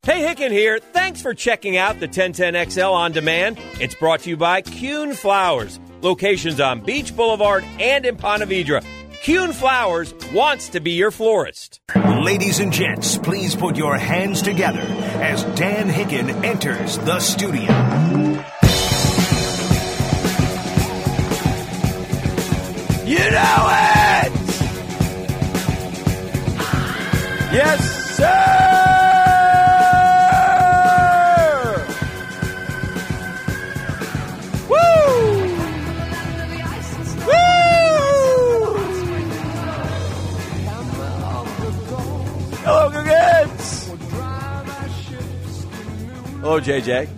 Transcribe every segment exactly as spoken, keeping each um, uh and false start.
Hey, Hicken here. Thanks for checking out the ten ten X L On Demand. It's brought to you by Kuhn Flowers. Locations on Beach Boulevard and in Ponte Vedra. Kuhn Flowers wants to be your florist. Ladies and gents, please put your hands together as Dan Hicken enters the studio. You know it! Yes, sir! Hello, Googans! Hello, J J.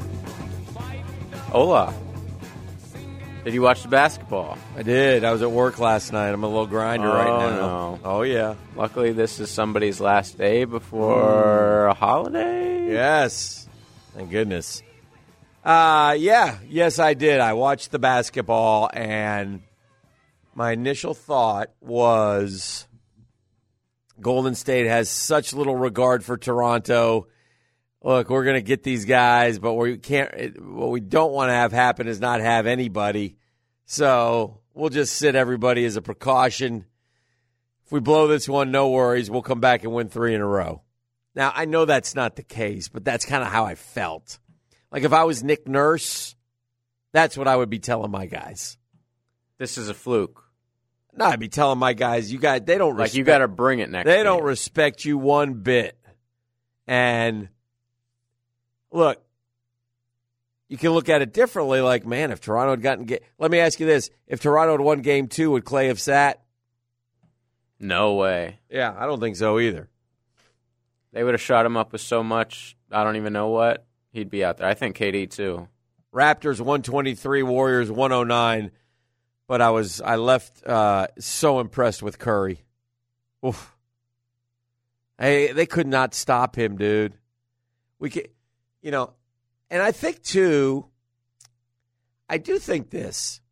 Hola. Did you watch the basketball? I did. I was at work last night. I'm a little grinder oh, right now. No. Oh, yeah. Luckily, this is somebody's last day before mm. a holiday. Yes. Thank goodness. Uh, yeah. Yes, I did. I watched the basketball, and my initial thought was Golden State has such little regard for Toronto. Look, we're going to get these guys, but we can't. What we don't want to have happen is not have anybody. So we'll just sit everybody as a precaution. If we blow this one, no worries. We'll come back and win three in a row. Now, I know that's not the case, but that's kind of how I felt. Like if I was Nick Nurse, that's what I would be telling my guys. This is a fluke. No, I'd be telling my guys, you guys, they don't respect. Like, you got to bring it next They game. don't respect you one bit. And, look, you can look at it differently. Like, man, if Toronto had gotten – let me ask you this. If Toronto had won game two, would Clay have sat? No way. Yeah, I don't think so either. They would have shot him up with so much, I don't even know what, he'd be out there. I think K D, too. Raptors one twenty-three, Warriors one oh nine. But I was I left uh, so impressed with Curry. Oof. Hey, they could not stop him, dude. We could, you know, and I think too. I do think this.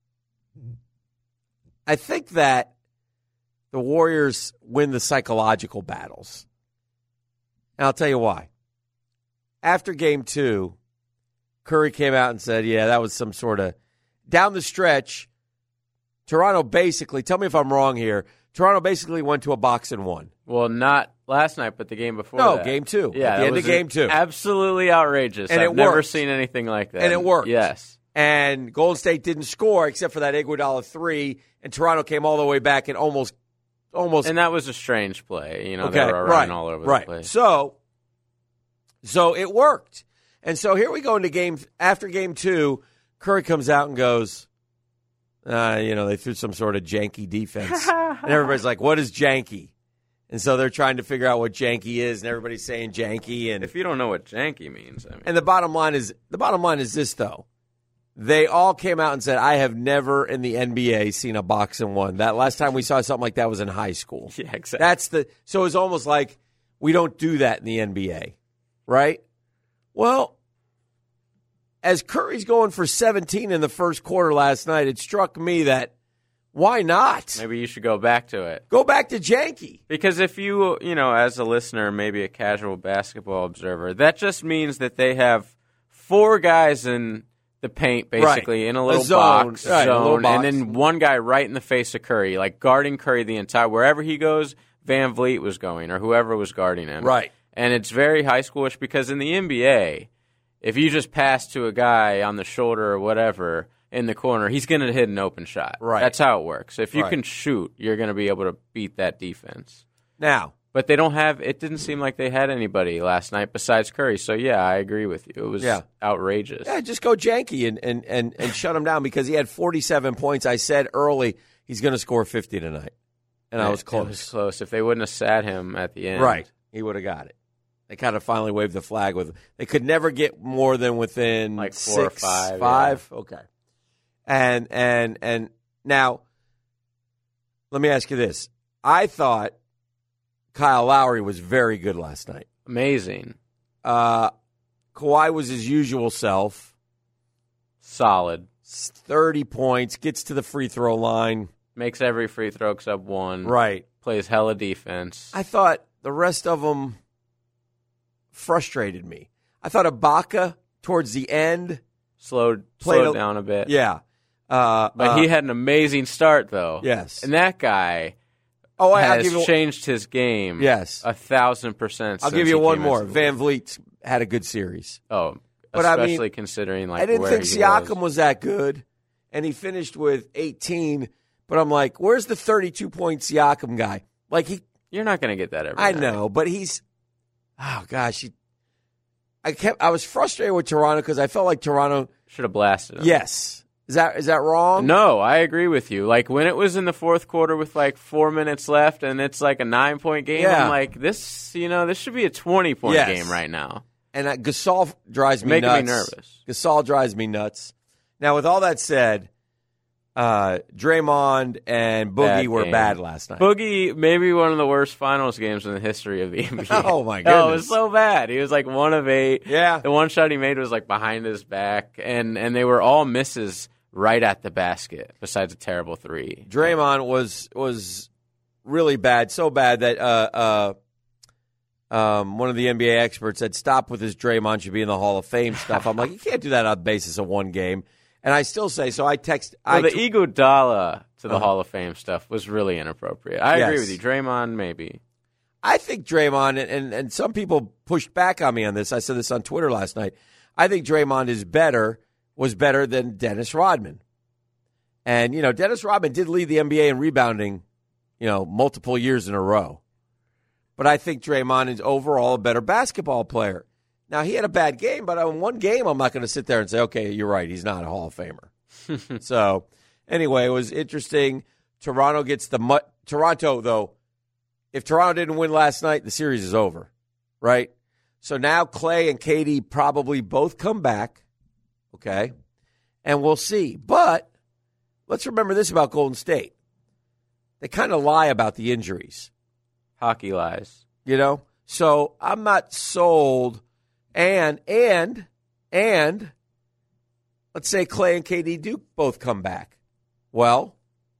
I think that the Warriors win the psychological battles, and I'll tell you why. After game two, Curry came out and said, "Yeah, that was some sort of down the stretch." Toronto basically, tell me if I'm wrong here, Toronto basically went to a box and won. Well, not last night, but the game before no, that. game two. Yeah, At the end of game two. Absolutely outrageous. And I've it never worked. seen anything like that. And it worked. Yes. And Golden State didn't score except for that Iguodala three, and Toronto came all the way back and almost almost. And that was a strange play. You know, okay, they were right, running all over right. the place. So, so it worked. And so here we go into game, after game two, Curry comes out and goes, Uh, you know, they threw some sort of janky defense. And everybody's like, what is janky? And so they're trying to figure out what janky is, and everybody's saying janky. And if you don't know what janky means, I mean. And the bottom line is the bottom line is this, though. They all came out and said, I have never in the N B A seen a box and one. That last time we saw something like that was in high school. Yeah, exactly. That's the so it's almost like we don't do that in the N B A, right? Well, as Curry's going for seventeen in the first quarter last night, it struck me that why not? Maybe you should go back to it. Go back to janky. Because if you, you know, as a listener, maybe a casual basketball observer, that just means that they have four guys in the paint, basically, right. in a little a zone, box, right, zone, little box. And then one guy right in the face of Curry, like guarding Curry the entire, wherever he goes, Van Vliet was going, or whoever was guarding him. Right. And it's very high schoolish because in the N B A, if you just pass to a guy on the shoulder or whatever in the corner, he's going to hit an open shot. Right. That's how it works. If you right. can shoot, you're going to be able to beat that defense. Now. But they don't have – it didn't seem like they had anybody last night besides Curry. So, yeah, I agree with you. It was yeah. outrageous. Yeah, just go janky and, and, and, and shut him down because he had forty-seven points. I said early he's going to score fifty tonight, and I was close. It was close. If they wouldn't have sat him at the end. Right. He would have got it. They kind of finally waved the flag with – they could never get more than within like six, four or five. Five? Yeah. Okay. And, and, and now, let me ask you this. I thought Kyle Lowry was very good last night. Amazing. Uh, Kawhi was his usual self. Solid. thirty points, gets to the free throw line. Makes every free throw except one. Right. Plays hella defense. I thought the rest of them frustrated me. I thought Ibaka towards the end slowed played slowed a, down a bit. Yeah. Uh, but uh, he had an amazing start, though. Yes. And that guy oh, I, has I'll give you, changed his game yes. a thousand percent. I'll since give you he one came more. into the Van Vliet had a good series. Oh, but I especially mean, considering like I didn't where think he Siakam was. was that good, and he finished with eighteen. But I'm like, where's the thirty-two point Siakam guy? Like he, You're not going to get that every I night. know, but he's, oh gosh, he, I kept, I was frustrated with Toronto because I felt like Toronto should have blasted him. Yes, is that is that wrong? No, I agree with you. Like when it was in the fourth quarter with like four minutes left, and it's like a nine point game. Yeah. I'm like, this, you know, this should be a twenty point Yes. game right now. And uh, Gasol drives me Making nuts. me nervous. Gasol drives me nuts. Now, with all that said, uh, Draymond and Boogie Bad were game. bad last night. Boogie, maybe one of the worst finals games in the history of the N B A. Oh, my Oh, it goodness. was so bad. He was like one of eight. Yeah. The one shot he made was like behind his back, and, and they were all misses right at the basket, besides a terrible three. Draymond was was really bad, so bad that uh, uh, um, one of the N B A experts said, stop with this Draymond should be in the Hall of Fame stuff. I'm like, you can't do that on the basis of one game. And I still say, so I text. Well, I the t- Iguodala to the Uh-huh. Hall of Fame stuff was really inappropriate. I Yes. agree with you. Draymond, maybe. I think Draymond, and, and, and some people pushed back on me on this. I said this on Twitter last night. I think Draymond is better, was better than Dennis Rodman. And, you know, Dennis Rodman did lead the N B A in rebounding, you know, multiple years in a row. But I think Draymond is overall a better basketball player. Now, he had a bad game, but in one game, I'm not going to sit there and say, okay, you're right, he's not a Hall of Famer. So, anyway, it was interesting. Toronto gets the mu- – Toronto, though, if Toronto didn't win last night, the series is over, right? So now Clay and K D probably both come back, okay? And we'll see. But let's remember this about Golden State. They kind of lie about the injuries. Hockey lies. You know? So I'm not sold. And, and, and, let's say Clay and K D do both come back. Well,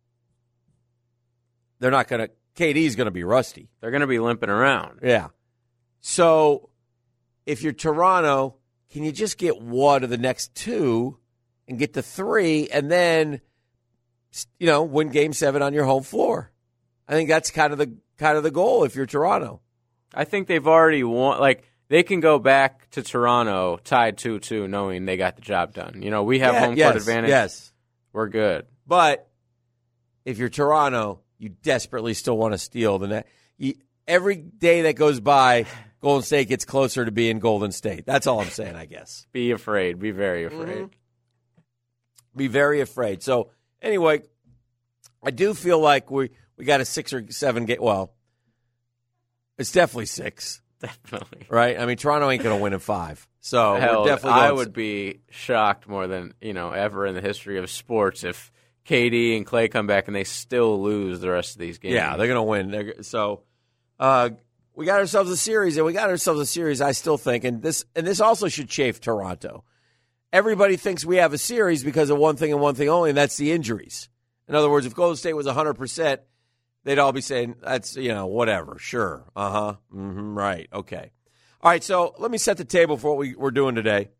they're not going to, K D's going to be rusty. They're going to be limping around. Yeah. So if you're Toronto, can you just get one of the next two and get to three and then, you know, win game seven on your home floor? I think that's kind of the kind of the goal if you're Toronto. I think they've already won. Like, they can go back to Toronto tied two two knowing they got the job done. You know, we have Yeah, home yes, court advantage. Yes. We're good. But if you're Toronto, you desperately still want to steal the net. You, every day that goes by, Golden State gets closer to being Golden State. That's all I'm saying, I guess. Be afraid. Be very afraid. Mm-hmm. Be very afraid. So, anyway, I do feel like we, we got a six or seven game. Well, it's definitely six. Definitely. Right? I mean, Toronto ain't going to win in five. So, Hell, we're definitely I going would be shocked more than, you know, ever in the history of sports if K D and Clay come back and they still lose the rest of these games. Yeah, they're going to win. They're, so, uh, we got ourselves a series, and we got ourselves a series, I still think, and this and this also should chafe Toronto. Everybody thinks we have a series because of one thing and one thing only, and that's the injuries. In other words, if Golden State was one hundred percent, they'd all be saying, that's, you know, whatever, sure, uh-huh, mm-hmm, right, okay. All right, so let me set the table for what we, we're doing today.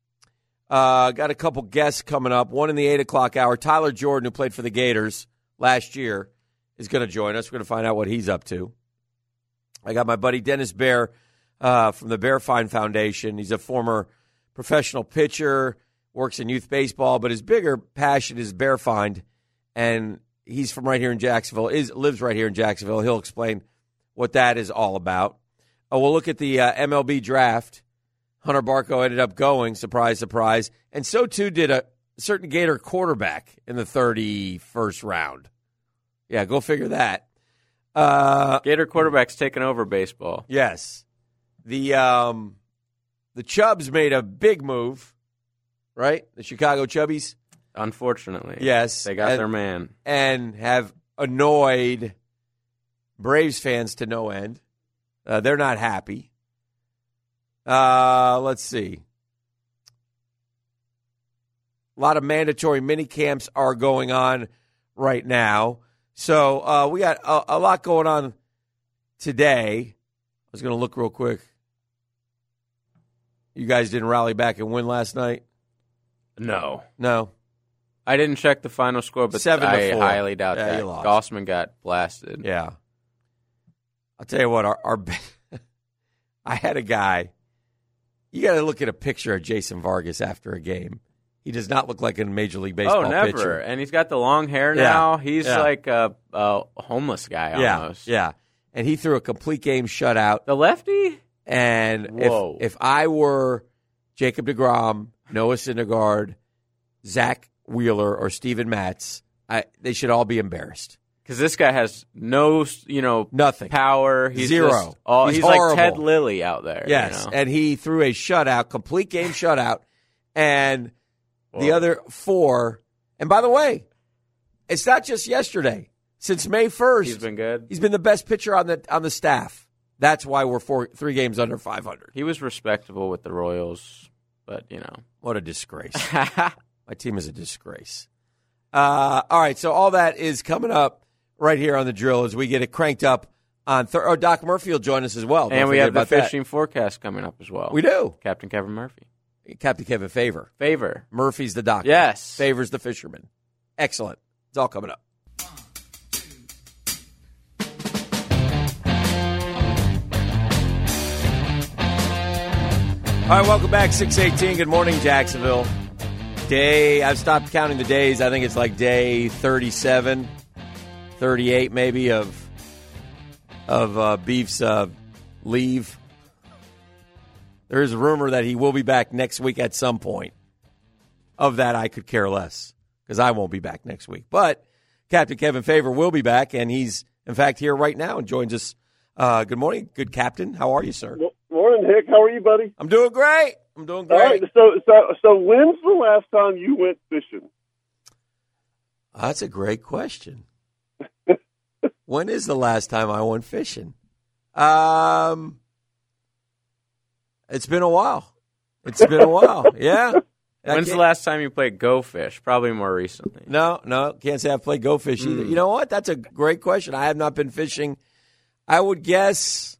Uh, got a couple guests coming up, one in the eight o'clock hour. Tyler Jordan, who played for the Gators last year, is going to join us. We're going to find out what he's up to. I got my buddy Dennis Bear uh, from the Bear Fine Foundation. He's a former professional pitcher, works in youth baseball, but his bigger passion is Bear Find, and he's from right here in Jacksonville, is lives right here in Jacksonville. He'll explain what that is all about. Uh, we'll look at the uh, M L B draft. Hunter Barco ended up going, surprise, surprise, and so too did a certain Gator quarterback in the thirty-first round. Yeah, go figure that. Uh, Gator quarterback's taking over baseball. Yes. The um, the Chubs made a big move, right? The Chicago Chubbies. Unfortunately. Yes. They got and, their man. And have annoyed Braves fans to no end. Uh, they're not happy. Uh, let's see. A lot of mandatory mini camps are going on right now. So uh, we got a, a lot going on today. I was going to look real quick. You guys didn't rally back and win last night? No. No. I didn't check the final score, but Seven to I four. highly doubt Yeah, that. you lost. Gossman got blasted. Yeah. I'll tell you what, our, our I had a guy, you got to look at a picture of Jason Vargas after a game. He does not look like a Major League Baseball oh, never. pitcher. And he's got the long hair Yeah. now. He's Yeah. like a, a homeless guy Yeah, almost. yeah. And he threw a complete game shutout. The lefty? And Whoa. if if I were Jacob deGrom, Noah Syndergaard, Zach Wheeler, or Steven Matz, I, they should all be embarrassed. Because this guy has no, you know, Nothing. power. He's Zero. Just all, He's he's horrible. like Ted Lilly out there. Yes, You know? and he threw a shutout, complete game shutout, and the Whoa. other four. And by the way, it's not just yesterday. Since May first, He's been good. He's been the best pitcher on the on the staff. That's why we're four, three games under five hundred. He was respectable with the Royals, but, you know. What a disgrace. My team is a disgrace. Uh, all right, so all that is coming up right here on The Drill as we get it cranked up on Thursday. Oh, Doc Murphy will join us as well. Don't And we forget have the about that. fishing forecast coming up as well. We do. Captain Kevin Murphy. Captain Kevin Favor. Favor. Murphy's the doctor. Yes. Favor's the fisherman. Excellent. It's all coming up. All right, welcome back. six eighteen. Good morning, Jacksonville. Day, I've stopped counting the days. I think it's like day thirty-seven, thirty-eight maybe of of uh, Beef's uh, leave. There is a rumor that he will be back next week at some point. Of that, I could care less because I won't be back next week. But Captain Kevin Favor will be back, and he's, in fact, here right now and joins us. Uh, good morning, good Captain. How are you, sir? Morning, Hick. How are you, buddy? I'm doing great. I'm doing All great. right. So, so, so, when's the last time you went fishing? Oh, that's a great question. When is the last time I went fishing? Um, it's been a while. It's been a while. Yeah. I When's the can't- last time you played Go Fish? Probably more recently. No, no, can't say I've played Go Fish either. Mm. You know what? That's a great question. I have not been fishing. I would guess.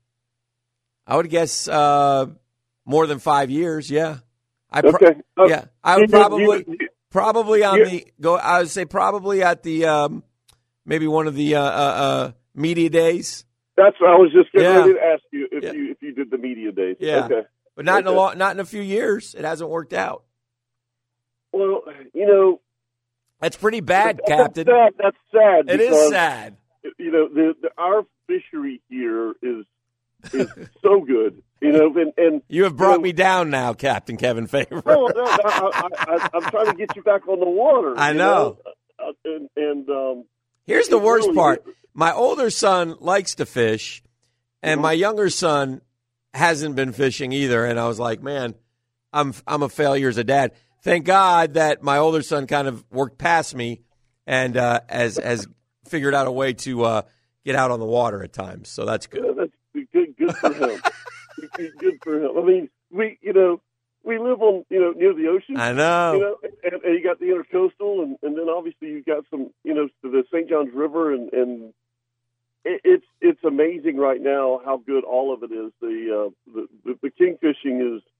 I would guess uh, more than five years. Yeah. I pro- Okay. Uh, yeah. I would you- you- probably you- probably on you- the go. I would say probably at the um, maybe one of the uh, uh, uh, media days. That's what I was just getting Yeah. ready to ask you if Yeah. you if you did the media days. Yeah. Okay. But not in a Okay. long, not in a few years. It hasn't worked out. Well, you know, That's pretty bad, that's Captain. sad. That's sad. It is because, sad. You know, the, the our fishery here is is so good. You know, and, and You have brought know- me down now, Captain Kevin Favor. no, no, I, I, I, I'm trying to get you back on the water. I you know. Uh, and and um, Here's the it worst really part. is. My older son likes to fish, and my younger son hasn't been fishing either. And I was like, man, I'm I'm a failure as a dad. Thank God that my older son kind of worked past me and uh, has has figured out a way to uh, get out on the water at times. So that's good. Yeah, that's good. Good for him. good, good for him. I mean, we, you know, we live on, you know, near the ocean. I know. You know, and, and you got the intercoastal, and, and then obviously you've got some, you know, the Saint Johns River, and, and it, it's it's amazing right now how good all of it is. The uh, the, the the kingfishing is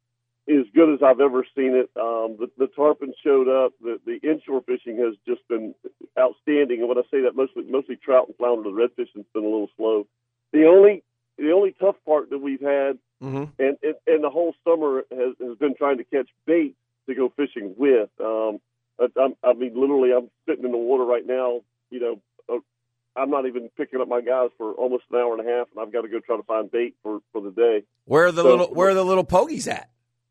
as good as I've ever seen it. Um, the, the tarpon showed up. The, the inshore fishing has just been outstanding. And when I say that, mostly mostly trout and flounder. The redfishing's been a little slow. The only the only tough part that we've had, Mm-hmm. and, and and the whole summer has, has been trying to catch bait to go fishing with. Um, I, I'm, I mean, literally, I'm sitting in the water right now. You know, uh, I'm not even picking up my guys for almost an hour and a half, and I've got to go try to find bait for, for the day. Where are the So- little Where are the little pogies at?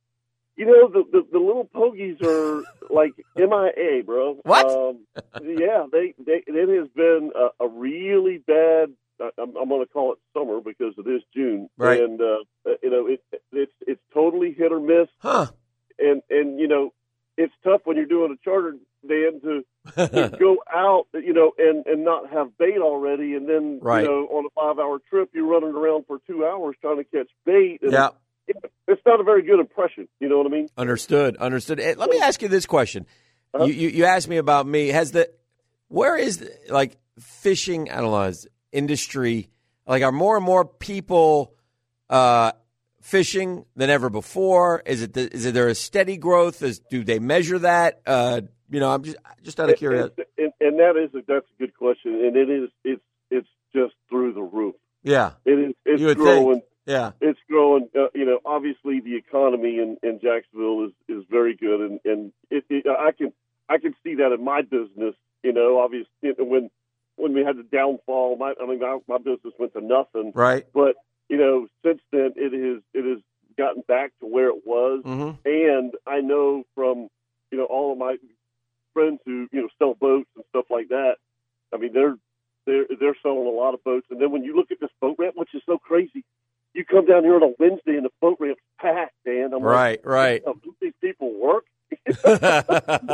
You know, the, the, the little pogies are like M I A, bro. What? Um, yeah, they, they it has been a, a really bad. I'm, I'm going to call it summer because it is June, Right. and uh, you know it, it's it's totally hit or miss, Huh? and and you know it's tough when you're doing a charter, Dan, to, to go out, you know, and and not have bait already, and then Right. you know on a five hour trip you're running around for two hours trying to catch bait. And Yeah. it's not a very good impression. You know what I mean? Understood. Understood. Eh, Let me ask you this question. Uh-huh. You, you you asked me about me. Has the where is the, like fishing? I don't know. Is industry like are more and more people uh, fishing than ever before? Is it the, is it there a steady growth? Is do they measure that? Uh, you know, I'm just just out of curiosity. And, and, and that is a, that's a good question, and it is it's it's just through the roof. Yeah, it is. It's you would growing. Think. Yeah, it's growing. Uh, you know, obviously the economy in, in Jacksonville is, is very good, and and it, it, I can I can see that in my business. You know, obviously when when we had the downfall, my I mean my, my business went to nothing. Right. But you know, since then it has it has gotten back to where it was, mm-hmm. and I know from you know all of my friends who you know sell boats and stuff like that. I mean they're they're they're selling a lot of boats, and then when you look at this boat ramp, which is so crazy. You come down here on a Wednesday and the boat ramp's packed, Dan. I'm right, like, right. Oh, do these people work? Because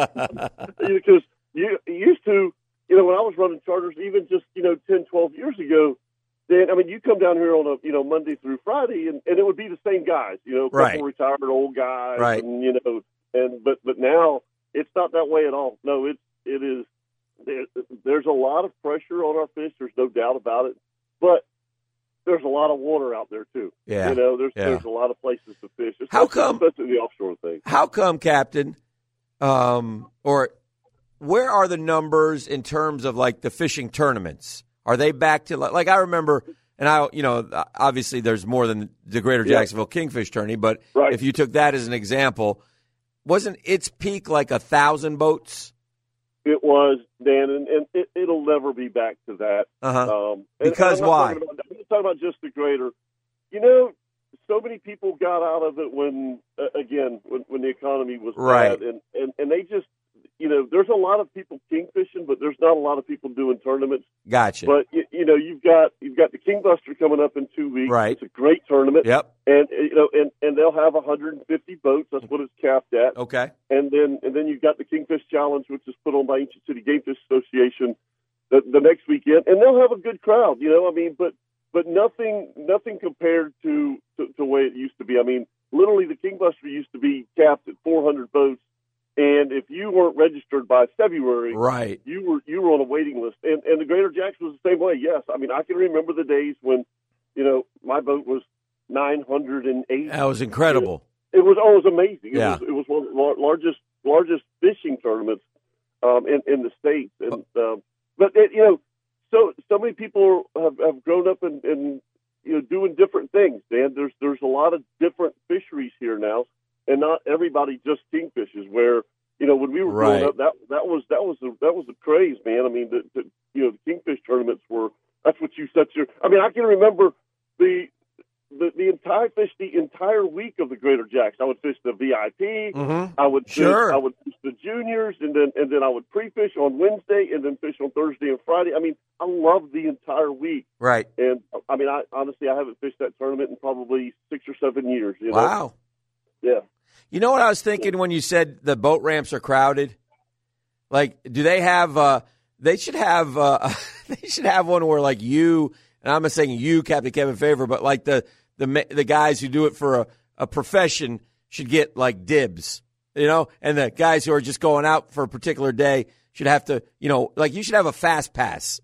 you, you used to, you know, when I was running charters, even just, you know, ten, twelve years ago, Dan, I mean, you come down here on a, you know, Monday through Friday, and, and it would be the same guys, you know, a couple right. retired old guys. Right. And, you know, and, but, but now it's not that way at all. No, it's, it is, there, there's a lot of pressure on our fish. There's no doubt about it. But, there's a lot of water out there too. Yeah, you know, there's yeah. there's a lot of places to fish. Especially, how come? Especially the offshore thing. How come, Captain? Um, or where are the numbers in terms of like the fishing tournaments? Are they back to like, like I remember? And I, you know, obviously there's more than the Greater yeah. Jacksonville Kingfish Tourney, but right. if you took that as an example, wasn't its peak like a thousand boats? It was, Dan, and, and it, it'll never be back to that. Uh-huh. Um, because and I'm why? About, I'm not talking about just the greater. You know, so many people got out of it when, uh, again, when, when the economy was right. bad, and, and, and they just, you know, there's a lot of people kingfishing, but there's not a lot of people doing tournaments. Gotcha. But you, you know, you've got you've got the Kingbuster coming up in two weeks. Right. It's a great tournament. Yep. And you know, and, and they'll have one hundred fifty boats. That's what it's capped at. Okay. And then and then you've got the Kingfish Challenge, which is put on by Ancient City Game Fish Association the, the next weekend, and they'll have a good crowd. You know, I mean, but but nothing nothing compared to to, to the way it used to be. I mean, literally, the Kingbuster used to be capped at four hundred boats. And if you weren't registered by February, right, you were you were on a waiting list. And and the Greater Jackson was the same way. Yes, I mean I can remember the days when, you know, my boat was nine hundred and eighty. That was incredible. It, it was oh, it was amazing. It yeah. was it was one of the largest largest fishing tournaments um, in in the states. And um, but it, you know, so so many people have, have grown up and, and you know doing different things. Dan, there's there's a lot of different fisheries here now. And not everybody just kingfishes. Where you know when we were growing right. up, that that was that was the that was the craze, man. I mean, the, the you know the kingfish tournaments were that's what you set your. I mean, I can remember the the, the entire fish the entire week of the Greater Jacks. I would fish the V I P. Mm-hmm. I would sure. fish, I would fish the juniors, and then and then I would pre-fish on Wednesday, and then fish on Thursday and Friday. I mean, I loved the entire week. Right. And I mean, I honestly I haven't fished that tournament in probably six or seven years. You know? Wow. Yeah. You know what I was thinking when you said the boat ramps are crowded? Like, do they have? Uh, they should have. Uh, they should have one where, like you, and I'm not saying you, Captain Kevin Favor, but like the the the guys who do it for a, a profession should get like dibs, you know, and the guys who are just going out for a particular day should have to, you know, like you should have a fast pass.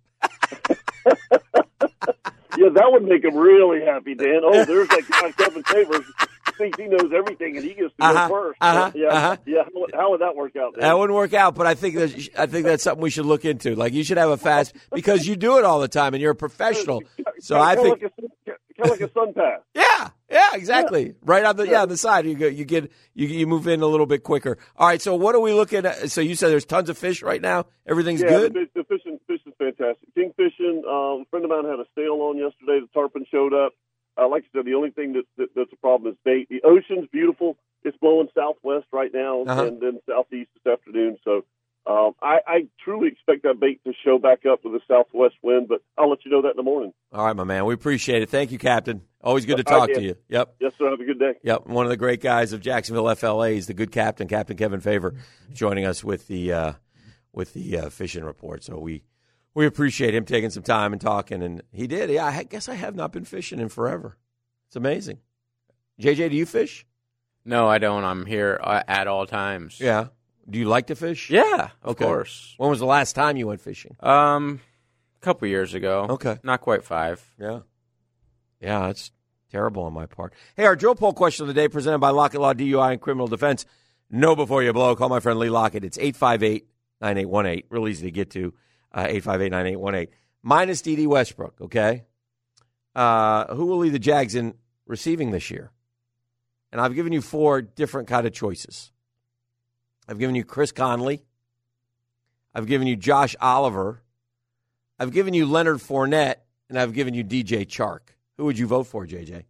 Yeah, that would make him really happy, Dan. Oh, there's that guy Kevin Favor. Thinks he knows everything and he gets to uh-huh, go first. Uh-huh, yeah, uh-huh. yeah. How, how would that work out? Dan? That wouldn't work out, but I think that I think that's something we should look into. Like you should have a fast because you do it all the time and you're a professional. So kind I think like a, kind of like a sun pass. Yeah, yeah, exactly. Yeah. Right on the yeah on the side, you go, you get you you move in a little bit quicker. All right, so what are we looking at? So you said there's tons of fish right now. Everything's yeah, good. The, the fishing, fish is fantastic. King fishing. Um, a friend of mine had a sale on yesterday. The tarpon showed up. Uh, like I said, the only thing that, that, that's a problem is bait. The ocean's beautiful. It's blowing southwest right now, uh-huh. and then southeast this afternoon. So um, I, I truly expect that bait to show back up with a southwest wind, but I'll let you know that in the morning. All right, my man. We appreciate it. Thank you, Captain. Always good to talk to you. Yep. Yes, sir. Have a good day. Yep. One of the great guys of Jacksonville F L A is the good captain, Captain Kevin Favor, joining us with the uh, with the uh, fishing report. So we. We appreciate him taking some time and talking, and he did. Yeah, I guess I have not been fishing in forever. It's amazing. J J, do you fish? No, I don't. I'm here uh, at all times. Yeah. Do you like to fish? Yeah, of okay. course. When was the last time you went fishing? Um, a couple years ago. Okay. Not quite five. Yeah. Yeah, it's Terrible on my part. Hey, our drill poll question of the day presented by Lockett Law, D U I, and Criminal Defense. Know before you blow. Call my friend Lee Lockett. It's eight five eight, nine eight one eight. Real easy to get to, uh, eight five eight, nine eight one eight. Minus D D Westbrook, okay? Uh, who will lead the Jags in receiving this year? And I've given you four different kind of choices. I've given you Chris Conley. I've given you Josh Oliver. I've given you Leonard Fournette. And I've given you D J Chark. Who would you vote for, J J?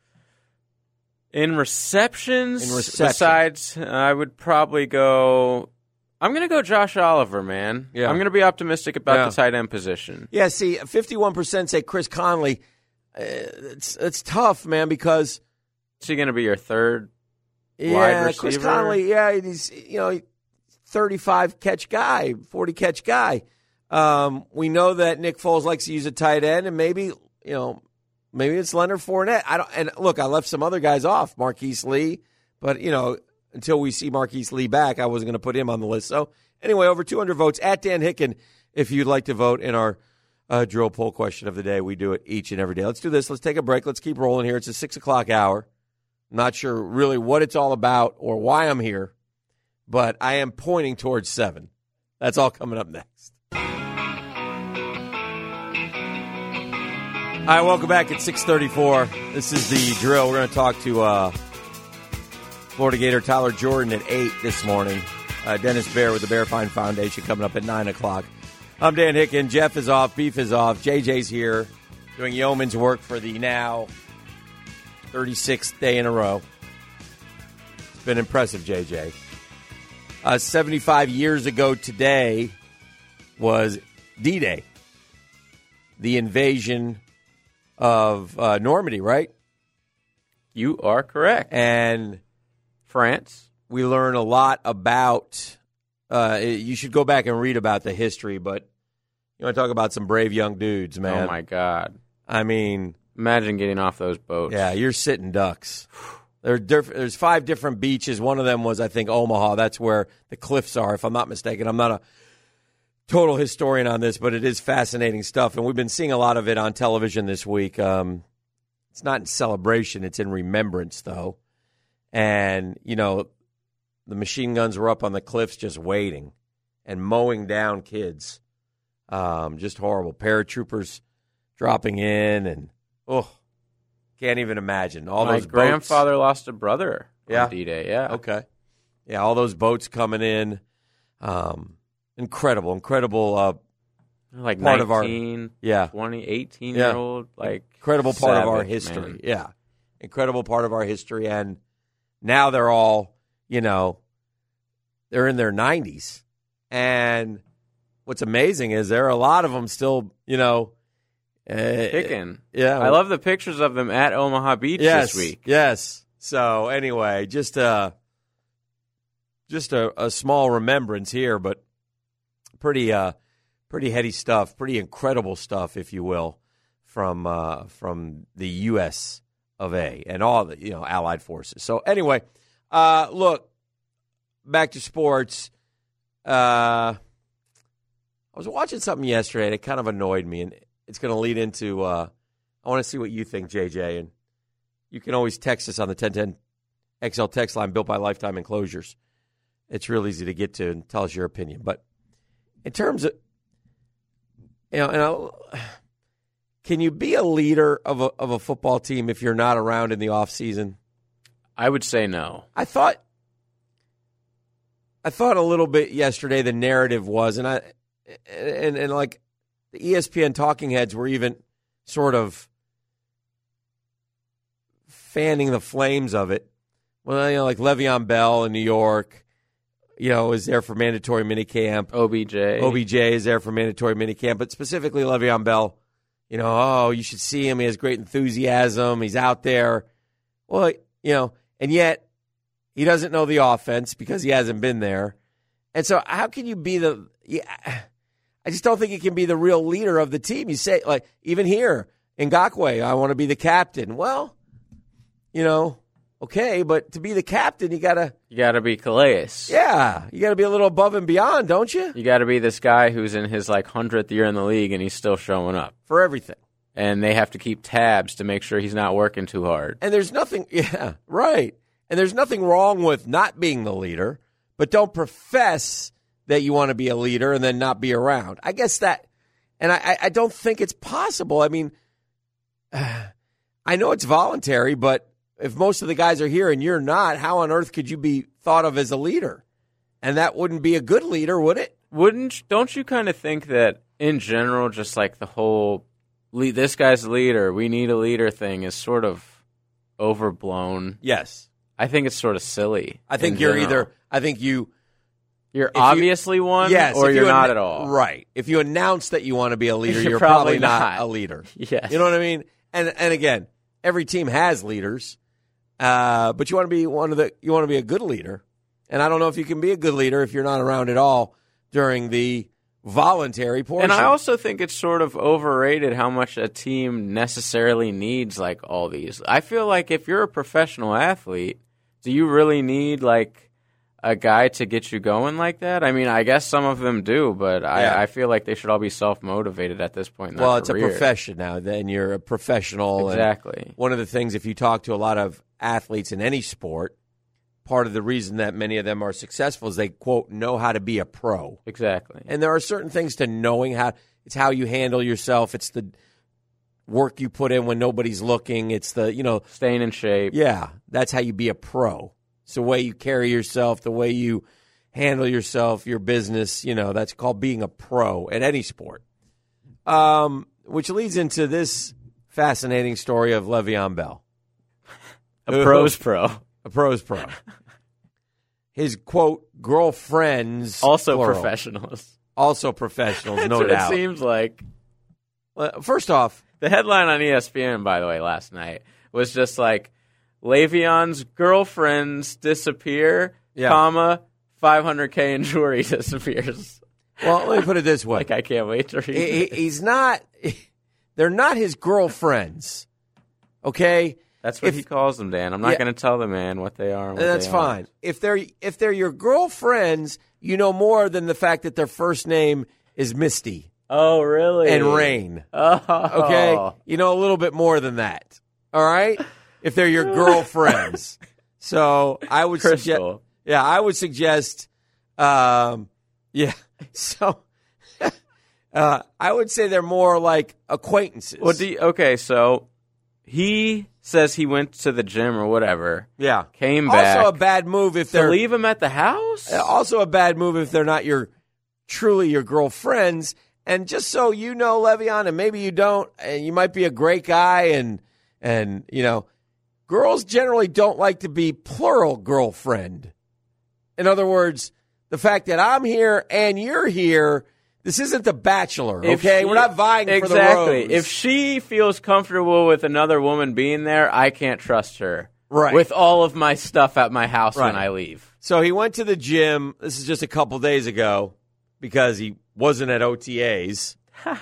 In receptions, In reception. besides, I would probably go – I'm going to go Josh Oliver, man. Yeah. I'm going to be optimistic about Yeah. the tight end position. Yeah, see, fifty-one percent say Chris Conley. Uh, it's it's tough, man, because – Is he going to be your third yeah, wide receiver? Chris Conley, yeah, he's, you know, thirty-five catch guy, forty catch guy. Um, we know that Nick Foles likes to use a tight end, and maybe, you know, maybe it's Leonard Fournette. I don't. And look, I left some other guys off, Marquise Lee, but you know, until we see Marquise Lee back, I wasn't going to put him on the list. So anyway, over two hundred votes at Dan Hicken. If you'd like to vote in our uh, drill poll question of the day, we do it each and every day. Let's do this. Let's take a break. Let's keep rolling here. It's a six o'clock hour. I'm not sure really what it's all about or why I'm here, but I am pointing towards seven. That's all coming up next. All right, welcome back at six thirty-four. This is the drill. We're going to talk to uh, Florida Gator Tyler Jordan at eight this morning. Uh, Dennis Bear with the Bear Fine Foundation coming up at nine o'clock. I'm Dan Hicken. Jeff is off. Beef is off. J J's here doing yeoman's work for the now thirty-sixth day in a row. It's been impressive, J J. Uh, seventy-five years ago today was D-Day, the invasion of uh, Normandy, right? You are correct. And France. we learn a lot about, uh, you should go back and read about the history, but you want to talk about some brave young dudes, man. Oh, my God. I mean, Imagine getting off those boats. yeah, you're sitting ducks. There are diff- there's five different beaches. One of them was, I think, Omaha. That's where the cliffs are, if I'm not mistaken. I'm not a total historian on this, but it is fascinating stuff, and we've been seeing a lot of it on television this week. Um, it's not in celebration. It's in remembrance, though. And, you know, the machine guns were up on the cliffs just waiting and mowing down kids. Um, just horrible. Paratroopers dropping in, and, oh, can't even imagine. All My those grandfather boats. lost a brother Yeah? on D-Day. Yeah. Okay. Yeah, all those boats coming in. Um, incredible, incredible, uh, Like part of our- nineteen, yeah. twenty, eighteen Yeah. year old. Like incredible part of our savage, history. man. Yeah. Incredible part of our history. And now they're all, you know, they're in their nineties. And what's amazing is there are a lot of them still, you know, uh, Kicking. yeah. I love the pictures of them at Omaha Beach yes, this week. Yes. So anyway, just uh just a, a small remembrance here, but pretty uh pretty heady stuff, pretty incredible stuff, if you will, from uh from the U S of A and all the, you know, allied forces. So anyway, uh look, back to sports. Uh I was watching something yesterday and it kind of annoyed me, and it's going to lead into uh I want to see what you think, J J, and you can always text us on the ten ten X L text line built by Lifetime Enclosures. It's real easy to get to and tell us your opinion. But in terms of, you know, and I'll, can you be a leader of a of a football team if you're not around in the off season? I would say no. I thought, I thought a little bit yesterday. The narrative was, and I, and and like the E S P N talking heads were even sort of fanning the flames of it. Well, you know, like Le'Veon Bell in New York, you know, is there for mandatory minicamp. O B J. O B J is there for mandatory minicamp, but specifically Le'Veon Bell, you know, oh, you should see him. He has great enthusiasm. He's out there. Well, you know, and yet he doesn't know the offense because he hasn't been there. And so how can you be the yeah, I just don't think he can be the real leader of the team. You say, like, even here, Ngakoue, I want to be the captain. Well, you know, okay, but to be the captain, you got to... You got to be Calais. Yeah, you got to be a little above and beyond, don't you? You got to be this guy who's in his, like, hundredth year in the league and he's still showing up. For everything. and they have to keep tabs to make sure he's not working too hard. And there's nothing, yeah, right. And there's nothing wrong with not being the leader, but don't profess that you want to be a leader and then not be around. I guess that, and I, I don't think it's possible. I mean, uh, I know it's voluntary, but if most of the guys are here and you're not, how on earth could you be thought of as a leader? And that wouldn't be a good leader, would it? Wouldn't, don't you kind of think that in general, just like the whole lead, this guy's the leader, we need a leader thing is sort of overblown? Yes. I think it's sort of silly. I think you're general. either, I think you. You're obviously you, one, yes, or you're you not an, at all. Right. If you announce that you want to be a leader, you're, you're probably, probably not. not a leader. Yes. You know what I mean? And and again, every team has leaders, uh, but you want to be one of the. You want to be a good leader, and I don't know if you can be a good leader if you're not around at all during the voluntary portion. And I also think it's sort of overrated how much a team necessarily needs like all these. I feel like if you're a professional athlete, do you really need like a guy to get you going like that? I mean, I guess some of them do, but yeah. I, I feel like they should all be self-motivated at this point in their Well, it's career. a profession now. Then you're a professional. Exactly. And one of the things, if you talk to a lot of athletes in any sport, part of the reason that many of them are successful is they, quote, know how to be a pro. Exactly. And there are certain things to knowing how. It's how you handle yourself. It's the work you put in when nobody's looking. It's the, you know. Staying in shape. Yeah, that's how you be a pro. It's the way you carry yourself, the way you handle yourself, your business. You know, that's called being a pro at any sport. Um, which leads into this fascinating story of Le'Veon Bell. A pro's pro. A pro's pro. His, quote, girlfriends. Also plural. professionals. Also professionals, That's no what doubt. It seems like. Well, first off. The headline on E S P N, by the way, last night was just like, Le'Veon's girlfriends disappear, yeah. comma, five hundred K in jewelry disappears. Well, let me put it this way. Like, I can't wait to read he, it. He's not, they're not his girlfriends, okay? That's what if, he calls them, Dan. I'm not yeah, going to tell the man what they are. And what that's they fine. Aren't. If they're if they're your girlfriends, you know more than the fact that their first name is Misty. Oh, really? And Rain. Oh. Okay? You know a little bit more than that. All right? If they're your girlfriends. So I would suggest, yeah, I would suggest, um, yeah. So uh, I would say they're more like acquaintances. Well, do you, okay, so he says he went to the gym or whatever. Yeah, came back. Also a bad move if they're to leave him at the house. Also a bad move if they're not your truly your girlfriends. And just so you know, Le'Veon, and maybe you don't, and you might be a great guy, and and you know. Girls generally don't like to be plural girlfriend. In other words, the fact that I'm here and you're here, this isn't The Bachelor, okay? She, We're not vying exactly. for the rose. Exactly. If she feels comfortable with another woman being there, I can't trust her. Right. With all of my stuff at my house right. when I leave. So he went to the gym. This is just a couple days ago because he wasn't at O T As.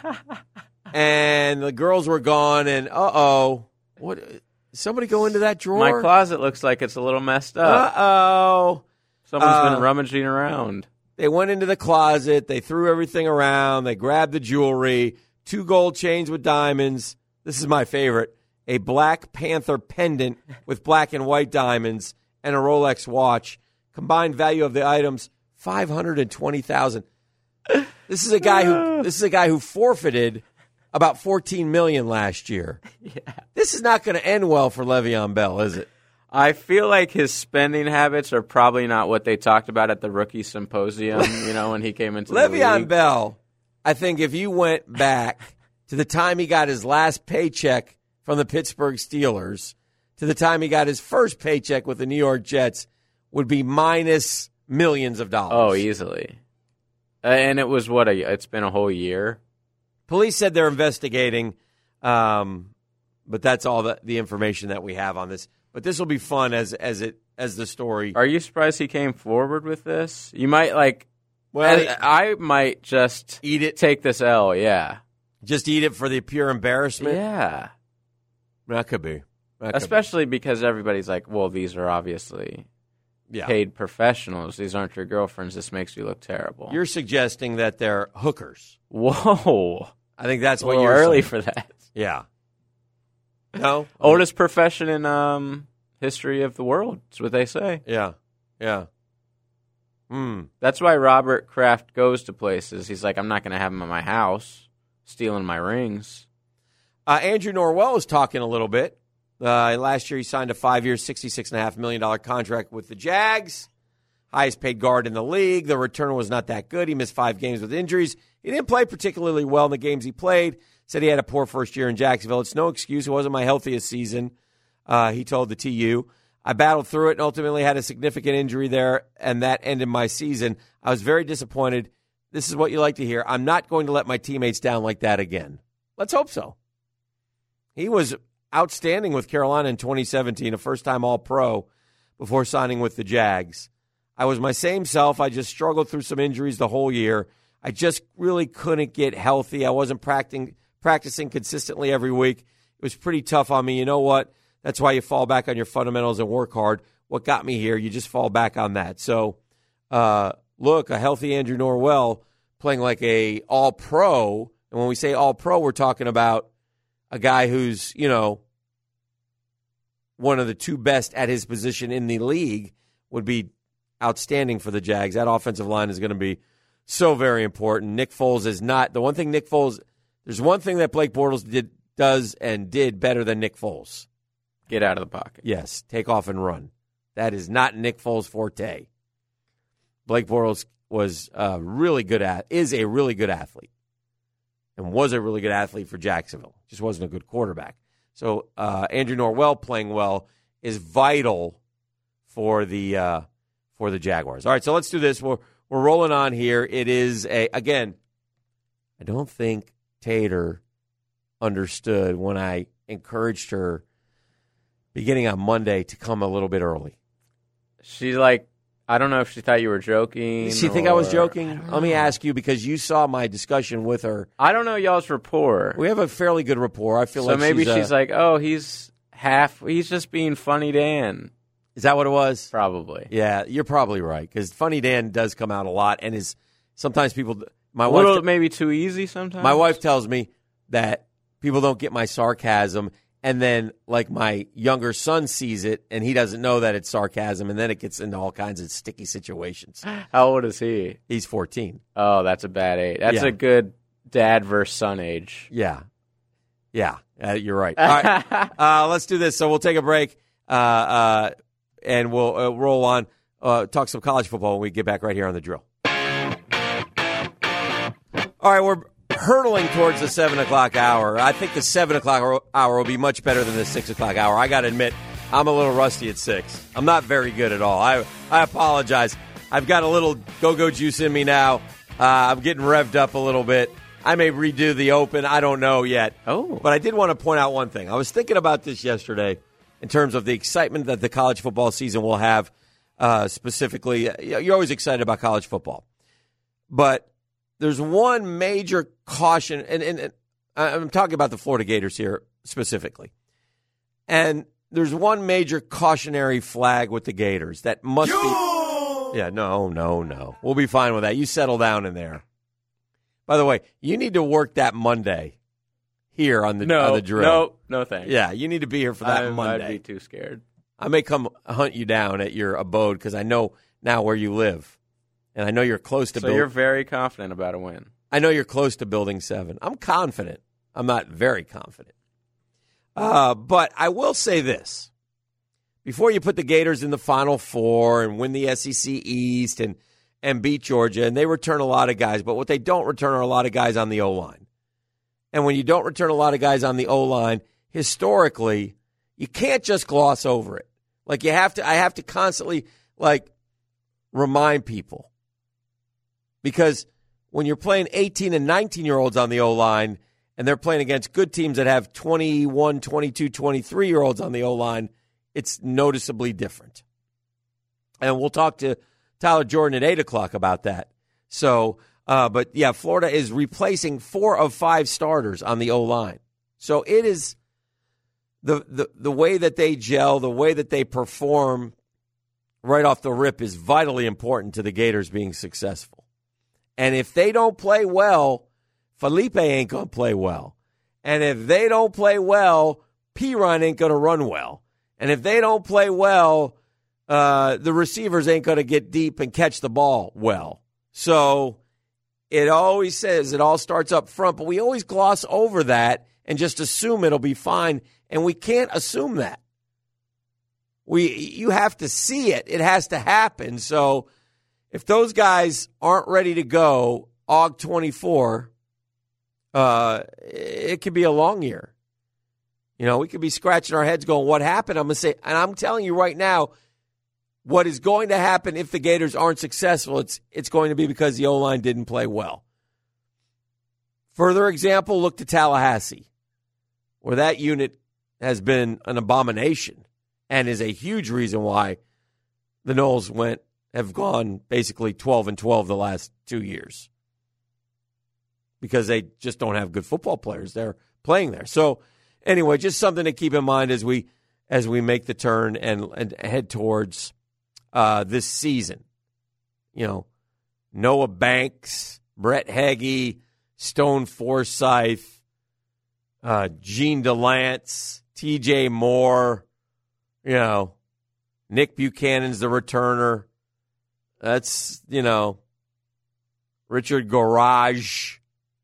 And the girls were gone, and uh-oh. What... Somebody go into that drawer? My closet looks like it's a little messed up. Uh-oh. Someone's uh, been rummaging around. They went into the closet. They threw everything around. They grabbed the jewelry, two gold chains with diamonds. This is my favorite, a Black Panther pendant with black and white diamonds, and a Rolex watch. Combined value of the items, five hundred twenty thousand dollars. This is a guy who this is a guy who forfeited about fourteen million dollars last year. Yeah. This is not going to end well for Le'Veon Bell, is it? I feel like his spending habits are probably not what they talked about at the rookie symposium, you know, when he came into the league. Le'Veon Bell, I think if you went back to the time he got his last paycheck from the Pittsburgh Steelers to the time he got his first paycheck with the New York Jets, would be minus millions of dollars. Oh, easily. Uh, and it was, what, a, it's been a whole year? Police said they're investigating, um, but that's all the, the information that we have on this. But this will be fun as as it as the story. Are you surprised he came forward with this? You might like. Well, I, I might just eat it. Take this L. Yeah. Just eat it for the pure embarrassment. Yeah. That could be. That Especially could be. because everybody's like, well, these are obviously yeah. paid professionals. These aren't your girlfriends. This makes you look terrible. You're suggesting that they're hookers. Whoa. I think that's a what little you're early saying. for that. Yeah. No? Oldest profession in um, history of the world. That's what they say. Yeah. Yeah. Hmm. That's why Robert Kraft goes to places. He's like, I'm not going to have him in my house stealing my rings. Uh, Andrew Norwell is talking a little bit. Uh, last year, he signed a five-year, sixty-six point five million dollars contract with the Jags. Highest paid guard in the league. The return was not that good. He missed five games with injuries. He didn't play particularly well in the games he played. Said he had a poor first year in Jacksonville. It's no excuse. It wasn't my healthiest season, uh, he told the T U. I battled through it and ultimately had a significant injury there, and that ended my season. I was very disappointed. This is what you like to hear. I'm not going to let my teammates down like that again. Let's hope so. He was outstanding with Carolina in twenty seventeen, a first-time All-Pro before signing with the Jags. I was my same self. I just struggled through some injuries the whole year. I just really couldn't get healthy. I wasn't practicing, practicing consistently every week. It was pretty tough on me. You know what? That's why you fall back on your fundamentals and work hard. What got me here, you just fall back on that. So, uh, look, a healthy Andrew Norwell playing like a all-pro. And when we say all-pro, we're talking about a guy who's, you know, one of the two best at his position in the league would be outstanding for the Jags. That offensive line is going to be so very important. Nick Foles is not – the one thing Nick Foles – there's one thing that Blake Bortles did, does and did better than Nick Foles. Get out of the pocket. Yes, take off and run. That is not Nick Foles' forte. Blake Bortles was uh, really good at – is a really good athlete. And was a really good athlete for Jacksonville. Just wasn't a good quarterback. So uh, Andrew Norwell playing well is vital for the uh, for the Jaguars. All right, so let's do this. We're we're rolling on here. It is a again. I don't think Tater understood when I encouraged her beginning on Monday to come a little bit early. She like. I don't know if she thought you were joking. Did she think I was joking? Let me ask you, because you saw my discussion with her. I don't know y'all's rapport. We have a fairly good rapport. I feel so like maybe she's, she's uh, like, oh, he's half. He's just being funny, Dan. Is that what it was? Probably. Yeah, you're probably right, because Funny Dan does come out a lot, and is sometimes people. My a wife little maybe too easy sometimes. My wife tells me that people don't get my sarcasm. And then, like, my younger son sees it, and he doesn't know that it's sarcasm, and then it gets into all kinds of sticky situations. How old is he? He's fourteen. Oh, that's a bad age. That's Yeah. a good dad versus son age. Yeah. Yeah, uh, you're right. All right, uh, let's do this. So we'll take a break, uh, uh, and we'll uh, roll on, uh, talk some college football when we get back right here on The Drill. All right, we're hurtling towards the seven o'clock hour. I think the seven o'clock hour will be much better than the six o'clock hour. I got to admit, I'm a little rusty at six. I'm not very good at all. I I apologize. I've got a little go-go juice in me now. Uh, I'm getting revved up a little bit. I may redo the Open. I don't know yet. Oh. But I did want to point out one thing. I was thinking about this yesterday in terms of the excitement that the college football season will have uh, specifically. You're always excited about college football. But there's one major caution, and, and, and I'm talking about the Florida Gators here specifically. And there's one major cautionary flag with the Gators that must be. Yeah, no, no, no. We'll be fine with that. You settle down in there. By the way, you need to work that Monday here on the, no, on the Drill. No, no thanks. Yeah, you need to be here for that I, Monday. I'd be too scared. I may come hunt you down at your abode because I know now where you live. And I know you're close to So build- you're very confident about a win. I know you're close to building seven. I'm confident. I'm not very confident. Uh, but I will say this. Before you put the Gators in the Final Four and win the S E C East and, and beat Georgia, and they return a lot of guys, but what they don't return are a lot of guys on the O-line. And when you don't return a lot of guys on the O-line, historically, you can't just gloss over it. Like you have to, I have to constantly, like, remind people. Because when you're playing eighteen and nineteen-year-olds on the O-line and they're playing against good teams that have twenty-one, twenty-two, twenty-three-year-olds on the O-line, it's noticeably different. And we'll talk to Tyler Jordan at eight o'clock about that. So, uh, but, yeah, Florida is replacing four of five starters on the O-line. So it is the, the, the way that they gel, the way that they perform right off the rip is vitally important to the Gators being successful. And if they don't play well Felipe ain't going to play well. And if they don't play well, Perine ain't going to run well. And if they don't play well, uh, the receivers ain't going to get deep and catch the ball well. So it always says it all starts up front, but we always gloss over that and just assume it'll be fine, and we can't assume that. We you have to see it. It has to happen. So if those guys aren't ready to go August twenty-fourth, uh, it could be a long year. You know, we could be scratching our heads going, what happened? I'm going to say, and I'm telling you right now, what is going to happen if the Gators aren't successful, it's it's going to be because the O-line didn't play well. Further example, look to Tallahassee, where that unit has been an abomination and is a huge reason why the Noles went have gone basically twelve and twelve the last two years. Because they just don't have good football players there playing there. So anyway, just something to keep in mind as we as we make the turn and, and head towards uh, this season. You know, Noah Banks, Brett Heggie, Stone Forsyth, uh, Gene DeLance, T J Moore, you know, Nick Buchanan's the returner. That's, you know, Richard Garage.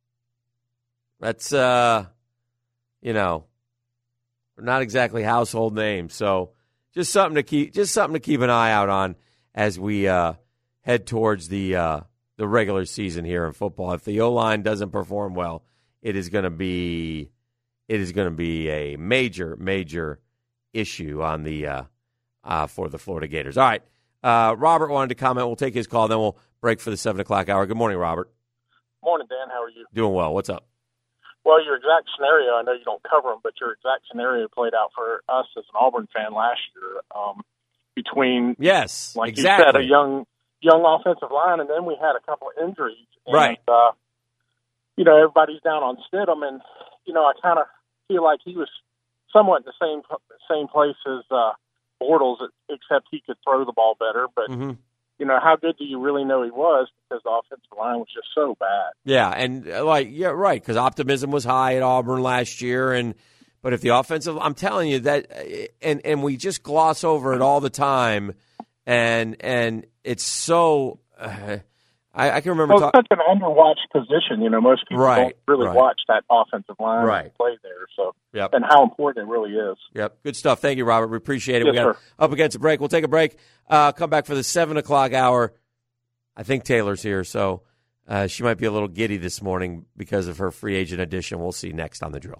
That's, uh, you know, not exactly household names. So just something to keep, just something to keep an eye out on as we uh, head towards the uh, the regular season here in football. If the O-line doesn't perform well, it is going to be, it is going to be a major, major issue on the uh, uh, for the Florida Gators. All right, uh, Robert wanted to comment. We'll take his call, then we'll break for the seven o'clock hour. Good morning, Robert. Morning, Dan. How are you? Doing well. What's up? Well, your exact scenario, I know you don't cover them, but your exact scenario played out for us as an Auburn fan last year um, between, yes, like exactly. you said, a young young offensive line, and then we had a couple of injuries. And, right. Uh, you know, everybody's down on Stidham, and, you know, I kind of feel like he was somewhat in the same same place as uh, Bortles, except he could throw the ball better. But, mm-hmm. you know, how good do you really know he was? Because the offensive line was just so bad. Yeah, and uh, like, yeah, right, because optimism was high at Auburn last year. And but if the offensive, I'm telling you that, and and we just gloss over it all the time. And and it's so, uh, I, I can remember. Well, it's talk- such an underwatched position. You know, most people right, don't really right. watch that offensive line right. play there. So, yep. and how important it really is. Yep, good stuff. Thank you, Robert. We appreciate it. Yes, we got sir. up against a break. We'll take a break. Uh, come back for the seven o'clock hour. I think Taylor's here, so uh, she might be a little giddy this morning because of her free agent edition. We'll see next on The Drill.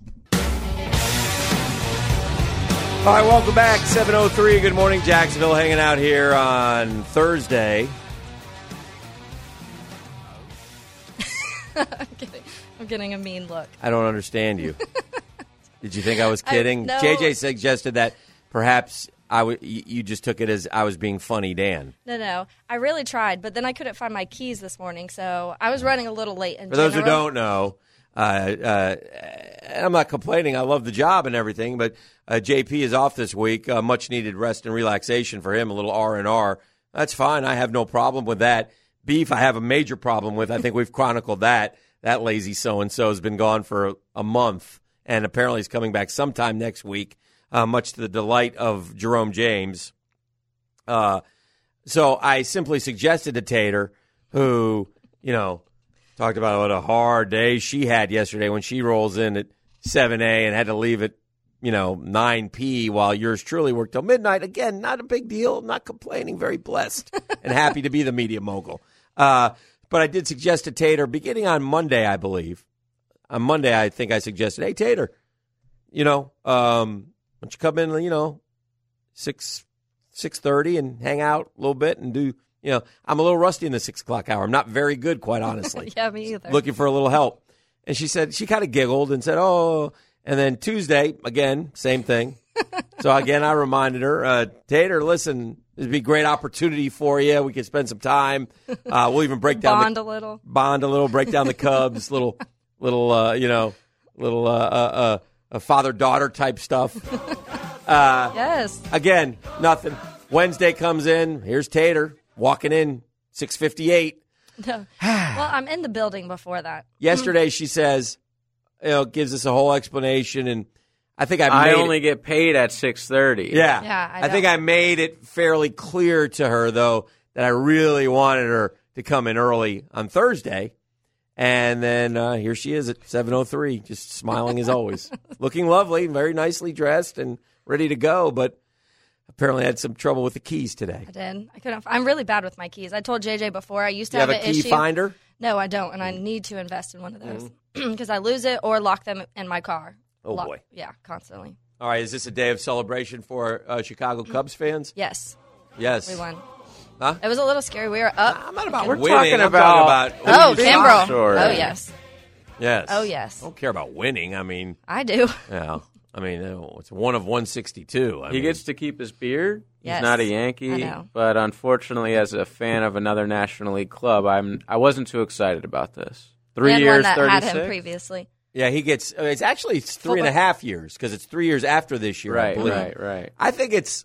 All right, welcome back. seven oh three. Good morning, Jacksonville. Hanging out here on Thursday. I'm getting, I'm getting a mean look. I don't understand you. Did you think I was kidding? I, no. J J suggested that perhaps I w- you just took it as I was being funny, Dan. No, no. I really tried, but then I couldn't find my keys this morning, so I was running a little late. In For those who general. don't know, uh, uh, and I'm not complaining. I love the job and everything, but uh, J P is off this week. Uh, much needed rest and relaxation for him. A little R and R. That's fine. I have no problem with that. Beef, I have a major problem with. I think we've chronicled that. That lazy so-and-so has been gone for a month, and apparently he's coming back sometime next week, uh, much to the delight of Jerome James. Uh, so I simply suggested to Tater, who, you know, talked about what a hard day she had yesterday when she rolls in at seven A and had to leave at, you know, nine P while yours truly worked till midnight. Again, not a big deal. Not complaining. Very blessed and happy to be the media mogul. Uh, but I did suggest to Tater, beginning on Monday, I believe. On Monday, I think I suggested, hey, Tater, you know, um, why don't you come in, you know, six six thirty and hang out a little bit and do, you know, I'm a little rusty in the six o'clock hour. I'm not very good, quite honestly. Yeah, me either. Looking for a little help. And she said, she kind of giggled and said, oh. And then Tuesday, again, same thing. So, again, I reminded her, uh, Tater, listen, this would be a great opportunity for you. We could spend some time. Uh, we'll even break down bond the, a little. Bond a little, break down the Cubs, little, little, uh, you know, little uh, uh, uh, father-daughter type stuff. Uh, yes. Again, nothing. Wednesday comes in. Here's Tater walking in, six fifty-eight. No. Well, I'm in the building before that. Yesterday, she says, you know, gives us a whole explanation, and I think I I made only it, get paid at six thirty. yeah, Yeah, I I think know. I made it fairly clear to her though that I really wanted her to come in early on Thursday, and then uh, here she is at seven oh three, just smiling as always, looking lovely, very nicely dressed, and ready to go, but. Apparently, had some trouble with the keys today. I did. I couldn't. I'm really bad with my keys. I told J J before. I used to Do you have have, a an key issue. finder? No, I don't, and I need to invest in one of those because I lose it or lock them in my car. Oh, Lock- boy. Yeah, constantly. All right, is this a day of celebration for uh, Chicago Cubs fans? Yes, Yes. we won. Huh? It was a little scary. We were up. I'm not about We're winning. talking I'm about- talking about Oh, Big Kimbrel. story. Oh, yes. yes. Oh, yes. I don't care about winning. I mean, I do. yeah. I mean, it's one of one sixty-two. I He mean, gets to keep his beard. Yes. He's not a Yankee, I know. but unfortunately, as a fan of another National League club, I'm I wasn't too excited about this. Three and years, one that thirty-six. had him previously. yeah, he gets. uh, It's actually it's three and a half years because it's three years after this year. I Right, believe. right, right. I think it's.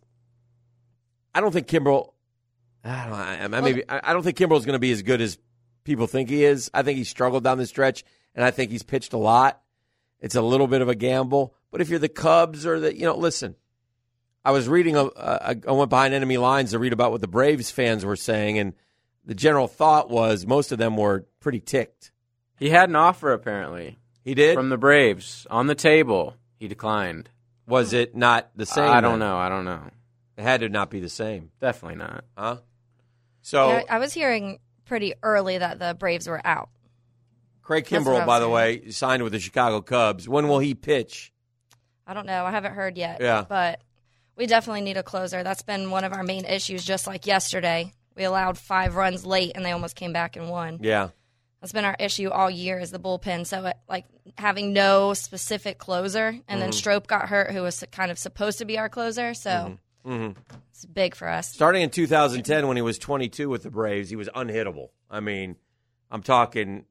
I don't think Kimbrel. I don't know. I, I maybe I I don't think Kimbrel's going to be as good as people think he is. I think he struggled down the stretch, and I think he's pitched a lot. It's a little bit of a gamble, but if you're the Cubs or the, you know, listen. I was reading. A, a, I went behind enemy lines to read about what the Braves fans were saying, and the general thought was most of them were pretty ticked. He had an offer apparently He did. from the Braves on the table. He declined. Was it not the same? I don't then? know. I don't know. It had to not be the same, Definitely not. huh? So Yeah, I was hearing pretty early that the Braves were out. Craig That's what I Kimbrel, was by the hearing. way, signed with the Chicago Cubs. When will he pitch? I don't know. I haven't heard yet. Yeah. But we definitely need a closer. That's been one of our main issues, just like yesterday. We allowed five runs late, and they almost came back and won. Yeah. That's been our issue all year is the bullpen. So, it, like, having no specific closer, and Mm-hmm. then Strope got hurt, who was kind of supposed to be our closer. So, Mm-hmm. it's big for us. Starting in two thousand ten, when he was twenty-two with the Braves, he was unhittable. I mean, I'm talking.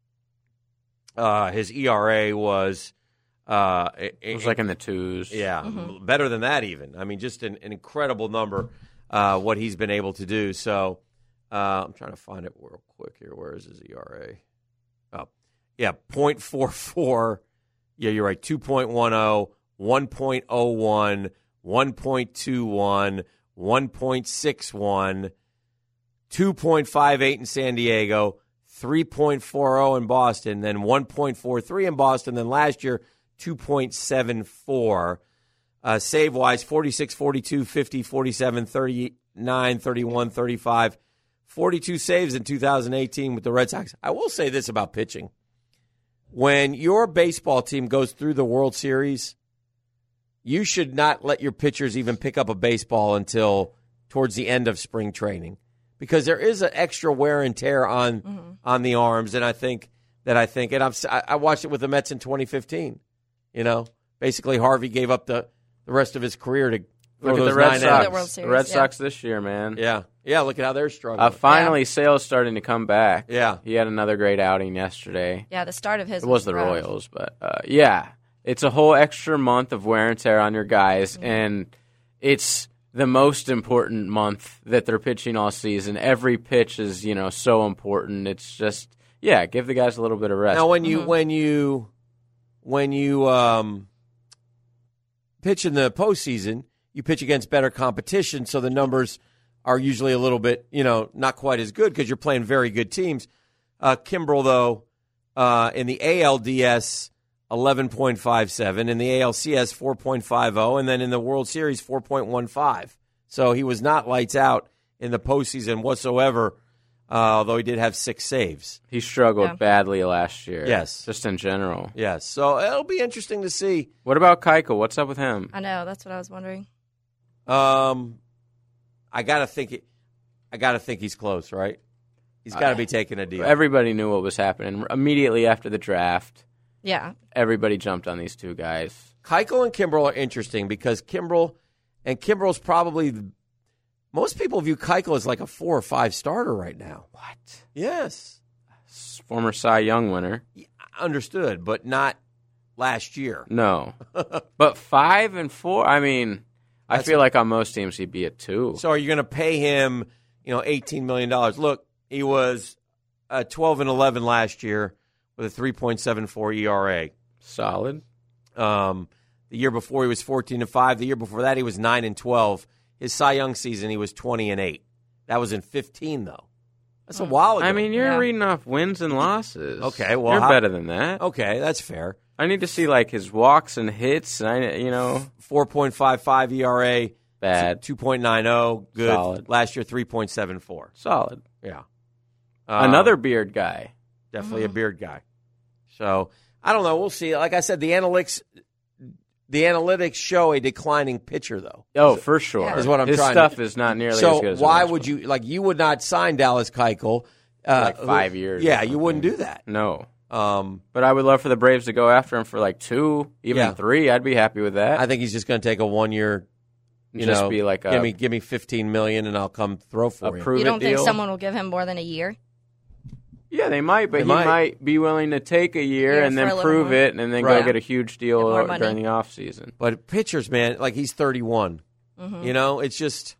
Uh, his E R A was. Uh, It was like in the twos. Yeah, better than that even. I mean, just an, an incredible number, uh, what he's been able to do. So uh, I'm trying to find it real quick here. Where is his E R A? Oh, yeah, point four four. Yeah, you're right, two point one oh, one point oh one, one point two one, one point six one, two point five eight in San Diego, three point four oh in Boston, then one point four three in Boston, then last year – two point seven four. Uh, save-wise, forty-six, forty-two, fifty, forty-seven, thirty-nine, thirty-one, thirty-five. forty-two saves in two thousand eighteen with the Red Sox. I will say this about pitching. When your baseball team goes through the World Series, you should not let your pitchers even pick up a baseball until towards the end of spring training because there is an extra wear and tear on mm-hmm. on the arms, and I think that I think, and I've, I watched it with the Mets in twenty fifteen. You know, basically Harvey gave up the, the rest of his career to throw Look at those the Red nine Sox. innings. The World Series, the Red yeah. Sox this year, man. Yeah, yeah. Look at how they're struggling. Uh, finally, Sale's starting to come back. Yeah. He had another great outing yesterday. Yeah, the start of his It was the rough. Royals, but uh, yeah, it's a whole extra month of wear and tear on your guys, Mm-hmm. and it's the most important month that they're pitching all season. Every pitch is, you know, so important. It's just, yeah, give the guys a little bit of rest. Now, when you Mm-hmm. when you when you um, pitch in the postseason, you pitch against better competition, so the numbers are usually a little bit, you know, not quite as good because you're playing very good teams. Uh, Kimbrel, though, uh, in the A L D S, eleven point five seven, in the A L C S, four point five oh, and then in the World Series, four point one five. So he was not lights out in the postseason whatsoever, uh, although he did have six saves. he struggled Yeah. badly last year. Yes. Just in general. Yes, so it'll be interesting to see. What about Keuchel? What's up with him? I know. That's what I was wondering. Um, I gotta think. It, I gotta think he's close, right? He's got to be taking a deal. Everybody knew what was happening. Immediately after the draft, Yeah. everybody jumped on these two guys. Keuchel and Kimbrel are interesting because Kimbrel and Kimbrel's probably the, most people view Keuchel as like a four or five starter right now. What? Yes, Former Cy Young winner. understood, but not last year. No. But five and four, I mean, I That's- feel like on most teams he'd be a two. So are you going to pay him, you know, eighteen million dollars? Look, he was uh, twelve and eleven last year with a three point seven four E R A. Solid. Um, the year before he was fourteen and five. The year before that he was nine and twelve. His Cy Young season he was twenty and eight. That was in fifteen though. That's a while ago. I mean, you're Yeah. reading off wins and losses. Okay, well, you're how- better than that. okay, that's fair. I need to see like his walks and hits. And I, you know, four point five five E R A. bad, two point nine oh. Good. Solid. Last year three point seven four. solid. Yeah. Uh, Another beard guy. Definitely a beard guy. So, I don't know. We'll see. Like I said, the analytics the analytics show a declining pitcher, though. Oh, for sure. Yeah. Is what I'm His trying stuff to, is not nearly so as good as why it was. would you, like, you would not sign Dallas Keuchel. Uh, Like five who- years or Yeah, you something. wouldn't do that. No. Um, But I would love for the Braves to go after him for like two, even Yeah. three. I'd be happy with that. I think he's just going to take a one-year, you Just know, be like a, give me give me fifteen million dollars and I'll come throw a for you. prove You it don't think deal. someone will give him more than a year? Yeah, they might, but They he might. might. be willing to take a year Yeah, and for a then little prove more. it and then Right. go get a huge deal Get more money. during the off season. But pitchers, man, like he's thirty-one. Mm-hmm. You know, it's just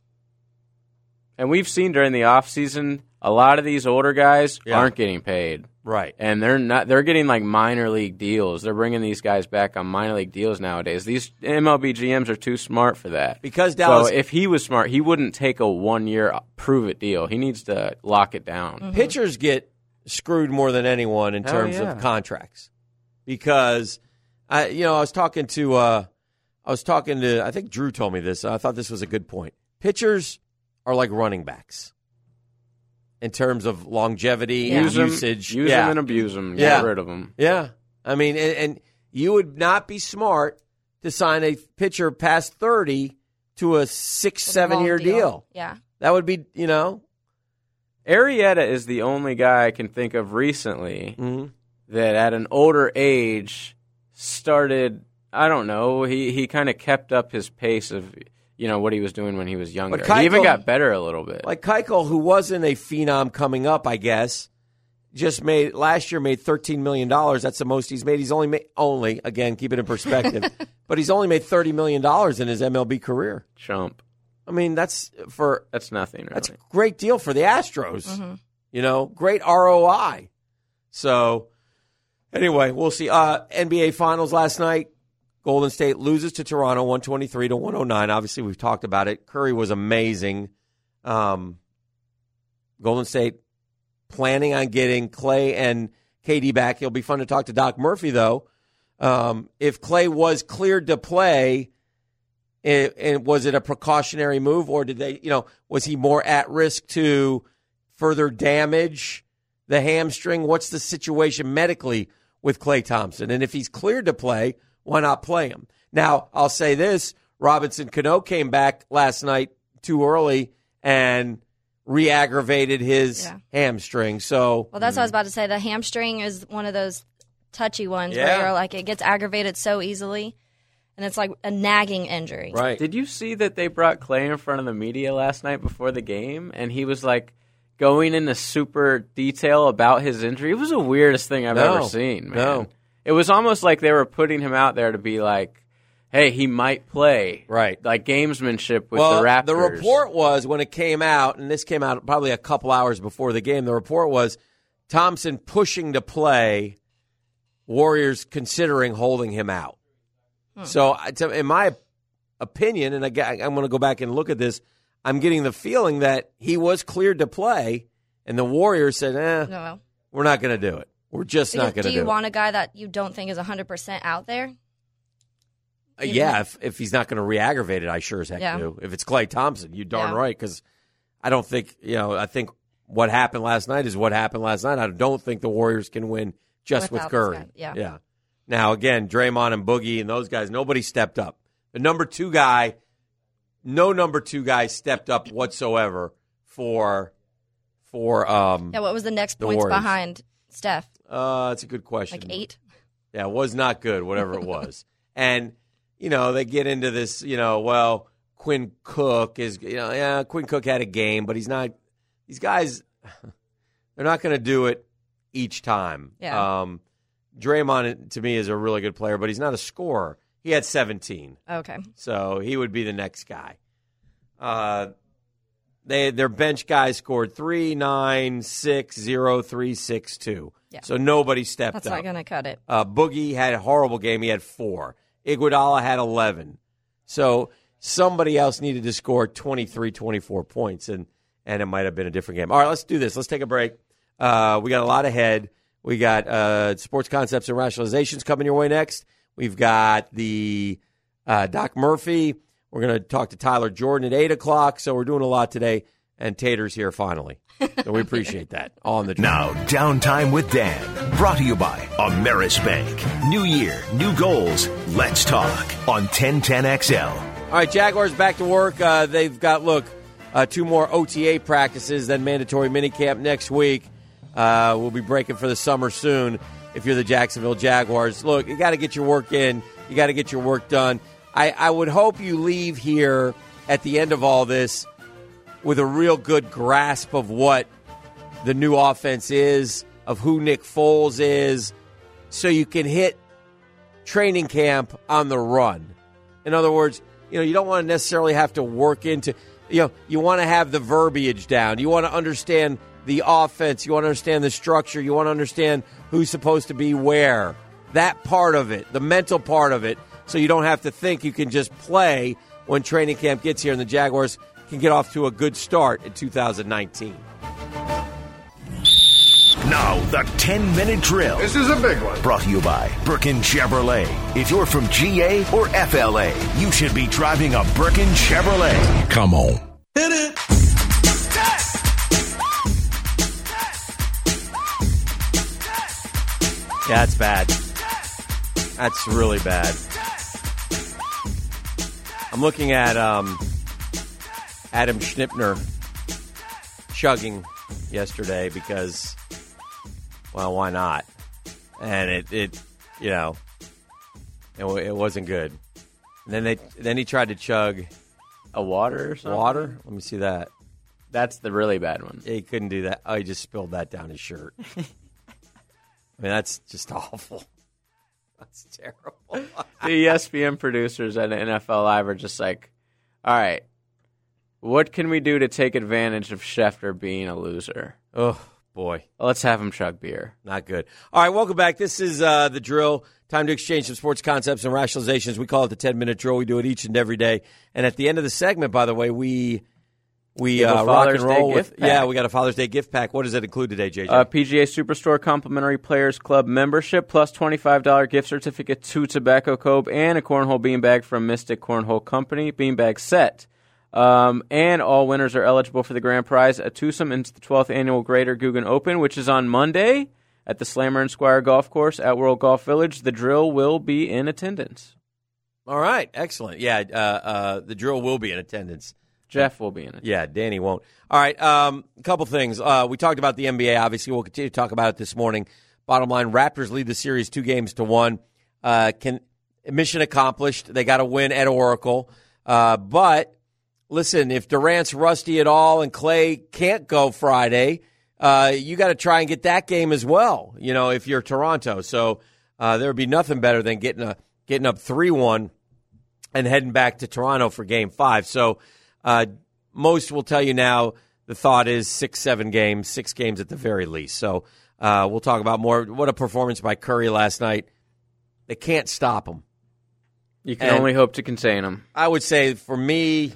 And we've seen during the off season, a lot of these older guys Yeah. aren't getting paid. right. And they're not. They're getting like minor league deals. They're bringing these guys back on minor league deals nowadays. These M L B G Ms are too smart for that. Because Dallas So if he was smart, he wouldn't take a one-year prove-it deal. He needs to lock it down. Mm-hmm. pitchers get screwed more than anyone in Hell terms yeah. of contracts. Because I you know, I was talking to uh I was talking to I think Drew told me this. I thought this was a good point. Pitchers are like running backs in terms of longevity Yeah. and Use them, usage. use yeah. them and abuse them. Yeah. Get rid of them. Yeah. I mean, and, and you would not be smart to sign a pitcher past thirty to a six, With a seven long year deal. Yeah. That would be, you know. Arrieta is the only guy I can think of recently Mhm. that at an older age started, I don't know, he, he kind of kept up his pace of, you know, what he was doing when he was younger. But he even Keuchel- got better a little bit. Like Keuchel, who wasn't a phenom coming up, I guess, just made last year made thirteen million dollars. That's the most he's made. He's only made, only, again, keep it in perspective, but he's only made thirty million dollars in his M L B career. Chump. I mean, that's for That's nothing, really. that's a great deal for the Astros. Mm-hmm. You know, great R O I. So, anyway, we'll see. Uh, N B A Finals last night. Golden State loses to Toronto, one twenty-three to one oh nine. Obviously, we've talked about it. Curry was amazing. Um, Golden State planning on getting Clay and K D back. It'll be fun to talk to Doc Murphy, though. Um, if Clay was cleared to play, it, it, was it a precautionary move, or did they, you know, was he more at risk to further damage the hamstring? What's the situation medically with Klay Thompson? And if he's cleared to play, why not play him? Now, I'll say this. Robinson Cano came back last night too early and re-aggravated his Yeah. hamstring. So, Well, that's what I was about to say. The hamstring is one of those touchy ones Yeah. where you're like it gets aggravated so easily, and it's like a nagging injury. right. Did you see that they brought Clay in front of the media last night before the game, and he was like going into super detail about his injury? It was the weirdest thing I've No. ever seen, man. No. It was almost like they were putting him out there to be like, hey, he might play. Right. Like gamesmanship with well, the Raptors. the report was when it came out, and this came out probably a couple hours before the game, the report was Thompson pushing to play, Warriors considering holding him out. So, I- to- in my opinion, and again, I'm going to go back and look at this, I'm getting the feeling that he was cleared to play, and the Warriors said, eh, No, well, we're not going to do it. We're just not because going to do do you it. want a guy that you don't think is one hundred percent out there? Uh, yeah, if, if he's not going to re-aggravate it, I sure as heck Yeah. do. If it's Klay Thompson, you darn Yeah. right, because I don't think, you know, I think what happened last night is what happened last night. I don't think the Warriors can win just Without with this Curry. guy, yeah. Yeah. Now, again, Draymond and Boogie and those guys, nobody stepped up. The number two guy, no number two guy stepped up whatsoever for, for, um, Yeah. What was the next The points Warriors. behind Steph? uh, that's a good question. Like eight. Yeah, it was not good, whatever it was. And, you know, they get into this, you know, well, Quinn Cook is, you know, yeah, Quinn Cook had a game, but he's not, these guys, they're not going to do it each time. Yeah. Um, Draymond, to me, is a really good player, but he's not a scorer. He had seventeen, Okay. so he would be the next guy. Uh, They their bench guys scored three, nine, six, zero, three, six, two. Yeah. So nobody stepped That's up. not going to cut it. Uh, Boogie had a horrible game. He had four. Iguodala had eleven. So somebody else needed to score twenty-three, twenty-four points, and, and it might have been a different game. All right, let's do this. Let's take a break. Uh, we got a lot ahead. We got uh, sports concepts and rationalizations coming your way next. We've got the uh, Doc Murphy. We're going to talk to Tyler Jordan at eight o'clock, so we're doing a lot today. And Tater's here finally. So we appreciate that. On the Now, Downtime with Dan. Brought to you by Ameris Bank. New year, new goals. Let's talk on ten ten X L. All right, Jaguars back to work. Uh, they've got, look, uh, two more O T A practices, then mandatory minicamp next week. Uh, we'll be breaking for the summer soon if you're the Jacksonville Jaguars. Look, you got to get your work in. You got to get your work done. I, I would hope you leave here at the end of all this with a real good grasp of what the new offense is, of who Nick Foles is, so you can hit training camp on the run. In other words, you know, you don't want to necessarily have to work into, you know, you want to have the verbiage down. You want to understand the offense. You want to understand the structure. You want to understand who's supposed to be where. That part of it, the mental part of it, so you don't have to think. You can just play when training camp gets here, and the Jaguars can get off to a good start in two thousand nineteen. Now, the ten-minute drill. This is a big one. Brought to you by Birkin Chevrolet. If you're from G A or F L A, you should be driving a Birkin Chevrolet. Come on. Hit it. Yeah, that's bad. That's really bad. I'm looking at um, Adam Schnipner chugging yesterday because, well, why not? And it, it you know, it, it wasn't good. And then they, then he tried to chug A water or something? water. Let me see that. That's the really bad one. Yeah, he couldn't do that. Oh, he just spilled that down his shirt. I mean, that's just awful. That's terrible. The E S P N producers at N F L Live are just like, all right, what can we do to take advantage of Schefter being a loser? Oh, boy. Let's have him chug beer. Not good. All right, welcome back. This is uh, The Drill. Time to exchange some sports concepts and rationalizations. We call it the ten-minute drill. We do it each and every day. And at the end of the segment, by the way, we we Give a uh, rock and Father's Day roll with gift pack. yeah, we got a Father's Day gift pack. What does it include today, J J? Uh, P G A Superstore complimentary Players Club membership plus twenty-five dollars gift certificate to Tobacco Cove and a cornhole beanbag from Mystic Cornhole Company beanbag set. Um, and all winners are eligible for the grand prize, a twosome into the twelfth annual Greater Guggen Open, which is on Monday at the Slammer and Squire Golf Course at World Golf Village. The Drill will be in attendance. All right, excellent. Yeah, uh, uh, the Drill will be in attendance. Jeff will be in it. Yeah, Danny won't. All right, um, a couple things. Uh, we talked about the N B A. Obviously, we'll continue to talk about it this morning. Bottom line, Raptors lead the series two games to one. Uh, can mission accomplished. They got to win at Oracle. Uh, but, listen, if Durant's rusty at all and Clay can't go Friday, uh, you got to try and get that game as well, you know, if you're Toronto. So uh, there would be nothing better than getting a getting up three one and heading back to Toronto for game five. So, Uh, most will tell you now the thought is six, seven games, six games at the very least. So uh, we'll talk about more. What a performance by Curry last night. They can't stop him. You can And only hope to contain him. I would say for me,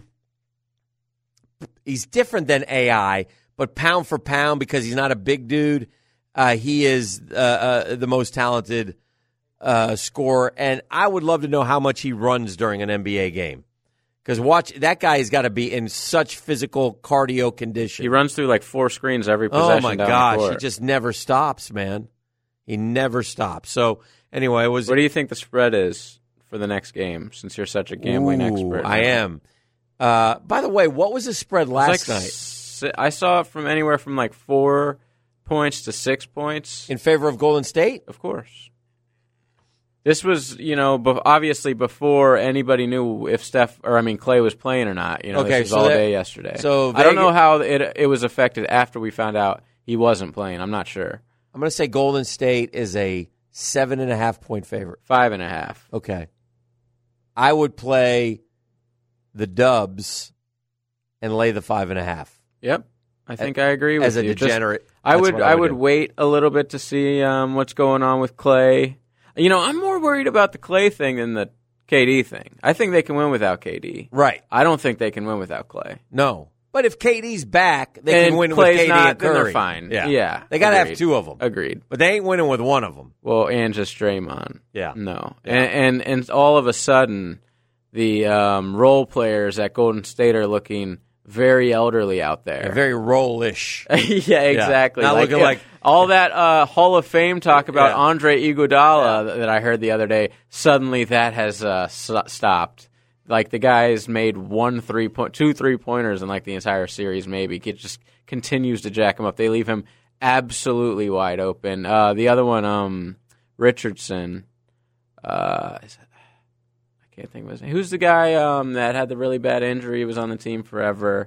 he's different than A I, but pound for pound, because he's not a big dude, uh, he is uh, uh, the most talented uh, scorer. And I would love to know how much he runs during an N B A game. Because watch, that guy has got to be in such physical cardio condition. He runs through like four screens every possession. Oh, my down gosh. the court. He just never stops, man. He never stops. So, anyway, it was. What do you think the spread is for the next game, since you're such a gambling Ooh, expert? I am. Uh, by the way, what was the spread last It's like night? si- I saw it from anywhere from like four points to six points. In favor of Golden State? Of course. This was, you know, be- obviously before anybody knew if Steph, or I mean Clay was playing or not. You know, Okay, this was so all that- day yesterday. so I don't know Vegas- how it it was affected after we found out he wasn't playing. I'm not sure. I'm going to say Golden State is a seven and a half point favorite. Five and a half. Okay. I would play the Dubs and lay the five and a half. Yep. I think I agree with as a you. degenerate. Just, I would I, I would, would do. wait a little bit to see um, what's going on with Clay. You know, I'm more worried about the Clay thing than the K D thing. I think they can win without K D. Right. I don't think they can win without Clay. No. But if K D's back, they and can win Clay's with K D not, and Curry. Then they're fine. Yeah. yeah They got to have agreed. two of them. Agreed. But they ain't winning with one of them. Well, and just Draymond. Yeah. No. Yeah. And, and and all of a sudden, the um, role players at Golden State are looking very elderly out there. They're very roll-ish. yeah, exactly. Not like, looking like all that uh, Hall of Fame talk about Yeah. Andre Iguodala yeah. that I heard the other day. Suddenly, that has uh, s- stopped. Like the guy's made one three point, two three pointers in like the entire series. Maybe it just continues to jack him up. They leave him absolutely wide open. Uh, the other one, um, Richardson. Uh, is it, I can't think of his name. Who's the guy um, that had the really bad injury? He was on the team forever.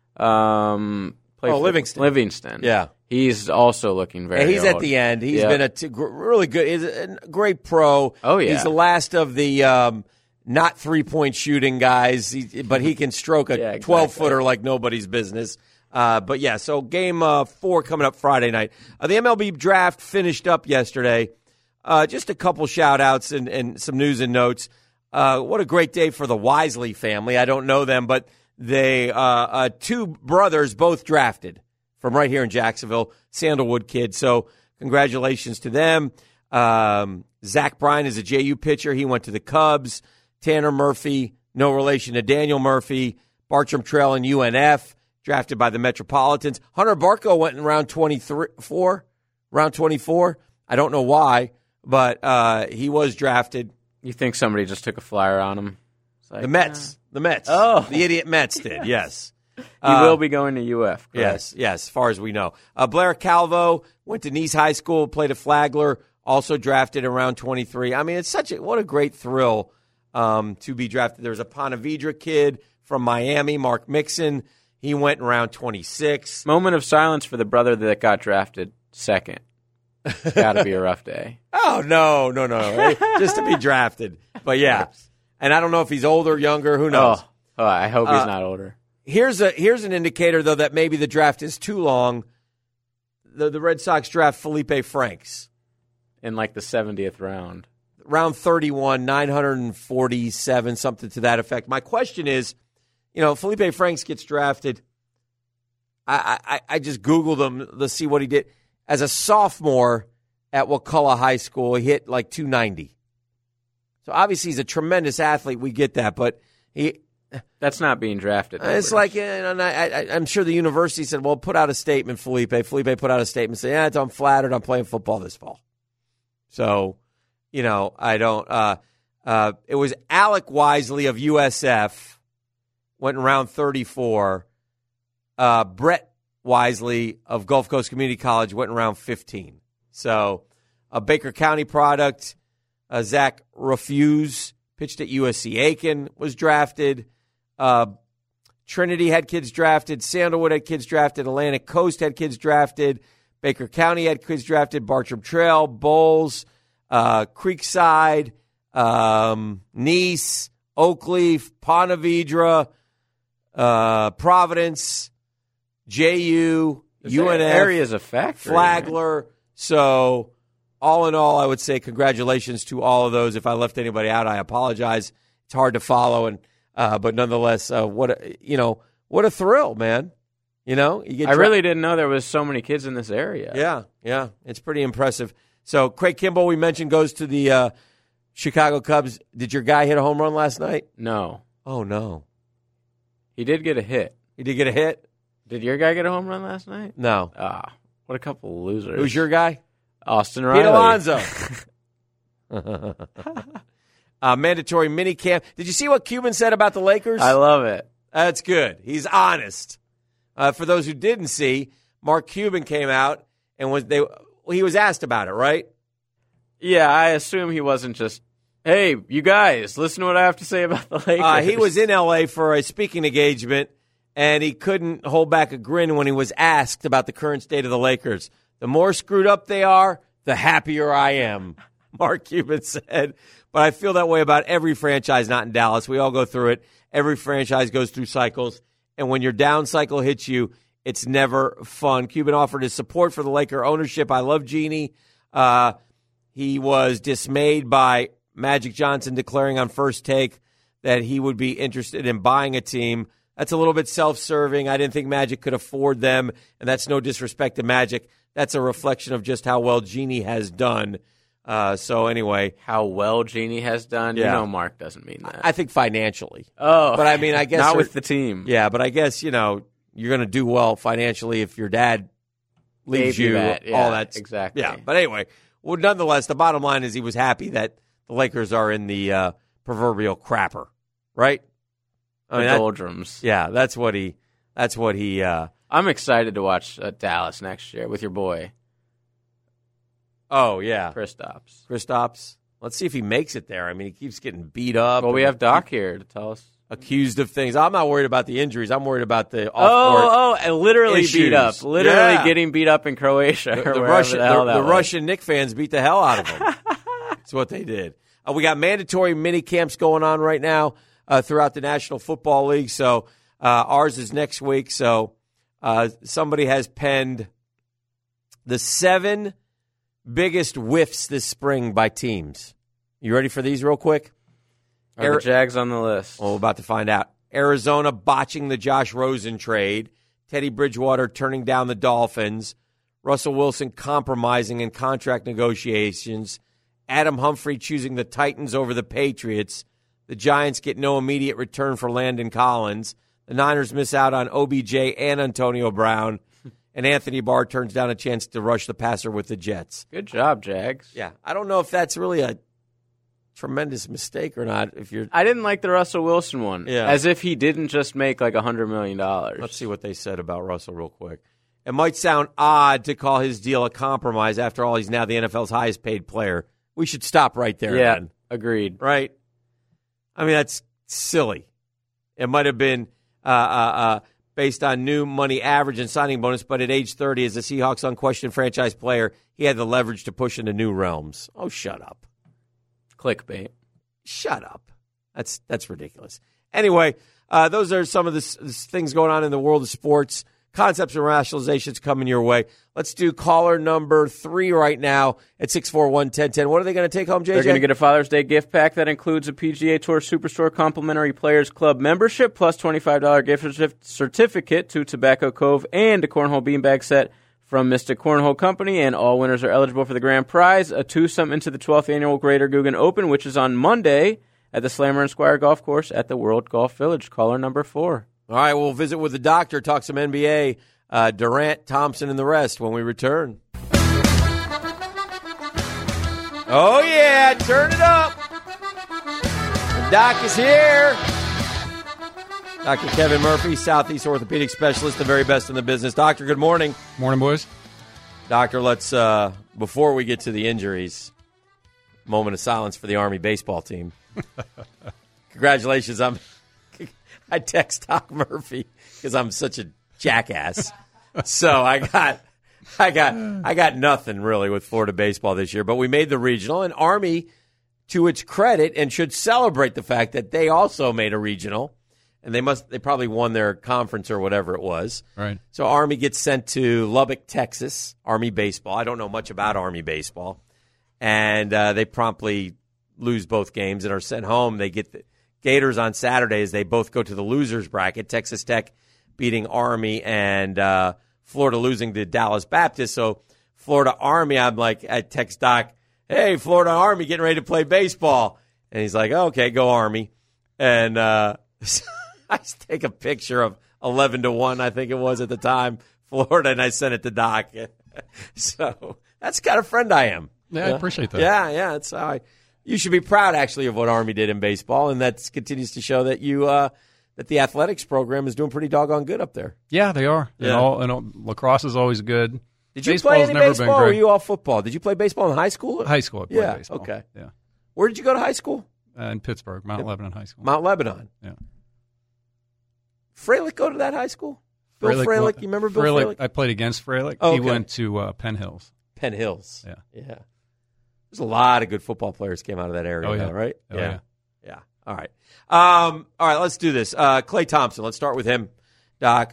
Um, played Oh, for- Livingston. Livingston. Yeah. He's also looking very And he's old. at the end. He's Yeah. been a t- gr- really good. He's a great pro. Oh, yeah. He's the last of the um, not three-point shooting guys, he, but he can stroke a Yeah, exactly. twelve-footer like nobody's business. Uh, but, yeah, so game uh, four coming up Friday night. Uh, the M L B draft finished up yesterday. Uh, just a couple shout-outs and, and some news and notes. Uh, what a great day for the Wisely family. I don't know them, but they uh, uh, two brothers both drafted from right here in Jacksonville, Sandalwood kid. So congratulations to them. Um, Zach Bryan is a J U pitcher. He went to the Cubs. Tanner Murphy, no relation to Daniel Murphy. Bartram Trail and U N F, drafted by the Metropolitans. Hunter Barco went in round twenty-four. Round twenty-four. I don't know why, but uh, he was drafted. You think somebody just took a flyer on him? It's like, The Mets. The Mets. Oh. The idiot Mets did, yes. He Uh, will be going to U F. Correct? Yes, yes, as far as we know. Uh, Blair Calvo went to Nice High School, played at Flagler, also drafted around twenty-three. I mean, it's such a, what a great thrill um, to be drafted. There's a Ponte Vedra kid from Miami, Mark Mixon. He went in round twenty-six. Moment of silence for the brother that got drafted second. It's got to be a rough day. Oh, no, no, no. Hey, just to be drafted. But, yeah. And I don't know if he's older, younger, who knows. Oh, oh I hope he's Uh, not older. Here's a here's an indicator, though, that maybe the draft is too long. The, the Red Sox draft Felipe Franks. In like the seventieth round. Round thirty-one, nine hundred forty-seven, something to that effect. My question is, you know, Felipe Franks gets drafted. I, I, I just Googled him to see what he did. As a sophomore at Wakulla High School, he hit like two ninety. So obviously he's a tremendous athlete. We get that, but he That's not being drafted. it's numbers. like, and I, I, I'm sure the university said, well, put out a statement, Felipe. Felipe put out a statement saying, yeah, I'm flattered. I'm playing football this fall. So, you know, I don't. Uh, uh, it was Alec Wisely of U S F, went in round thirty-four. Uh, Brett Wisely of Gulf Coast Community College went in round fifteen. So, a Baker County product. Uh, Zach Refuse pitched at U S C Aiken, was drafted. Uh, Trinity had kids drafted. Sandalwood had kids drafted. Atlantic Coast had kids drafted. Baker County had kids drafted. Bartram Trail, Bowles, uh, Creekside, um, Nice, Oakleaf, Ponte Vedra, uh, Providence, J U, This U N F, area is a factory. Flagler. So, all in all, I would say congratulations to all of those. If I left anybody out, I apologize. It's hard to follow, and uh, but nonetheless, uh, what a, you know, what a thrill, man. You know, you get I dra- really didn't know there was so many kids in this area. yeah, yeah, it's pretty impressive. So, Craig Kimball, we mentioned, goes to the uh, Chicago Cubs. Did your guy hit a home run last night? No. Oh no, He did get a hit. he did get a hit. Did your guy get a home run last night? No. Ah, what a couple of losers. Who's your guy? Austin Riley. Pete Alonso. uh, mandatory mini camp. Did you see what Cuban said about the Lakers? I love it. That's good. He's honest. Uh, for those who didn't see, Mark Cuban came out and was they. He was asked about it, right? Yeah, I assume he wasn't just, hey, you guys, listen to what I have to say about the Lakers. Uh, he was in L A for a speaking engagement, and he couldn't hold back a grin when he was asked about the current state of the Lakers. The more screwed up they are, the happier I am, Mark Cuban said. But I feel that way about every franchise, not in Dallas. We all go through it. Every franchise goes through cycles. And when your down cycle hits you, It's never fun. Cuban offered his support for the Laker ownership. I love Jeannie. Uh, he was dismayed by Magic Johnson declaring on First Take that he would be interested in buying a team. That's a little bit self-serving. I didn't think Magic could afford them, and that's no disrespect to Magic. That's a reflection of just how well Jeannie has done. Uh, so anyway. How well Jeannie has done? Yeah. You know Mark doesn't mean that. I think financially. Oh. But I mean, I guess. Not with the team. Yeah, but I guess, you know, you're going to do well financially if your dad leaves Gave you, that. Yeah, all that. exactly. Yeah, but anyway, well, nonetheless, the bottom line is he was happy that the Lakers are in the uh, proverbial crapper, right? I The mean, that- doldrums. yeah, that's what he, that's what he, uh, I'm excited to watch uh, Dallas next year with your boy, oh, yeah. Kristaps. Kristaps. Let's see if he makes it there. I mean, he keeps getting beat up. Well, we and have Doc here to tell us. accused of things. I'm not worried about the injuries. I'm worried about the Oh, off-court. oh, and literally issues. beat up. Literally Yeah. getting beat up in Croatia. The, or the wherever Russian, the, hell the, that the was. Russian Knick fans beat the hell out of him. That's what they did. Uh, we got mandatory mini camps going on right now uh, throughout the National Football League. So uh, ours is next week. So uh, somebody has penned the seven biggest whiffs this spring by teams. You ready for these real quick? Are the Jags on the list? Well, we're about to find out. Arizona botching the Josh Rosen trade. Teddy Bridgewater turning down the Dolphins. Russell Wilson compromising in contract negotiations. Adam Humphrey choosing the Titans over the Patriots. The Giants get no immediate return for Landon Collins. The Niners miss out on O B J and Antonio Brown. And Anthony Barr turns down a chance to rush the passer with the Jets. Good job, Jags. Yeah, I don't know if that's really a tremendous mistake or not. If you're, I didn't like the Russell Wilson one. Yeah. As if he didn't just make like one hundred million dollars. Let's see what they said about Russell real quick. It might sound odd to call his deal a compromise. After all, he's now the N F L's highest paid player. We should stop right there. Yeah, then. agreed. Right? I mean, that's silly. It might have been uh, uh, uh, based on new money average and signing bonus, but at age thirty, as the Seahawks' unquestioned franchise player, he had the leverage to push into new realms. Oh, shut up. Clickbait. Shut up. That's that's ridiculous. Anyway, uh, those are some of the s- s- things going on in the world of sports. Concepts and rationalizations coming your way. Let's do caller number three right now at six four one, one zero one zero. What are they going to take home, J J? They're going to get a Father's Day gift pack that includes a P G A Tour Superstore complimentary Players Club membership plus twenty-five dollars gift certif- certificate to Tobacco Cove and a Cornhole beanbag set from Mystic Cornhole Company. And all winners are eligible for the grand prize, a twosome into the twelfth annual Greater Guggen Open, which is on Monday at the Slammer and Squire Golf Course at the World Golf Village. Caller number four. All right, we'll visit with the doctor, talk some N B A, uh, Durant, Thompson, and the rest when we return. Oh, yeah, turn it up. The doc is here. Doctor Kevin Murphy, Southeast Orthopedic Specialist, the very best in the business. Doctor, good morning. Morning, boys. Doctor, let's, uh, before we get to the injuries, moment of silence for the Army baseball team. Congratulations. I'm, I text Doc Murphy because I'm such a jackass. So I got, I got, I got nothing really with Florida baseball this year, but we made the regional, and Army, to its credit, and should celebrate the fact that they also made a regional. And they must they probably won their conference or whatever it was. Right. So Army gets sent to Lubbock, Texas, Army baseball. I don't know much about Army baseball. And uh, they promptly lose both games and are sent home. They get the Gators on Saturdays. They both go to the losers bracket. Texas Tech beating Army and uh, Florida losing to Dallas Baptist. So Florida Army, I'm like, I text Doc, hey, Florida Army getting ready to play baseball. And he's like, oh, okay, go Army. And uh, I take a picture of eleven to one, I think it was at the time, Florida, and I sent it to Doc. So that's the kind of friend I am. Yeah, I appreciate that. Yeah, yeah. That's how I. You should be proud, actually, of what Army did in baseball, and that continues to show that you uh, that the athletics program is doing pretty doggone good up there. Yeah, they are. Yeah. And, all, and all, lacrosse is always good. Did you Baseball's play any never baseball, been or were great. you all football? Did you play baseball in high school? High school, I played Yeah, baseball. okay. Yeah. Where did you go to high school? Uh, in Pittsburgh, Mount Lebanon High School. Mount Lebanon. Yeah. Freilich go to that high school? Bill Freilich, went- you remember Bill Freilich? Freilich? I played against Freilich. Oh, He okay. went to uh, Penn Hills. Penn Hills. Yeah. Yeah. There's a lot of good football players came out of that area, Oh, yeah. though, right? Oh, yeah. yeah. Yeah. All right. Um, all right, let's do this. Uh, Klay Thompson, let's start with him. Doc,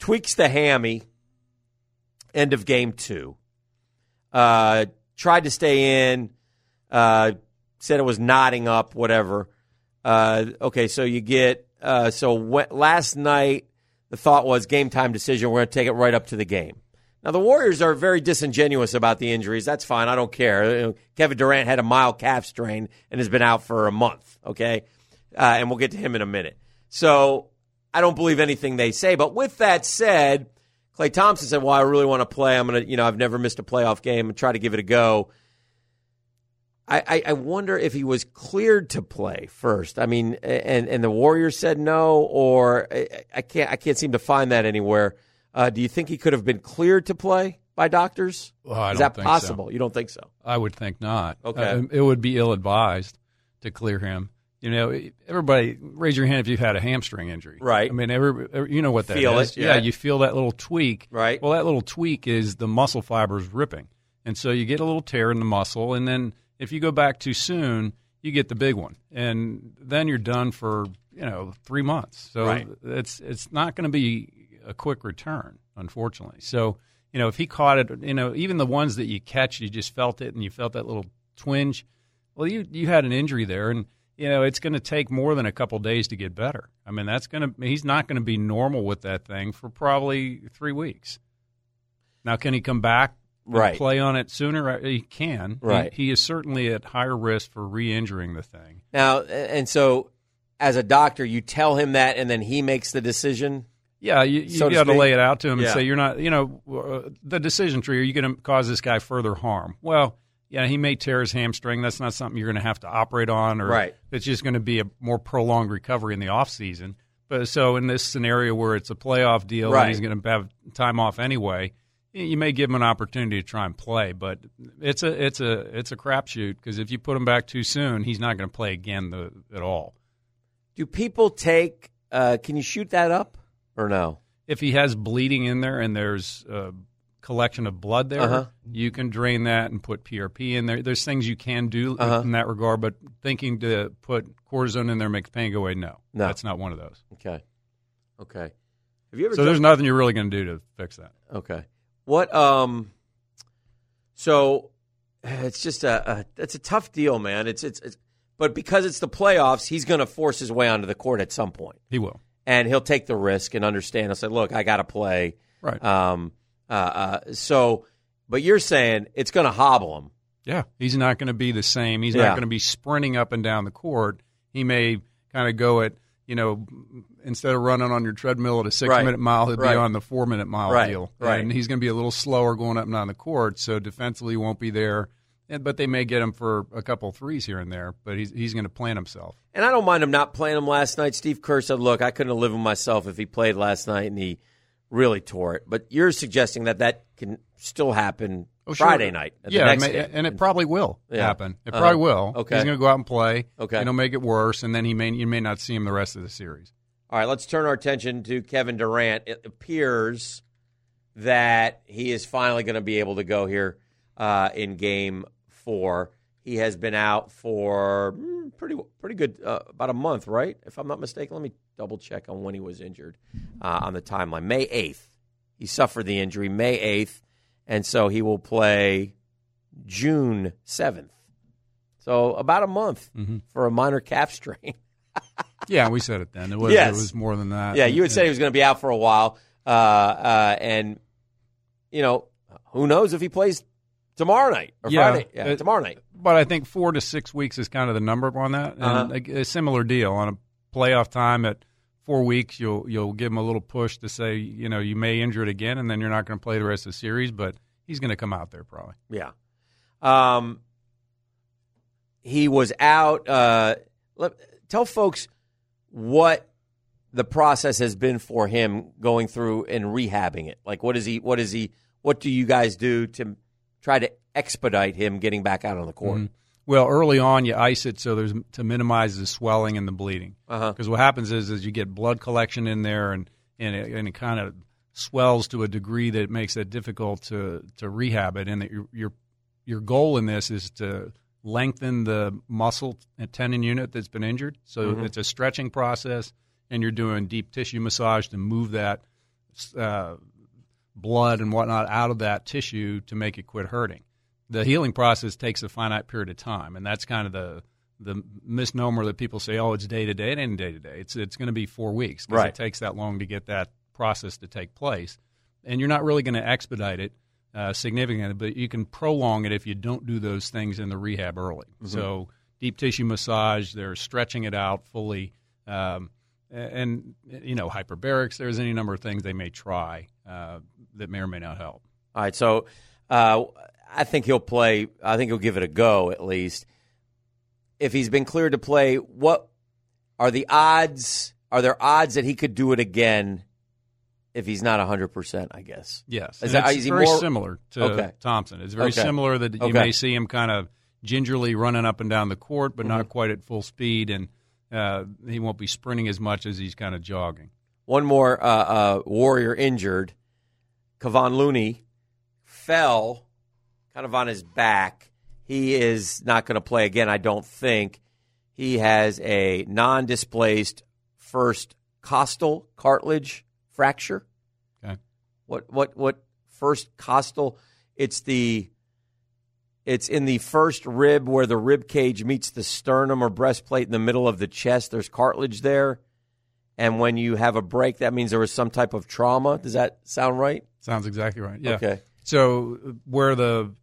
tweaks the hammy, end of game two. Uh, tried to stay in, uh, said it was knotting up, whatever. Uh, okay, so you get uh, – so wh- last night the thought was game time decision. We're going to take it right up to the game. Now, the Warriors are very disingenuous about the injuries. That's fine. I don't care. You know, Kevin Durant had a mild calf strain and has been out for a month, okay? Uh, and we'll get to him in a minute. So I don't believe anything they say. But with that said, Klay Thompson said, well, I really want to play. I'm going to, you know, I've never missed a playoff game and try to give it a go. I, I, I wonder if he was cleared to play first. I mean, and, and the Warriors said no, or I, I can't I can't seem to find that anywhere. Uh, do you think he could have been cleared to play by doctors? Well, I Is don't that think possible? so. You don't think so? I would think not. Okay. Uh, it would be ill-advised to clear him. You know, everybody, raise your hand if you've had a hamstring injury. Right. I mean, every, every you know what that Feel is. it, yeah. You feel that little tweak. Right. Well, that little tweak is the muscle fibers ripping. And so you get a little tear in the muscle, and then if you go back too soon, you get the big one. And then you're done for, you know, three months. So Right. it's it's not going to be a quick return, unfortunately. So, you know, if he caught it, you know, even the ones that you catch, you just felt it and you felt that little twinge. Well, you you had an injury there, and you know it's going to take more than a couple days to get better. I mean, that's going to he's not going to be normal with that thing for probably three weeks. Now, can he come back and Right. play on it sooner? He can. Right. He, he is certainly at higher risk for re-injuring the thing. Now, and so as a doctor, you tell him that, and then he makes the decision. Yeah, you, you So to got to speak. lay it out to him Yeah. and say, you're not, you know, uh, the decision tree, are you going to cause this guy further harm? Well, yeah, he may tear his hamstring. That's not something you're going to have to operate on, or Right. it's just going to be a more prolonged recovery in the off season. But so in this scenario where it's a playoff deal Right. and he's going to have time off anyway, you may give him an opportunity to try and play. But it's a it's a it's a crapshoot, because if you put him back too soon, he's not going to play again the, at all. Do people take uh, – can you shoot that up or no? If he has bleeding in there and there's a collection of blood there, Uh-huh. you can drain that and put P R P in there. There's things you can do Uh-huh. in that regard, but thinking to put cortisone in there makes pain go away, no. No. That's not one of those. Okay. Okay. Have you ever So done- there's nothing you're really going to do to fix that. Okay. What? Um. So it's just a, a it's a tough deal, man. It's, it's it's but because it's the playoffs, he's going to force his way onto the court at some point, He will. and he'll take the risk and understand. He'll say, "Look, I got to play." Right. Um. Uh. uh so, but you're saying it's going to hobble him. Yeah. He's not going to be the same. He's Yeah. not going to be sprinting up and down the court. He may kind of go at, you know, instead of running on your treadmill at a six-minute Right. mile, he'll Right. be on the four-minute mile Right. deal. Right. And he's going to be a little slower going up and down the court, so defensively he won't be there. And, but they may get him for a couple of threes here and there, but he's he's going to plant himself. And I don't mind him not playing him last night. Steve Kerr said, "Look, I couldn't have lived with myself if he played last night and he really tore it." But you're suggesting that that can still happen Oh, sure. Friday night. At Yeah, the next it may- game. and it probably will Yeah. happen. It Uh-huh. probably will. Okay. He's going to go out and play. Okay. And he'll make it worse, and then he may you may not see him the rest of the series. All right, let's turn our attention to Kevin Durant. It appears that he is finally going to be able to go here uh, in Game Four. He has been out for mm, pretty pretty good uh, about a month, right? If I'm not mistaken, let me double check on when he was injured uh, on the timeline. May eighth, he suffered the injury. May eighth, and so he will play June seventh. So about a month Mhm. for a minor calf strain. Yeah, we said it then. It was, Yes. it was more than that. Yeah, you had said he was going to be out for a while, uh, uh, and you know, who knows if he plays tomorrow night or Yeah, Friday? Yeah, it- tomorrow night. But I think four to six weeks is kind of the number on that. And Uh-huh. a, a similar deal on a playoff time at four weeks, you'll you'll give him a little push to say, you know, you may injure it again, and then you're not going to play the rest of the series. But he's going to come out there probably. Yeah. Um, he was out. Uh, let, tell folks what the process has been for him going through and rehabbing it. Like, what is he? What is he? What do you guys do to try to expedite him getting back out on the court? Mhm. Well, early on, you ice it so there's to minimize the swelling and the bleeding. Uh-huh. Because what happens is, is you get blood collection in there, and and it, and it kind of swells to a degree that it makes it difficult to to rehab it. And that your your your goal in this is to lengthen the muscle and tendon unit that's been injured. So Mhm. it's a stretching process, and you're doing deep tissue massage to move that uh, blood and whatnot out of that tissue to make it quit hurting. The healing process takes a finite period of time, and that's kind of the the misnomer that people say, oh, it's day-to-day. It ain't day-to-day. It's, it's going to be four weeks because right. it takes that long to get that process to take place. And you're not really going to expedite it uh, significantly, but you can prolong it if you don't do those things in the rehab early. Mm-hmm. So deep tissue massage, they're stretching it out fully, um, and, you know, hyperbarics, there's any number of things they may try uh, that may or may not help. All right, so uh, I think he'll play. I think he'll give it a go at least. If he's been cleared to play, what are the odds? Are there odds that he could do it again if he's not one hundred percent, I guess? Yes. Is that, that, it's is very more, similar to okay. Thompson. It's very okay. similar that you okay. may see him kind of gingerly running up and down the court, but mm-hmm. not quite at full speed, and uh, he won't be sprinting as much as he's kind of jogging. One more uh, uh, Warrior injured. Kevon Looney fell kind of on his back. He is not going to play again, I don't think. He has a non-displaced first costal cartilage fracture. Okay. What what what first costal? It's the it's in the first rib where the rib cage meets the sternum or breastplate in the middle of the chest. There's cartilage there. And when you have a break, that means there was some type of trauma. Does that sound right? Sounds exactly right. Yeah. Okay. So where the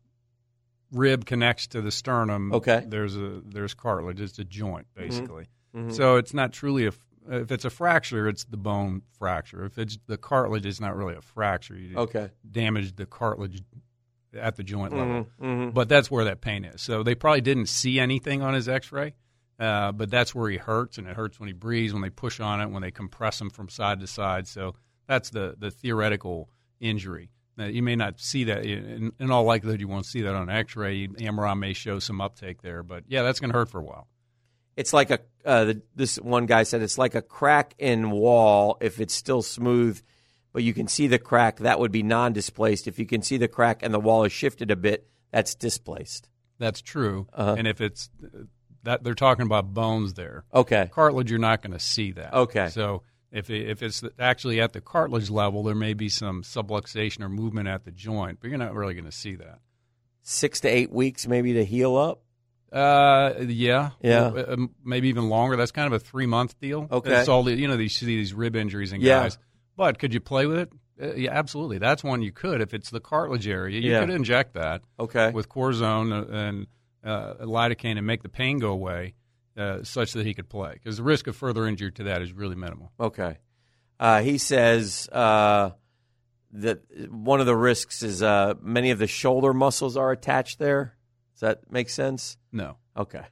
rib connects to the sternum, okay. there's a there's cartilage. It's a joint, basically. Mm-hmm. Mm-hmm. So it's not truly a if it's a fracture, it's the bone fracture. If it's the cartilage, it's not really a fracture. You okay. damage the cartilage at the joint level. Mm-hmm. Mm-hmm. But that's where that pain is. So they probably didn't see anything on his X-ray, uh, but that's where he hurts, and it hurts when he breathes, when they push on it, when they compress him from side to side. So that's the, the theoretical injury. Now, you may not see that. In, in all likelihood, you won't see that on an X-ray. M R I may show some uptake there. But, yeah, that's going to hurt for a while. It's like a uh, the, this one guy said it's like a crack in wall if it's still smooth, but you can see the crack. That would be non-displaced. If you can see the crack and the wall is shifted a bit, that's displaced. That's true. Uh-huh. And if it's that they're talking about bones there, okay, cartilage, you're not going to see that. Okay, so if it, if it's actually at the cartilage level, there may be some subluxation or movement at the joint, but you're not really going to see that. Six to eight weeks maybe to heal up. Uh, yeah, yeah, maybe even longer. That's kind of a three month deal. Okay, it's all the, you know, you see these rib injuries in yeah. guys. But could you play with it? Uh, yeah, absolutely. That's one you could if it's the cartilage area. You yeah. could inject that. Okay, with cortisone and uh, lidocaine and make the pain go away, uh, such that he could play. Because the risk of further injury to that is really minimal. Okay, uh, he says uh, that one of the risks is uh, many of the shoulder muscles are attached there. Does that make sense? No. Okay.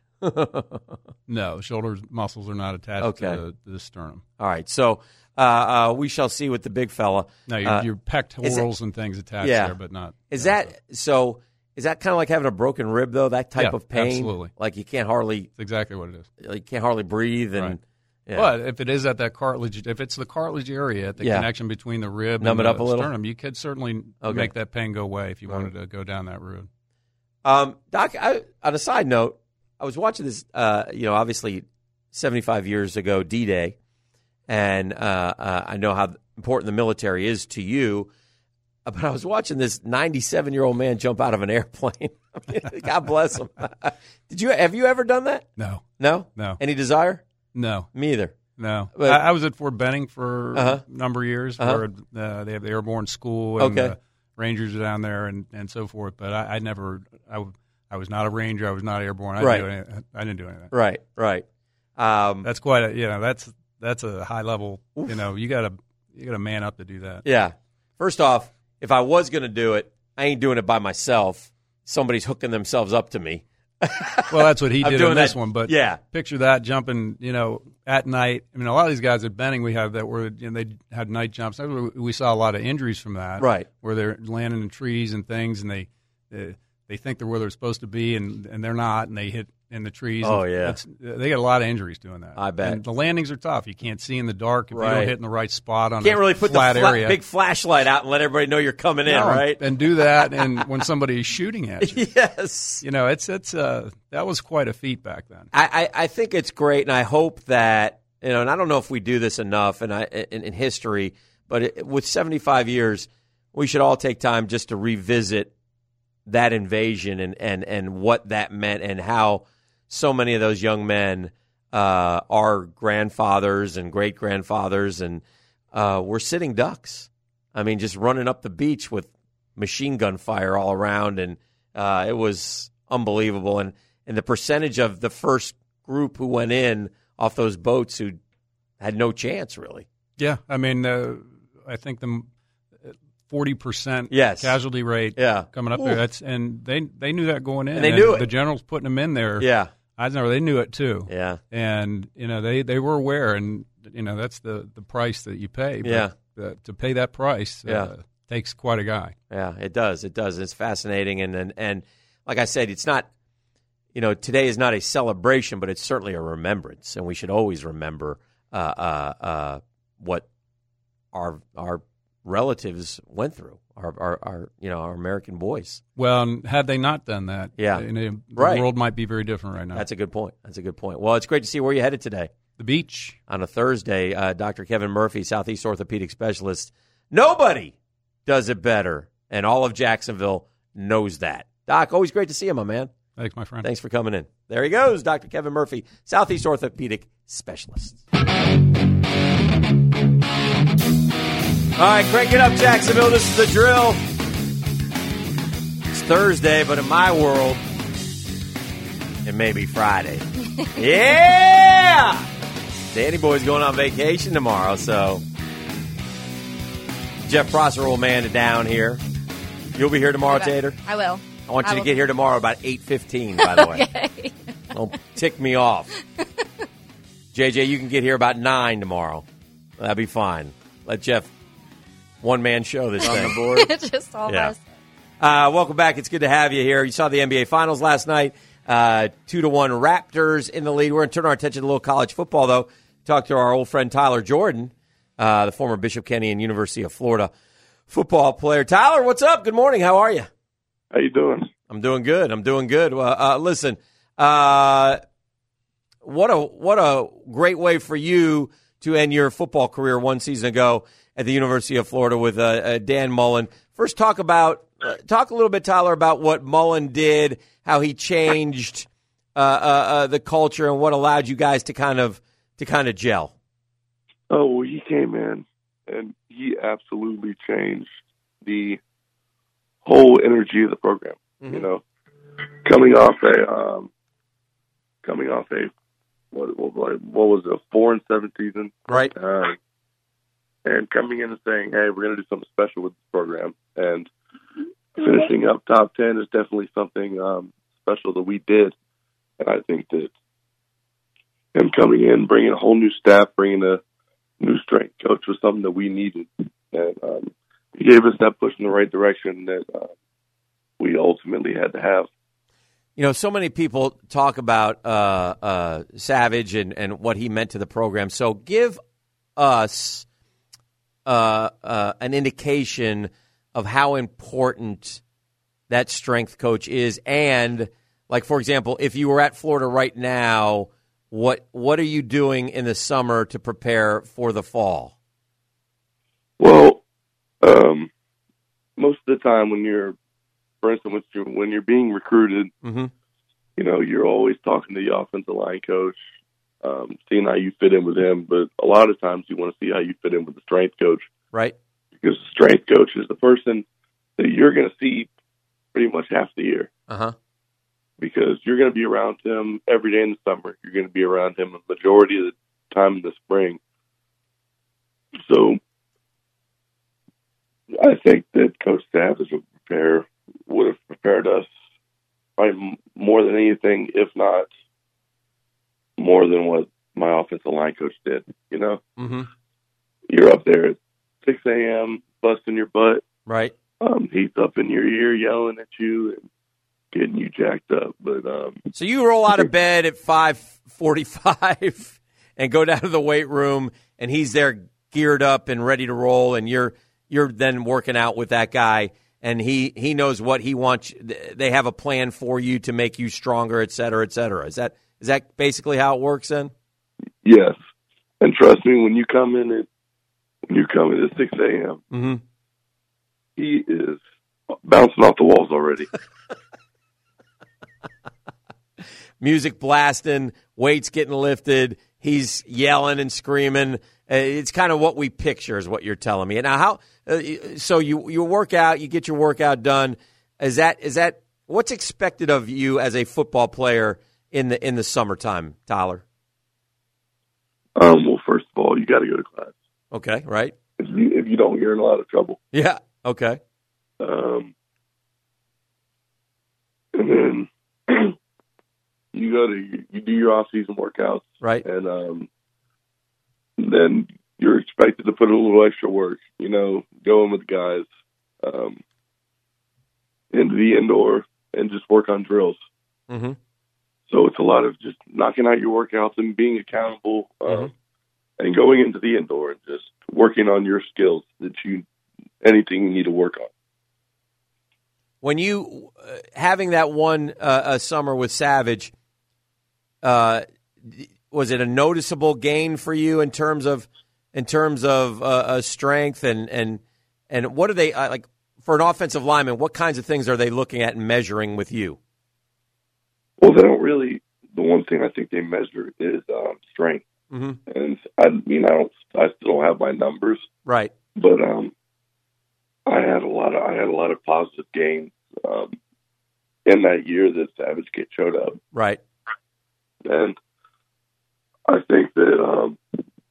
No, shoulder muscles are not attached okay. to, the, to the sternum. All right. So uh, uh, we shall see with the big fella. No, your, uh, your pectorals and things attached yeah. there, but not. Is no, that so? Is that kind of like having a broken rib, though? That type yeah, of pain? Absolutely. Like you can't hardly. That's exactly what it is. You can't hardly breathe. and. Right. Yeah. But if it is at that cartilage, if it's the cartilage area, the yeah. connection between the rib Numb and it the up a little? sternum, you could certainly okay. make that pain go away if you right. wanted to go down that route. Um, Doc, I, on a side note, I was watching this, uh, you know, obviously seventy-five years ago, D-Day, and uh, uh, I know how important the military is to you, but I was watching this ninety-seven-year-old man jump out of an airplane. I mean, God bless him. Did you have you ever done that? No. No? No. Any desire? No. Me either. No. But, I, I was at Fort Benning for uh-huh. a number of years uh-huh. where uh, they have the airborne school and okay. the Rangers are down there and, and so forth. But I, I never I, I was not a Ranger. I was not airborne. I, right. didn't, do any, I didn't do anything. Right, right. Um, that's quite a, you know, that's that's a high level, oof. you know, you got to you got to man up to do that. Yeah. First off, if I was going to do it, I ain't doing it by myself. Somebody's hooking themselves up to me. Well, that's what he did in this that, one. But yeah. picture that jumping, you know, at night. I mean, a lot of these guys at Benning we have that were, you know, they had night jumps. We saw a lot of injuries from that. Right. Where they're landing in trees and things, and they they, they think they're where they're supposed to be, and, and they're not, and they hit in the trees. Oh, and yeah. It's, they get a lot of injuries doing that. I bet. And the landings are tough. You can't see in the dark if right. you don't hit in the right spot on you can't a really put flat the fla- area. big flashlight out and let everybody know you're coming in, no, right? And do that, and when somebody's shooting at you. Yes. You know, it's it's uh that was quite a feat back then. I, I, I think it's great, and I hope that, you know, and I don't know if we do this enough and I in, in history, but it, with seventy-five years, we should all take time just to revisit that invasion and, and, and what that meant and how so many of those young men uh, are grandfathers and great-grandfathers and uh, were sitting ducks. I mean, just running up the beach with machine gun fire all around, and uh, it was unbelievable. And, and the percentage of the first group who went in off those boats who had no chance, really. Yeah, I mean, uh, I think the forty percent yes. casualty rate yeah. coming up Ooh. there. That's and they they knew that going in. And they knew it. The generals putting them in there. Yeah. Eisenhower, they knew it too. Yeah. And, you know, they, they were aware, and, you know, that's the, the price that you pay. But, yeah. Uh, to pay that price uh, yeah. takes quite a guy. Yeah, it does. It does. It's fascinating. And, and, and like I said, it's not, you know, today is not a celebration, but it's certainly a remembrance. And we should always remember uh, uh, uh, what our our relatives went through, our, our, our you know, our American boys. Well, and had they not done that, yeah. you know, the right. world might be very different right now. That's a good point. That's a good point. Well, it's great to see where you headed today. The beach. On a Thursday, uh, Doctor Kevin Murphy, Southeast Orthopedic Specialist. Nobody does it better, and all of Jacksonville knows that. Doc, always great to see you, my man. Thanks, my friend. Thanks for coming in. There he goes, Doctor Kevin Murphy, Southeast Orthopedic Specialist. All right, crank it up, Jacksonville. This is the drill. It's Thursday, but in my world, it may be Friday. Yeah! Danny Boy's going on vacation tomorrow, so Jeff Prosser will man it down here. You'll be here tomorrow, Tater? I will. I want you I to will. get here tomorrow about eight fifteen, by the way. Okay. Don't tick me off. J J, you can get here about nine tomorrow. That'd be fine. Let Jeff one-man show this thing. It's just all Yeah. us. Uh, welcome back. It's good to have you here. You saw the N B A Finals last night. Uh, two to one Raptors in the lead. We're going to turn our attention to a little college football, though. Talk to our old friend Tyler Jordan, uh, the former Bishop Kenny and University of Florida football player. Tyler, what's up? Good morning. How are you? How you doing? I'm doing good. I'm doing good. Well, uh, listen, uh, what a what a great way for you to end your football career one season ago at the University of Florida with uh, uh, Dan Mullen. First, talk about uh, talk a little bit, Tyler, about what Mullen did, how he changed uh, uh, uh, the culture, and what allowed you guys to kind of to kind of gel. Oh, well, he came in and he absolutely changed the whole energy of the program. Mm-hmm. You know, coming off a um, coming off a what, what, what was it, a four and seven season, right? Uh, and coming in and saying, "Hey, we're going to do something special with this program," and finishing up top ten is definitely something um, special that we did. And I think that him coming in, bringing a whole new staff, bringing a new strength coach was something that we needed, and um, he gave us that push in the right direction that uh, we ultimately had to have. You know, so many people talk about uh, uh, Savage and, and what he meant to the program. So give us uh, uh, an indication of how important that strength coach is. And, like, for example, if you were at Florida right now, what what are you doing in the summer to prepare for the fall? Well, um, most of the time when you're, for instance, when you're, when you're being recruited, mm-hmm. you know, you're always talking to the offensive line coach, um, seeing how you fit in with him. But a lot of times you want to see how you fit in with the strength coach. Right. Because the strength coach is the person that you're going to see pretty much half the year. Uh-huh. Because you're going to be around him every day in the summer. You're going to be around him a majority of the time in the spring. So I think that Coach Savage would prepare, would have prepared us probably more than anything, if not more than what my offensive line coach did. You know, mm-hmm. You're up there at six a.m. busting your butt. Right. Um, he's up in your ear yelling at you and getting you jacked up. But um, so you roll out of bed at five forty-five and go down to the weight room, and he's there geared up and ready to roll, and you're you're then working out with that guy, and he, he knows what he wants. They have a plan for you to make you stronger, et cetera, et cetera. Is that is that basically how it works then? Yes. And trust me, when you come in at when you come in at six a.m., Mm-hmm. he is bouncing off the walls already. Music blasting, weights getting lifted. He's yelling and screaming. Uh, it's kind of what we picture, is what you're telling me. Now, how? Uh, so you you work out, you get your workout done. Is that is that what's expected of you as a football player in the in the summertime, Tyler? Um, well, first of all, you got to go to class. Okay, right. If you if you don't, you're in a lot of trouble. Yeah. Okay. Um, and then you go to you do your off season workouts, Right. and um, then you're expected to put a little extra work. You know, go in with the guys um, into the indoor and just work on drills. Mm-hmm. So it's a lot of just knocking out your workouts and being accountable, um, Mm-hmm. and going into the indoor and just working on your skills that you anything you need to work on. When you uh, having that one uh, a summer with Savage, uh, was it a noticeable gain for you in terms of in terms of uh, uh, strength and and and what are they uh, like for an offensive lineman? What kinds of things are they looking at and measuring with you? Well, they don't really. The one thing I think they measure is um, strength, Mm-hmm. and I mean I don't. I still don't have my numbers, Right. but um, I had a lot of I had a lot of positive gains um, in that year that Savage Kid showed up, Right. and I think that um,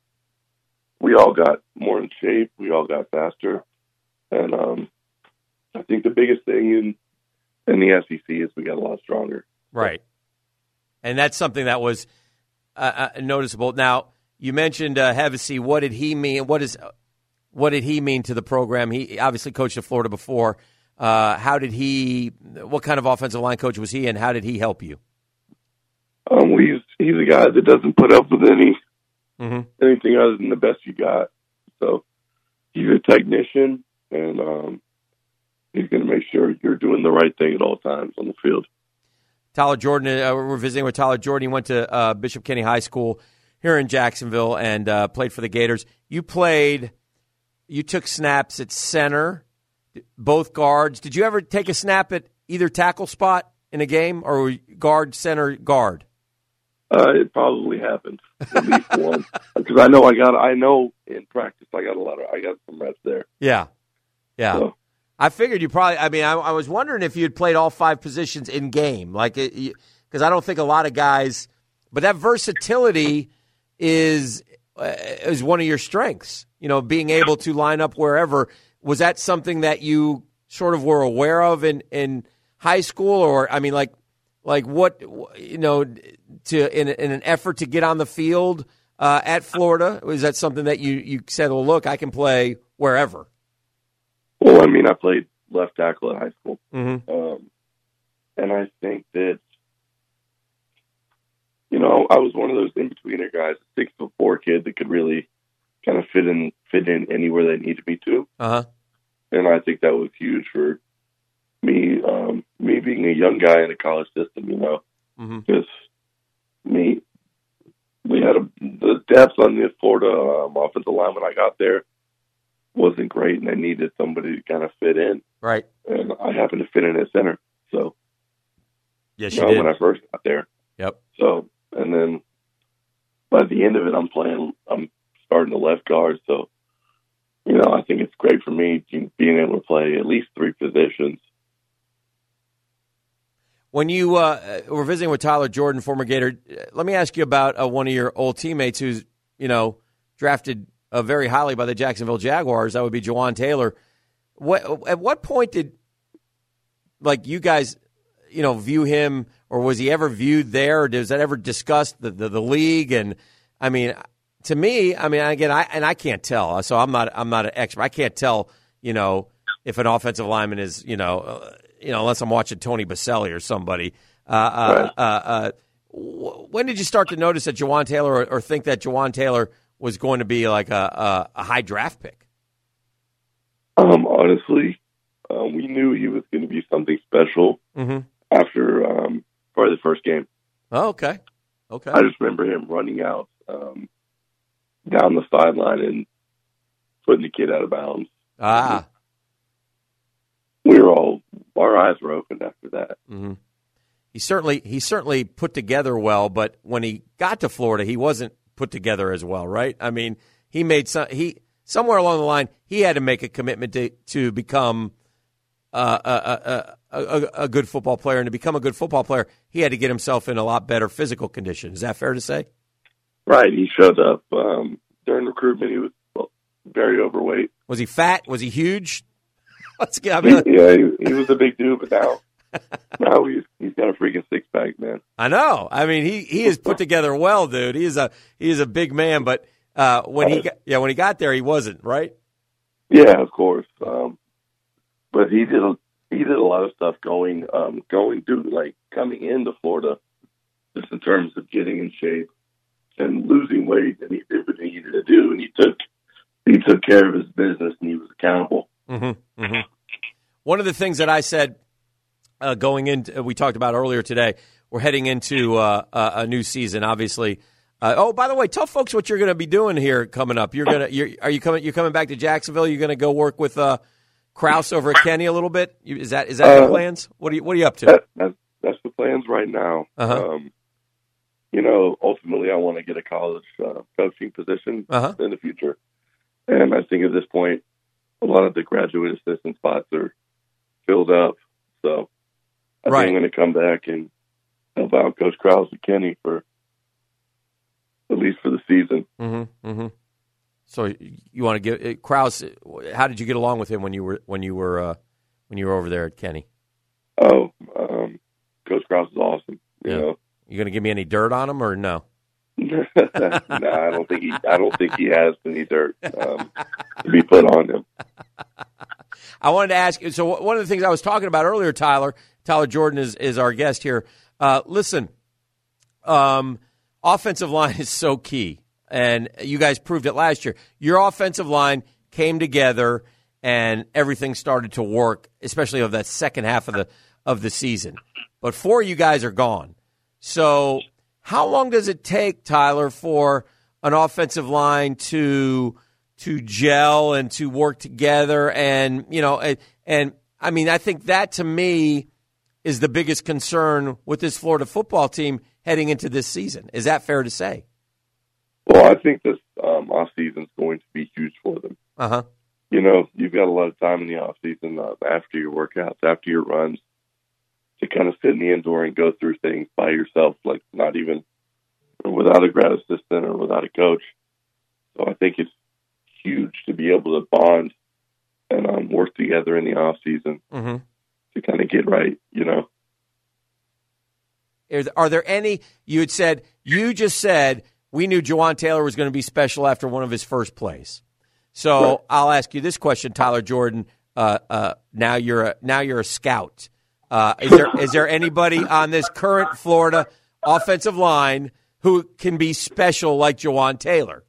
we all got more in shape. We all got faster, and um, I think the biggest thing in in the S E C is we got a lot stronger. Right. And that's something that was uh, uh, noticeable. Now, you mentioned uh, Hevesy. What did he mean? What is what did he mean to the program? He obviously coached at Florida before. Uh, how did he? What kind of offensive line coach was he, and how did he help you? Um, well, he's he's a guy that doesn't put up with any Mm-hmm. anything other than the best you got. So he's a technician, and um, he's going to make sure you're doing the right thing at all times on the field. Tyler Jordan, uh, we're visiting with Tyler Jordan. He went to uh, Bishop Kenny High School here in Jacksonville and uh, played for the Gators. You played, you took snaps at center, both guards. Did you ever take a snap at either tackle spot in a game, or were you guard, center, guard? Uh, it probably happened at least once, because I know I got I know in practice I got a lot of I got some reps there. Yeah, yeah. So, I figured you probably. I mean, I, I was wondering if you had played all five positions in game, like because I don't think a lot of guys. But that versatility is uh, is one of your strengths. You know, being able to line up wherever. Was that something that you sort of were aware of in, in high school, or I mean, like like what you know, to in in an effort to get on the field uh, at Florida? Was that something that you you said, well, look, I can play wherever? well, I mean, I played left tackle at high school, Mm-hmm. um, and I think that you know I was one of those in betweener guys, a six foot four kid that could really kind of fit in fit in anywhere they needed me to. Uh huh. And I think that was huge for me, um, me being a young guy in a college system, you know, Mm-hmm. because me, we had a, the depth on the Florida um, offensive line when I got there wasn't great, and I needed somebody to kind of fit in, Right. and I happened to fit in at center. So, Yes, you you know, did. when I first got there. Yep. So, and then by the end of it, I'm playing, I'm starting to left guard. So, you know, I think it's great for me being able to play at least three positions. When you uh, were visiting with Tyler Jordan, former Gator, let me ask you about uh, one of your old teammates who's, you know, drafted uh, very highly by the Jacksonville Jaguars. That would be Jawan Taylor. What, at what point did, like, you guys, you know, view him, or was he ever viewed there? Or does that ever discuss the, the, the league? And, I mean, to me, I mean, again, I and I can't tell. So I'm not I'm not an expert. I can't tell, you know, if an offensive lineman is, you know, uh, you know, unless I'm watching Tony Baselli or somebody. Uh, uh, uh, uh, w- when did you start to notice that Jawan Taylor, or, or think that Jawan Taylor was going to be like a, a, a high draft pick? Um, honestly, uh, we knew he was going to be something special Mm-hmm. after um, probably the first game. Oh, okay. Okay. I just remember him running out um, down the sideline and putting the kid out of bounds. Ah. We were all, our eyes were opened after that. Mm-hmm. He certainly he certainly put together well, but when he got to Florida, he wasn't put together as well, right? I mean, he made some he somewhere along the line he had to make a commitment to to become uh, a, a, a, a good football player, and to become a good football player, he had to get himself in a lot better physical condition. Is that fair to say? Right. He showed up um, during recruitment. He was well, very overweight. Was he fat? Was he huge? Let's get. I mean, yeah, he, he was a big dude, but now. No, he's he's got a freaking six pack, man. I know. I mean, he, he is put together well, dude. He is a he is a big man, but uh, when he got, yeah when he got there, he wasn't, right? Yeah, of course. Um, but he did a, he did a lot of stuff going um, going through like coming into Florida, just in terms of getting in shape and losing weight, and he did what he needed to do, and he took he took care of his business, and he was accountable. Mm-hmm, mm-hmm. One of the things that I said. Uh, going in, uh, we talked about earlier today, we're heading into uh, a, a new season, obviously. Uh, oh, by the way, tell folks what you're going to be doing here coming up. You're gonna, you're, are you coming? You're coming back to Jacksonville? You're going to go work with uh, Krause over at Kenny a little bit. You, is that is that uh, the plans? What are you What are you up to? That, that's, that's the plans right now. Uh-huh. Um, you know, ultimately, I want to get a college uh, coaching position uh-huh. in the future, and I think at this point, a lot of the graduate assistant spots are filled up. So. I right. think I'm going to come back and help out Coach Krause and Kenny for at least for the season. Mm-hmm, mm-hmm. So you want to give Krause? How did you get along with him when you were when you were uh, when you were over there at Kenny? Oh, um, Coach Krause is awesome. You yeah. know, you going to give me any dirt on him or no? no, I don't think he. I don't think he has any dirt um, to be put on him. I wanted to ask you. So one of the things I was talking about earlier, Tyler. Tyler Jordan is, is our guest here. Uh, listen, um, offensive line is so key, and you guys proved it last year. Your offensive line came together, and everything started to work, especially of that second half of the of the season. But four of you guys are gone. So how long does it take, Tyler, for an offensive line to to gel and to work together? And you know, and, and I mean, I think that to me is the biggest concern with this Florida football team heading into this season. Is that fair to say? Well, I think this um, off season is going to be huge for them. Uh huh. You know, you've got a lot of time in the off season uh, after your workouts, after your runs, to kind of sit in the indoor and go through things by yourself, like not even without a grad assistant or without a coach. So I think it's huge to be able to bond and um, work together in the off season. Mm-hmm. To kind of get right, you know. Are there any, you had said, you just said we knew Jawaan Taylor was going to be special after one of his first plays. So right. I'll ask you this question, Tyler Jordan. Uh, uh, now you're a, now you're a scout. Uh, is there is there anybody on this current Florida offensive line who can be special like Jawaan Taylor?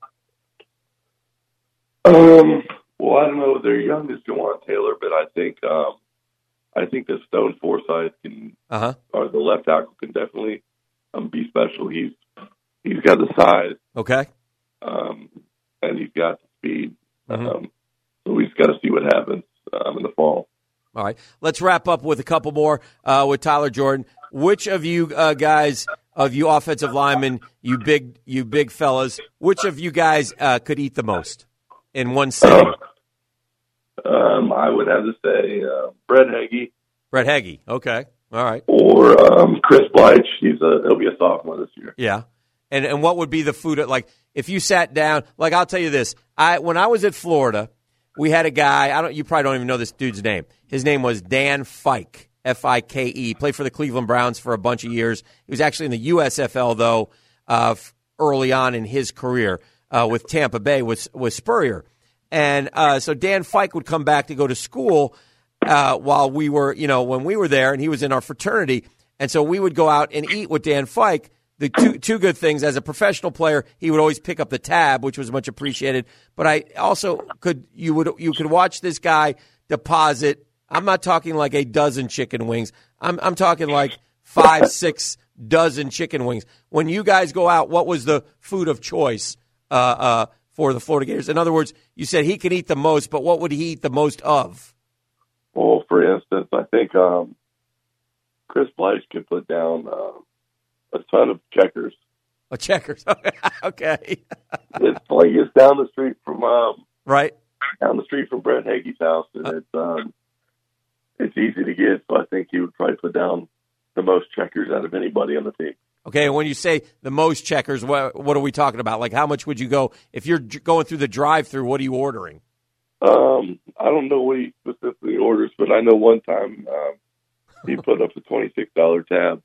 Um, well, I don't know if they're young as Jawaan Taylor, but I think um, I think that Stone Forsythe can, uh-huh. or the left tackle can definitely um, be special. He's he's got the size, okay, um, and he's got the speed. Mm-hmm. Um, so we just got to see what happens um, in the fall. All right, let's wrap up with a couple more uh, with Tyler Jordan. Which of you uh, guys, of you offensive linemen, you big you big fellas, which of you guys uh, could eat the most in one sitting? Uh, Um, I would have to say uh, Brett Heggie. Brett Heggie, okay, all right. Or um, Chris Bleich. He's a he'll be a sophomore this year. Yeah, and and what would be the food at, like if you sat down? Like I'll tell you this: I when I was at Florida, we had a guy. I don't. You probably don't even know this dude's name. His name was Dan Fike, F I K E. Played for the Cleveland Browns for a bunch of years. He was actually in the U S F L though, uh, early on in his career uh, with Tampa Bay with with Spurrier. And uh, so Dan Fike would come back to go to school uh, while we were, you know, when we were there, and he was in our fraternity. And so we would go out and eat with Dan Fike. The two two good things, as a professional player, he would always pick up the tab, which was much appreciated. But I also could you would you could watch this guy deposit. I'm not talking like a dozen chicken wings. I'm I'm talking like five, six dozen chicken wings. When you guys go out, what was the food of choice uh, uh, for the Florida Gators? In other words, you said he can eat the most, but what would he eat the most of? Well, for instance, I think um, Chris Bleish could put down uh, a ton of checkers. Oh, checkers. Okay. It's like it's down the street from um, right down the street from Brett Hagee's house, and it's um, it's easy to get. So I think he would probably put down the most checkers out of anybody on the team. Okay, and when you say the most checkers, what what are we talking about? Like, how much would you go if you're j- going through the drive-through? What are you ordering? Um, I don't know what he specifically orders, but I know one time um, he put up a twenty-six dollar tab.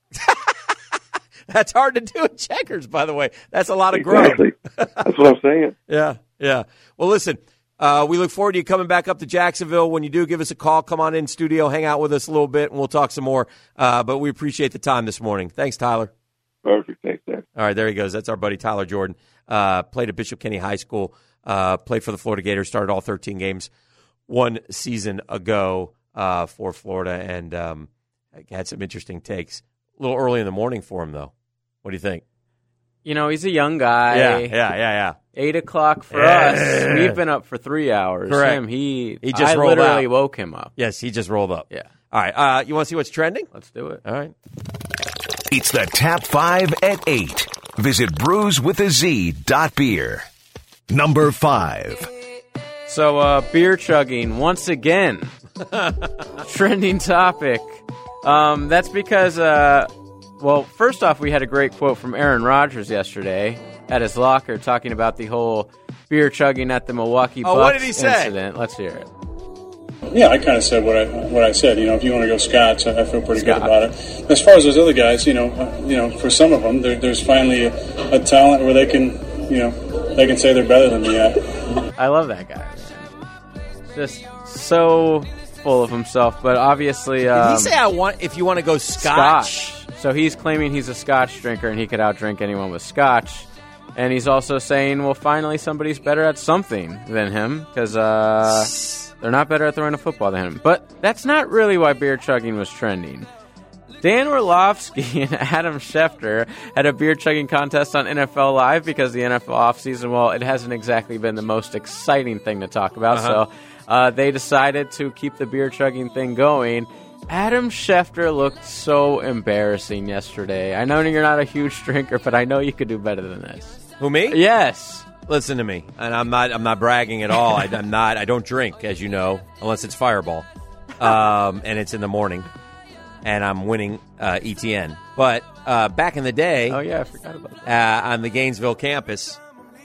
That's hard to do at Checkers, by the way. That's a lot of grub. Exactly. That's what I'm saying. Yeah, yeah. Well, listen, uh, we look forward to you coming back up to Jacksonville. When you do, give us a call. Come on in studio, hang out with us a little bit, and we'll talk some more. Uh, but we appreciate the time this morning. Thanks, Tyler. Perfect. Thanks, Dan. All right, there he goes. That's our buddy Tyler Jordan. Uh, played at Bishop Kenny High School. Uh, played for the Florida Gators. Started all thirteen games one season ago uh, for Florida, and um, had some interesting takes. A little early in the morning for him, though. What do you think? You know, he's a young guy. Yeah, yeah, yeah, yeah. Eight o'clock for Yeah. us. We've been up for three hours. Correct. Him, he, He just I rolled literally out. woke him up. Yes, he just rolled up. Yeah. All right. Uh, you want to see what's trending? Let's do it. All right. It's the Tap five at eight. Visit brews with a Z dot beer. Number five. So, uh, beer chugging, once again. Trending topic. Um, that's because, uh, well, first off, we had a great quote from Aaron Rodgers yesterday at his locker talking about the whole beer chugging at the Milwaukee Oh, Bucks what did he say? incident. Let's hear it. Yeah, I kind of said what I what I said. You know, if you want to go Scotch, I I feel pretty Scotch. good about it. As far as those other guys, you know, uh, you know, for some of them, there, there's finally a, a talent where they can, you know, they can say they're better than me at. I love that guy, man. Just so full of himself, but obviously... Um, Did he say I want if you want to go Scotch? Scotch. So he's claiming he's a Scotch drinker and he could outdrink anyone with Scotch. And he's also saying, well, finally somebody's better at something than him because uh, they're not better at throwing a football than him. But that's not really why beer chugging was trending. Dan Orlovsky and Adam Schefter had a beer chugging contest on N F L Live because the N F L offseason, well, it hasn't exactly been the most exciting thing to talk about. Uh-huh. So uh, they decided to keep the beer chugging thing going. Adam Schefter looked so embarrassing yesterday. I know you're not a huge drinker, but I know you could do better than this. Who, me? Yes. Listen to me, and I'm not. I'm not bragging at all. I, I'm not. I don't drink, as you know, unless it's Fireball, um, and it's in the morning, and I'm winning uh, E T N. But uh, back in the day, Oh, yeah, I forgot about that. uh, on the Gainesville campus,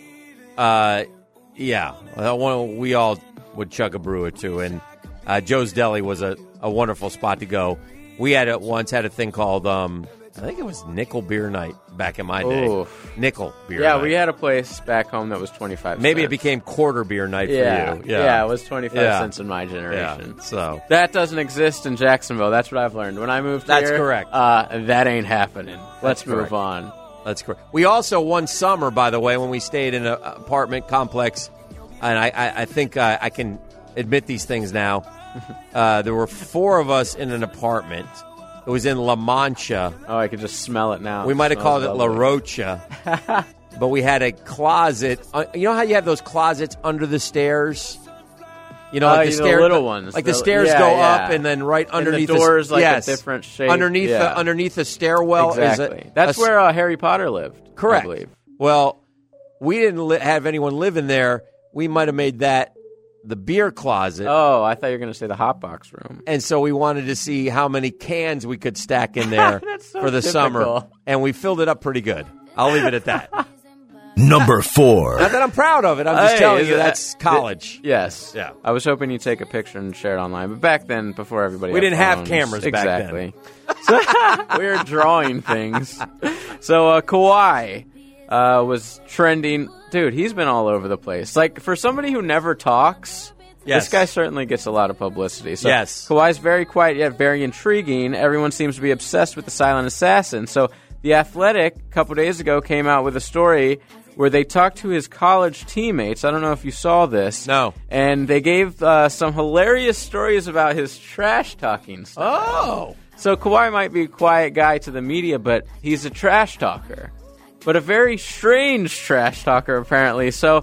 uh, yeah, well, one- we all would chug a brew or two, and uh, Joe's Deli was a, a wonderful spot to go. We had a, once had a thing called, um, I think it was Nickel Beer Night back in my day. Oof. Nickel Beer Yeah, Night. we had a place back home that was twenty-five Maybe it cents. became Quarter Beer Night yeah, for you. yeah, it was twenty-five Yeah. cents in my generation. Yeah, so That doesn't exist in Jacksonville. That's what I've learned. When I moved That's here, correct. Uh, that ain't happening. Let's move correct. on. that's correct. We also one summer, by the way, when we stayed in an apartment complex, and I, I, I think uh, I can admit these things now. Uh, there were four of us in an apartment. It was in La Mancha. Oh, I could just smell it now. We might have smells called it La lovely. Rocha. But we had a closet. Uh, you know how you have those closets under the stairs? You know, Oh, like the, the stair- little ones. Like the, The- stairs yeah, go yeah. up, and then right And underneath the doors, like, a yes. different shape. Underneath Yeah. the underneath the stairwell Exactly. is a, That's a- where uh, Harry Potter lived. correct. I believe. Well, we didn't li- have anyone live in there. We might have made that the beer closet. Oh, I thought you were going to say the hot box room. And so we wanted to see how many cans we could stack in there That's so for the summer. typical. And we filled it up pretty good. I'll leave it at that. Number four. Not that I'm proud of it. I'm just Hey, telling is you it- that's college. Yes. Yeah. I was hoping you'd take a picture and share it online. But back then, before everybody We had didn't have phones- cameras back then. exactly. So, we were drawing things. So uh, Kawhi uh, was trending. Dude, he's been all over the place. Like, for somebody who never talks, Yes. this guy certainly gets a lot of publicity. So Yes. Kawhi's very quiet yet very intriguing. Everyone seems to be obsessed with the silent assassin. So The Athletic, a couple days ago, came out with a story where they talked to his college teammates. I don't know if you saw this. No. And they gave uh, some hilarious stories about his trash-talking style. Oh. So Kawhi might be a quiet guy to the media, but he's a trash talker. But a very strange trash talker, apparently. So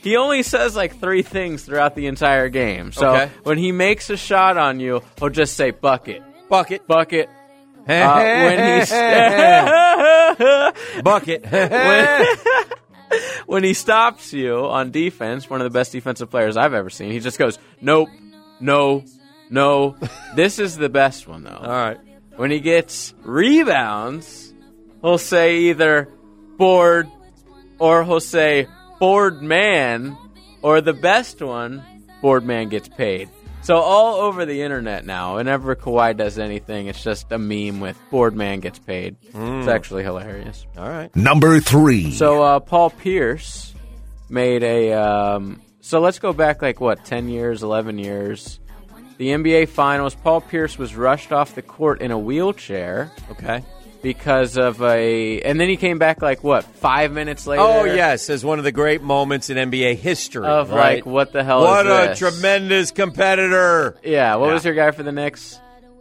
he only says like three things throughout the entire game. So Okay. when he makes a shot on you, he'll just say bucket, Bucket. bucket. Uh, when he's Bucket. when, when he stops you on defense, one of the best defensive players I've ever seen, he just goes, nope, no, no. This is the best one, though. All right. When he gets rebounds, he'll say either board or he'll say board man, or the best one, board man gets paid. So all over the internet now, whenever Kawhi does anything, it's just a meme with board man gets paid. Mm. It's actually hilarious. All right. Number three. So uh, Paul Pierce made a. Um, so let's go back like what, ten years, eleven years. The N B A Finals. Paul Pierce was rushed off the court in a wheelchair. Okay. Because of a, and then he came back like what, five minutes later? Oh yes, as one of the great moments in N B A history. Of right? like, what the hell what is a this? tremendous competitor. Yeah, what Yeah. was your guy for the Knicks?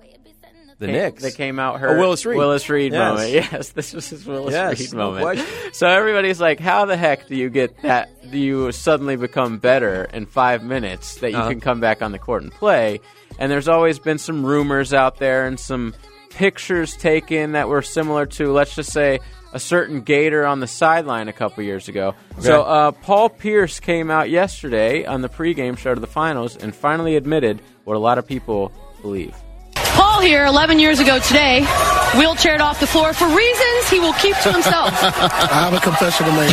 The Came- Knicks. That came out hurt. Oh, Willis Reed. Willis Reed Yes. moment. Yes, this was his Willis Yes, Reed no moment. question. So everybody's like, how the heck do you get that? Do you suddenly become better in five minutes that you Uh-huh. can come back on the court and play? And there's always been some rumors out there and some pictures taken that were similar to, let's just say, a certain Gator on the sideline a couple years ago. So uh, Paul Pierce came out yesterday on the pregame show to the finals and finally admitted what a lot of people believe. Paul here, eleven years ago today, wheelchaired off the floor for reasons he will keep to himself. I have a confession to make.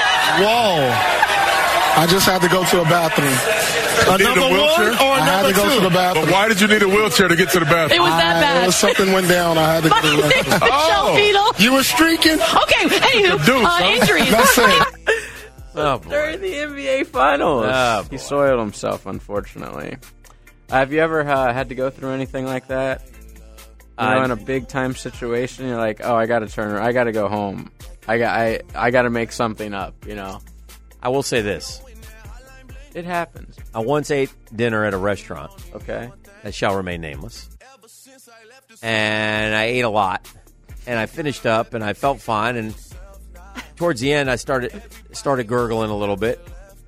Whoa. I just had to go to a bathroom. A Need a number wheelchair? one or a I had number to go two? to the bathroom. But why did you need a wheelchair to get to the bathroom? It was that I- bad. It was something went down. I had to go to the bathroom. Michelle Beadle. You were streaking? Okay, anywho, Deuce, uh, huh? injuries. That's it. Oh, boy. During the N B A Finals. Oh, boy. He soiled himself, unfortunately. Uh, have you ever uh, had to go through anything like that? You know, Uh, in a big time situation, you're like, "Oh, I got to turn. I got to go home. I got. I. I got to make something up." You know, I will say this. it happens. I once ate dinner at a restaurant Okay. that shall remain nameless. And I ate a lot. And I finished up and I felt fine. And towards the end, I started started gurgling a little bit.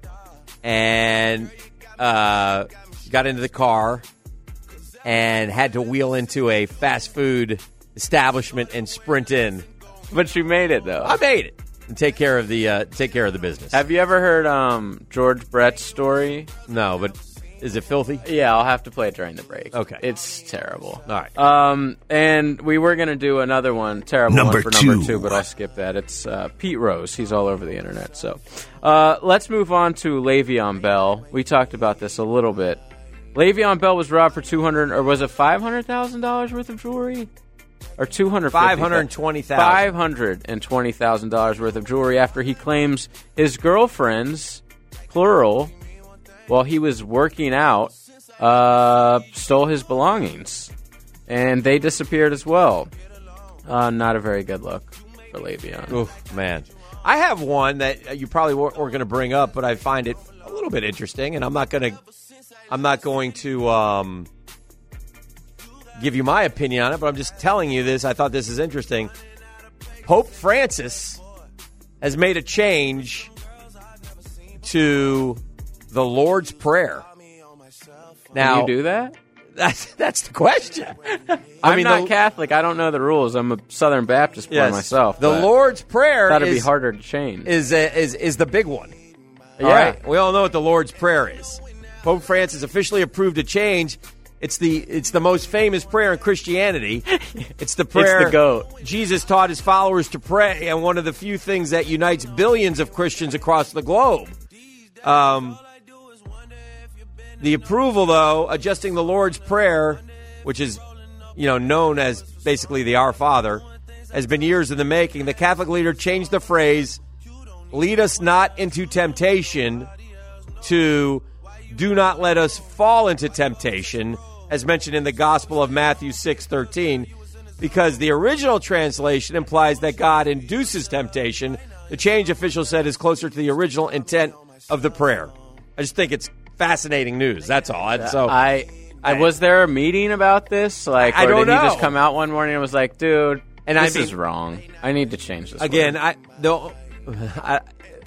And uh, got into the car and had to wheel into a fast food establishment and sprint in. But you made it though. I made it. And take care of the uh, take care of the business. Have you ever heard um, George Brett's story? No, but is it filthy? Yeah, I'll have to play it during the break. Okay. It's terrible. All right. Um, and we were going to do another one, terrible Number one for number two. two, but I'll skip that. It's uh, Pete Rose. He's all over the internet. So uh, let's move on to Le'Veon Bell. We talked about this a little bit. Le'Veon Bell was robbed for two hundred, or was it five hundred thousand dollars worth of jewelry? Or two hundred five hundred twenty thousand dollars. five hundred twenty thousand dollars worth of jewelry after he claims his girlfriends, plural, while he was working out, uh, stole his belongings. And they disappeared as well. Uh, not a very good look for Le'Veon. Oof, man. I have one that you probably weren't going to bring up, but I find it a little bit interesting, and I'm not going to I'm not going to um, give you my opinion on it, but I'm just telling you this. I thought this is interesting. Pope Francis has made a change to the Lord's Prayer. Now, Can you do that? That's that's the question. I I'm mean, not the, Catholic. I don't know the rules. I'm a Southern Baptist boy yes, myself. The but Lord's Prayer thought it'd is, be harder to change. is, uh, is is the big one. Yeah. All right? We all know what the Lord's Prayer is. Pope Francis officially approved a change. It's the it's the most famous prayer in Christianity. It's the prayer It's the GOAT. Jesus taught his followers to pray, and one of the few things that unites billions of Christians across the globe. Um, the approval, though, adjusting the Lord's Prayer, which is, you know, known as basically the Our Father, has been years in the making. The Catholic leader changed the phrase, "Lead us not into temptation," to "Do not let us fall into temptation," as mentioned in the Gospel of Matthew six thirteen, because the original translation implies that God induces temptation. The change, officials said, is closer to the original intent of the prayer. I just think it's fascinating news. That's all. And so I, I was there a meeting about this? Like, I or don't did he know. just come out one morning and was like, "Dude, And this I mean- is wrong. I need to change this." again, word." I the I,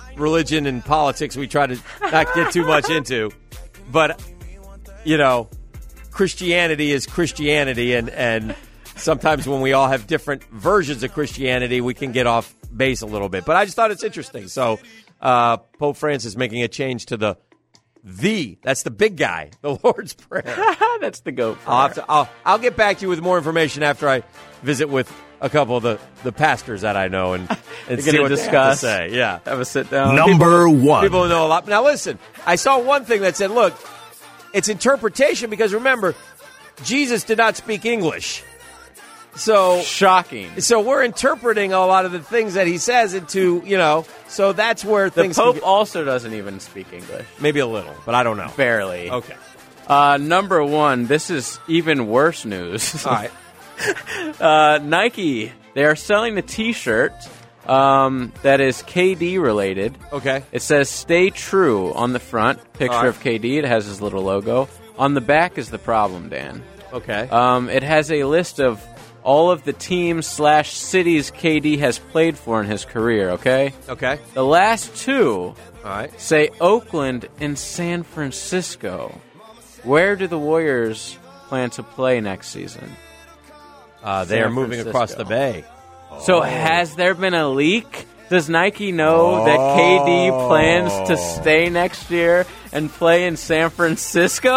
religion and politics we try to not get too much into. But, you know, Christianity is Christianity, and, and sometimes when we all have different versions of Christianity, we can get off base a little bit. But I just thought it's interesting. So uh, Pope Francis making a change to the The, that's the big guy, the Lord's Prayer. That's the goat. I'll, have to, I'll, I'll get back to you with more information after I visit with a couple of the, the pastors that I know and, and see what discuss, they have to say. Yeah. Have a sit down. Number people, one. People know a lot. Now, listen, I saw one thing that said, look, it's interpretation because, remember, Jesus did not speak English. So shocking. So we're interpreting a lot of the things that he says into, you know, so that's where the things Pope can get, also doesn't even speak English. Maybe a little, but I don't know. Barely. Okay. Uh, number one, this is even worse news. All right. uh, Nike, they are selling a T-shirt um, that is K D related. Okay. It says "Stay True" on the front, picture right. of K D. It has his little logo. On the back is the problem, Dan. Okay. Um, it has a list of all of the teams slash cities K D has played for in his career, okay? Okay. The last two All right. say Oakland and San Francisco. Where do the Warriors plan to play next season? Uh, they San are moving Francisco. across the bay. So has there been a leak? Does Nike know that K D plans to stay next year and play in San Francisco?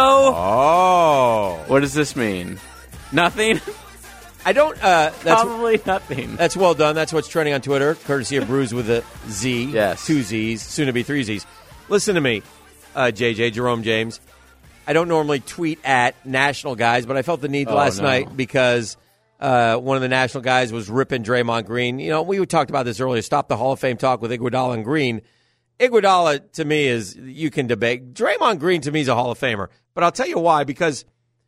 Oh. What does this mean? Nothing? I don't. Uh, that's, Probably nothing. That's well done. That's what's trending on Twitter, courtesy of Brews with a Z. Yes. Two Z's, soon to be three Z's. Listen to me, uh, J J, Jerome James. I don't normally tweet at national guys, but I felt the need Oh, last no. night because uh, one of the national guys was ripping Draymond Green. You know, we talked about this earlier. Stop the Hall of Fame talk with Iguodala and Green. Iguodala, to me, is, you can debate. Draymond Green, to me, is a Hall of Famer. But I'll tell you why, because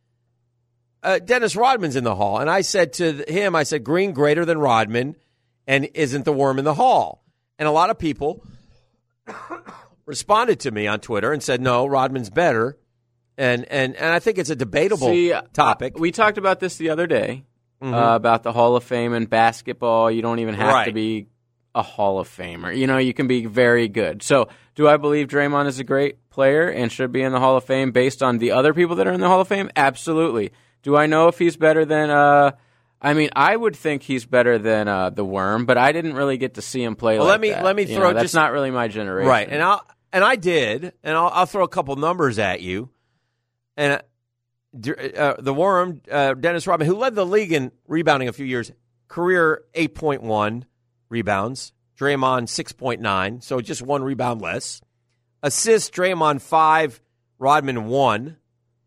Uh, Dennis Rodman's in the Hall, and I said to him, I said, Green greater than Rodman, and isn't the worm in the Hall? And a lot of people responded to me on Twitter and said, no, Rodman's better, and and, and I think it's a debatable See, topic. Uh, we talked about this the other day, Mhm. uh, about the Hall of Fame in basketball. You don't even have Right. to be a Hall of Famer. You know, you can be very good. So do I believe Draymond is a great player and should be in the Hall of Fame based on the other people that are in the Hall of Fame? Absolutely. Do I know if he's better than, uh, I mean, I would think he's better than uh, the Worm, but I didn't really get to see him play Well, like let me- that. let me You throw know, that's just- not really my generation. Right, and I'll and I did, and I'll, I'll throw a couple numbers at you. And uh, uh, the Worm, uh, Dennis Rodman, who led the league in rebounding a few years, career eight point one rebounds. Draymond six point nine, so just one rebound less. Assists, Draymond five, Rodman one.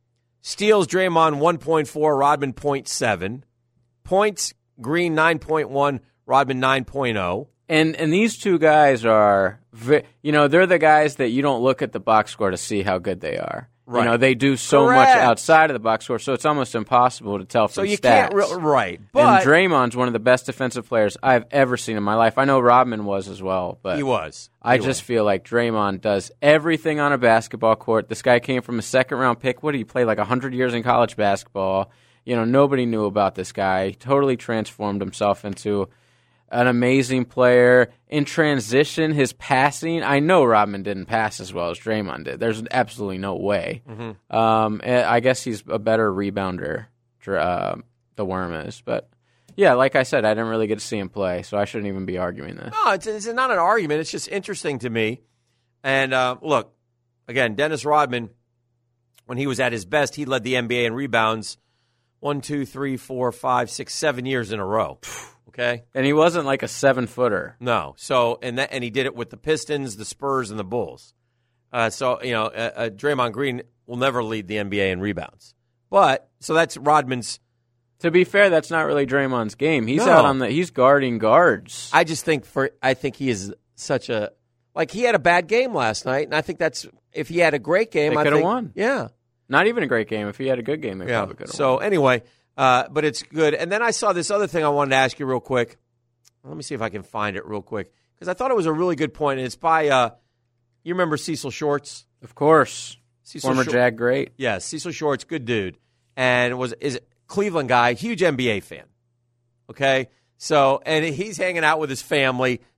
Steals, Draymond one point four, Rodman zero point seven. Points, Green nine point one, Rodman nine point oh. And and these two guys are, ve- you know, they're the guys that you don't look at the box score to see how good they are. Right. You know, they do so Correct. much outside of the box score, so it's almost impossible to tell So from you stats. can't re- right, but and Draymond's one of the best defensive players I've ever seen in my life. I know Rodman was as well, but he was. I He just was. feel like Draymond does everything on a basketball court. This guy came from a second round pick. What did he play like one hundred years in college basketball? You know, nobody knew about this guy. He totally transformed himself into an amazing player. In transition, his passing, I know Rodman didn't pass as well as Draymond did. There's absolutely no way. Mhm. Um, and I guess he's a better rebounder, uh, the Worm is. But, yeah, like I said, I didn't really get to see him play, so I shouldn't even be arguing this. No, it's, it's not an argument. It's just interesting to me. And uh, look, again, Dennis Rodman, when he was at his best, he led the N B A in rebounds one, two, three, four, five, six, seven years in a row. Okay, and he wasn't like a seven footer. No. So and that and he did it with the Pistons, the Spurs, and the Bulls. Uh, so you know, uh, uh, Draymond Green will never lead the N B A in rebounds. But so that's Rodman's. To be fair, that's not really Draymond's game. He's No. out on the. He's guarding guards. I just think for I think he is such a like he had a bad game last night, and I think that's if he had a great game, They I could have think won. Yeah, Not even a great game. If he had a good game, they yeah. probably could have So won. anyway, uh, but it's good. And then I saw this other thing I wanted to ask you real quick. Let me see if I can find it real quick because I thought it was a really good point. And it's by uh, you remember Cecil Shorts? Of course, Cecil former Shor- Jag great. Yes, Cecil Shorts, good dude, and was is a Cleveland guy, huge N B A fan. Okay, so and he's hanging out with his family,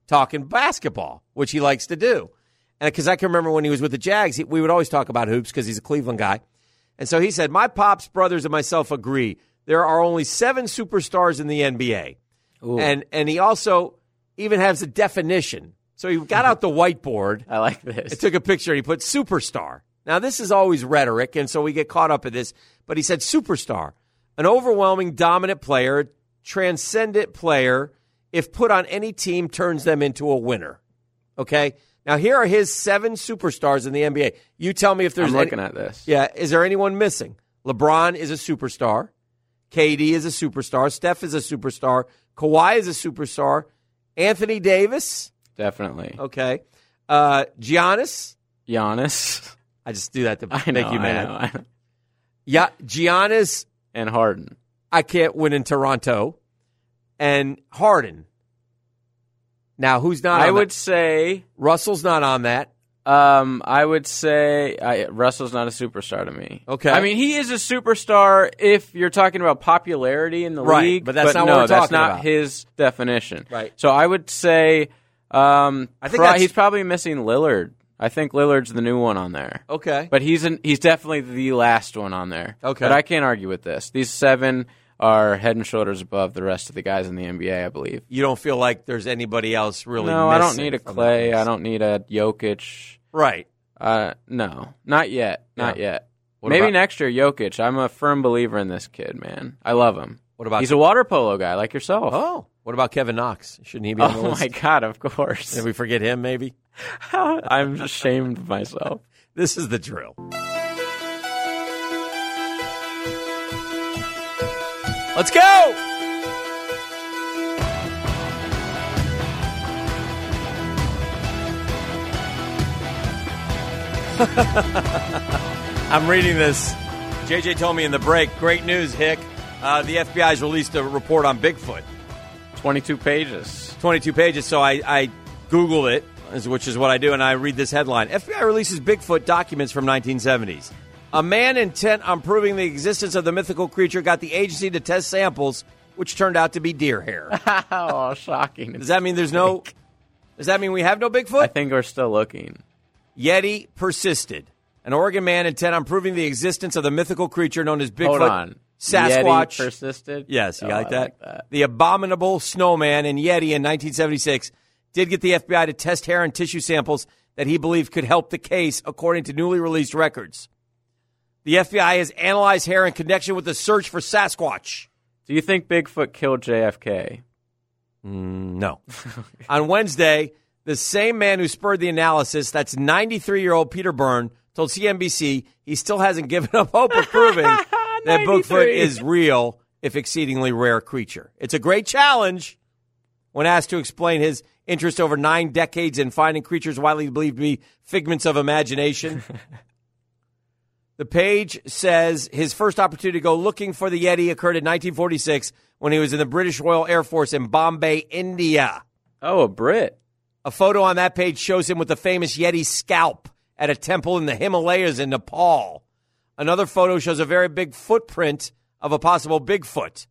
talking basketball, which he likes to do. And because I can remember when he was with the Jags, he, we would always talk about hoops because he's a Cleveland guy. And so he said, my pops, brothers, and myself agree there are only seven superstars in the N B A. Ooh. And and he also even has a definition. So he got out the whiteboard. I like this. And took a picture and he put superstar. Now, this is always rhetoric, and so we get caught up in this. But he said superstar, an overwhelming dominant player, transcendent player, if put on any team, turns them into a winner. Okay? Now, here are his seven superstars in the N B A. You tell me if there's I'm looking any, at this. Yeah, is there anyone missing? LeBron is a superstar. K D is a superstar. Steph is a superstar. Kawhi is a superstar. Anthony Davis. Definitely. Okay. Uh, Giannis. Giannis. I just do that to I make know, you mad. I know, I know. Yeah, Giannis. And Harden. I can't win in Toronto. And Harden. Now, who's not on I would that? say... Russell's not on that. Um, I would say I, Russell's not a superstar to me. Okay. I mean, he is a superstar if you're talking about popularity in the right, league. But that's but not no, what we're that's talking not about. his definition. Right. So I would say um, I think pro- that's- he's probably missing Lillard. I think Lillard's the new one on there. Okay. But he's an, he's definitely the last one on there. Okay. But I can't argue with this. These seven are head and shoulders above the rest of the guys in the N B A, I believe. You don't feel like there's anybody else really No, I don't missing need a from Clay. that list. I don't need a Jokic. Right. Uh, no, not yet. Not Yeah. yet. What Maybe about- next year, Jokic. I'm a firm believer in this kid, man. I love him. What about He's a water polo guy like yourself. Oh, what about Kevin Knox? Shouldn't he be on the Oh list? my God, of course. Did we forget him, maybe? I'm ashamed of myself. This is the drill. Let's go! I'm reading this. J J told me in the break, great news, Hick. Uh, the F B I has released a report on Bigfoot. twenty-two pages. twenty-two pages, so I, I Googled it, which is what I do, and I read this headline. F B I releases Bigfoot documents from nineteen seventies. A man intent on proving the existence of the mythical creature got the agency to test samples, which turned out to be deer hair. Oh, shocking. Does that mean there's no... Does that mean we have no Bigfoot? I think we're still looking. Yeti persisted. An Oregon man intent on proving the existence of the mythical creature known as Bigfoot. Hold on. Sasquatch. Yeti persisted? Yes, you Oh, like, I that? like that. The abominable snowman and Yeti in nineteen seventy-six did get the F B I to test hair and tissue samples that he believed could help the case, according to newly released records. The F B I has analyzed hair in connection with the search for Sasquatch. Do you think Bigfoot killed J F K? Mm, no. On Wednesday, the same man who spurred the analysis, that's ninety-three-year-old Peter Byrne, told C N B C he still hasn't given up hope of proving that Bigfoot is real, if exceedingly rare creature. It's a great challenge. When asked to explain his interest over nine decades in finding creatures widely believed to be figments of imagination, the page says his first opportunity to go looking for the Yeti occurred in nineteen forty-six when he was in the British Royal Air Force in Bombay, India. Oh, a Brit. A photo on that page shows him with the famous Yeti scalp at a temple in the Himalayas in Nepal. Another photo shows a very big footprint of a possible Bigfoot.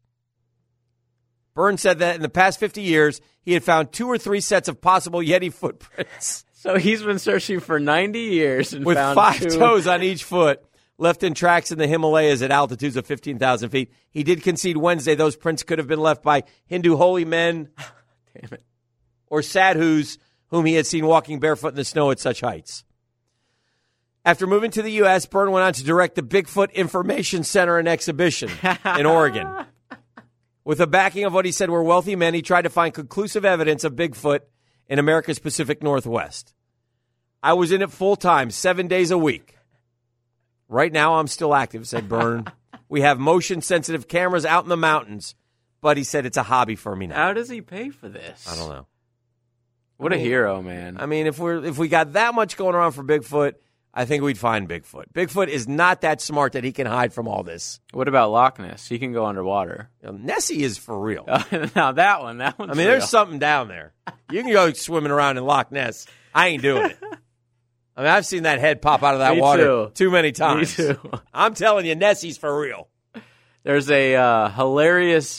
Byrne said that in the past fifty years, he had found two or three sets of possible Yeti footprints. So he's been searching for ninety years and with found five two. toes on each foot, left in tracks in the Himalayas at altitudes of fifteen thousand feet. He did concede Wednesday those prints could have been left by Hindu holy men Damn it. or sadhus whom he had seen walking barefoot in the snow at such heights. After moving to the U S, Byrne went on to direct the Bigfoot Information Center and Exhibition in Oregon. With the backing of what he said were wealthy men, he tried to find conclusive evidence of Bigfoot in America's Pacific Northwest. I was in it full time, seven days a week. Right now, I'm still active, said Byrne. We have motion-sensitive cameras out in the mountains, but he said it's a hobby for me now. How does he pay for this? I don't know. What I a mean, hero, man. I mean, if we're if we got that much going around for Bigfoot, I think we'd find Bigfoot. Bigfoot is not that smart that he can hide from all this. What about Loch Ness? He can go underwater. You know, Nessie is for real. Now that one, that one's I mean, real. there's something down there. You can go swimming around in Loch Ness. I ain't doing it. I mean, I've seen that head pop out of that Me water too. too many times. Me too. I'm telling you, Nessie's for real. There's a uh, hilarious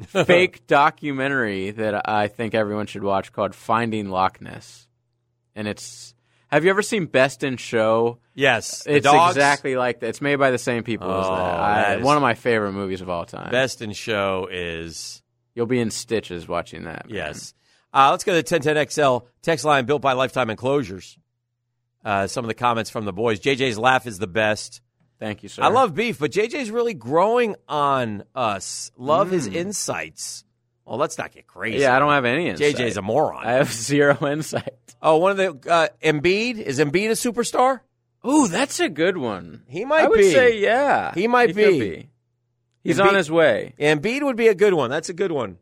fake documentary that I think everyone should watch called Finding Loch Ness. And it's have you ever seen Best in Show? Yes. It's dogs? exactly like that. It's made by the same people Oh, as that. that I, is- one of my favorite movies of all time. Best in Show is You'll be in stitches watching that. Man. yes. Uh, let's go to the ten ten X L text line built by Lifetime Enclosures. Uh, some of the comments from the boys. J J's laugh is the best. Thank you, sir. I love beef, but J J's really growing on us. Love his Mm. insights. Well, let's not get crazy. Yeah, I don't have any insight. J J's a moron. I have zero insight. Oh, one of the uh, Embiid is Embiid a superstar? Ooh, that's a good one. He might I would be. say yeah. He might he be. could be. He's Embiid- on his way. Embiid would be a good one. That's a good one.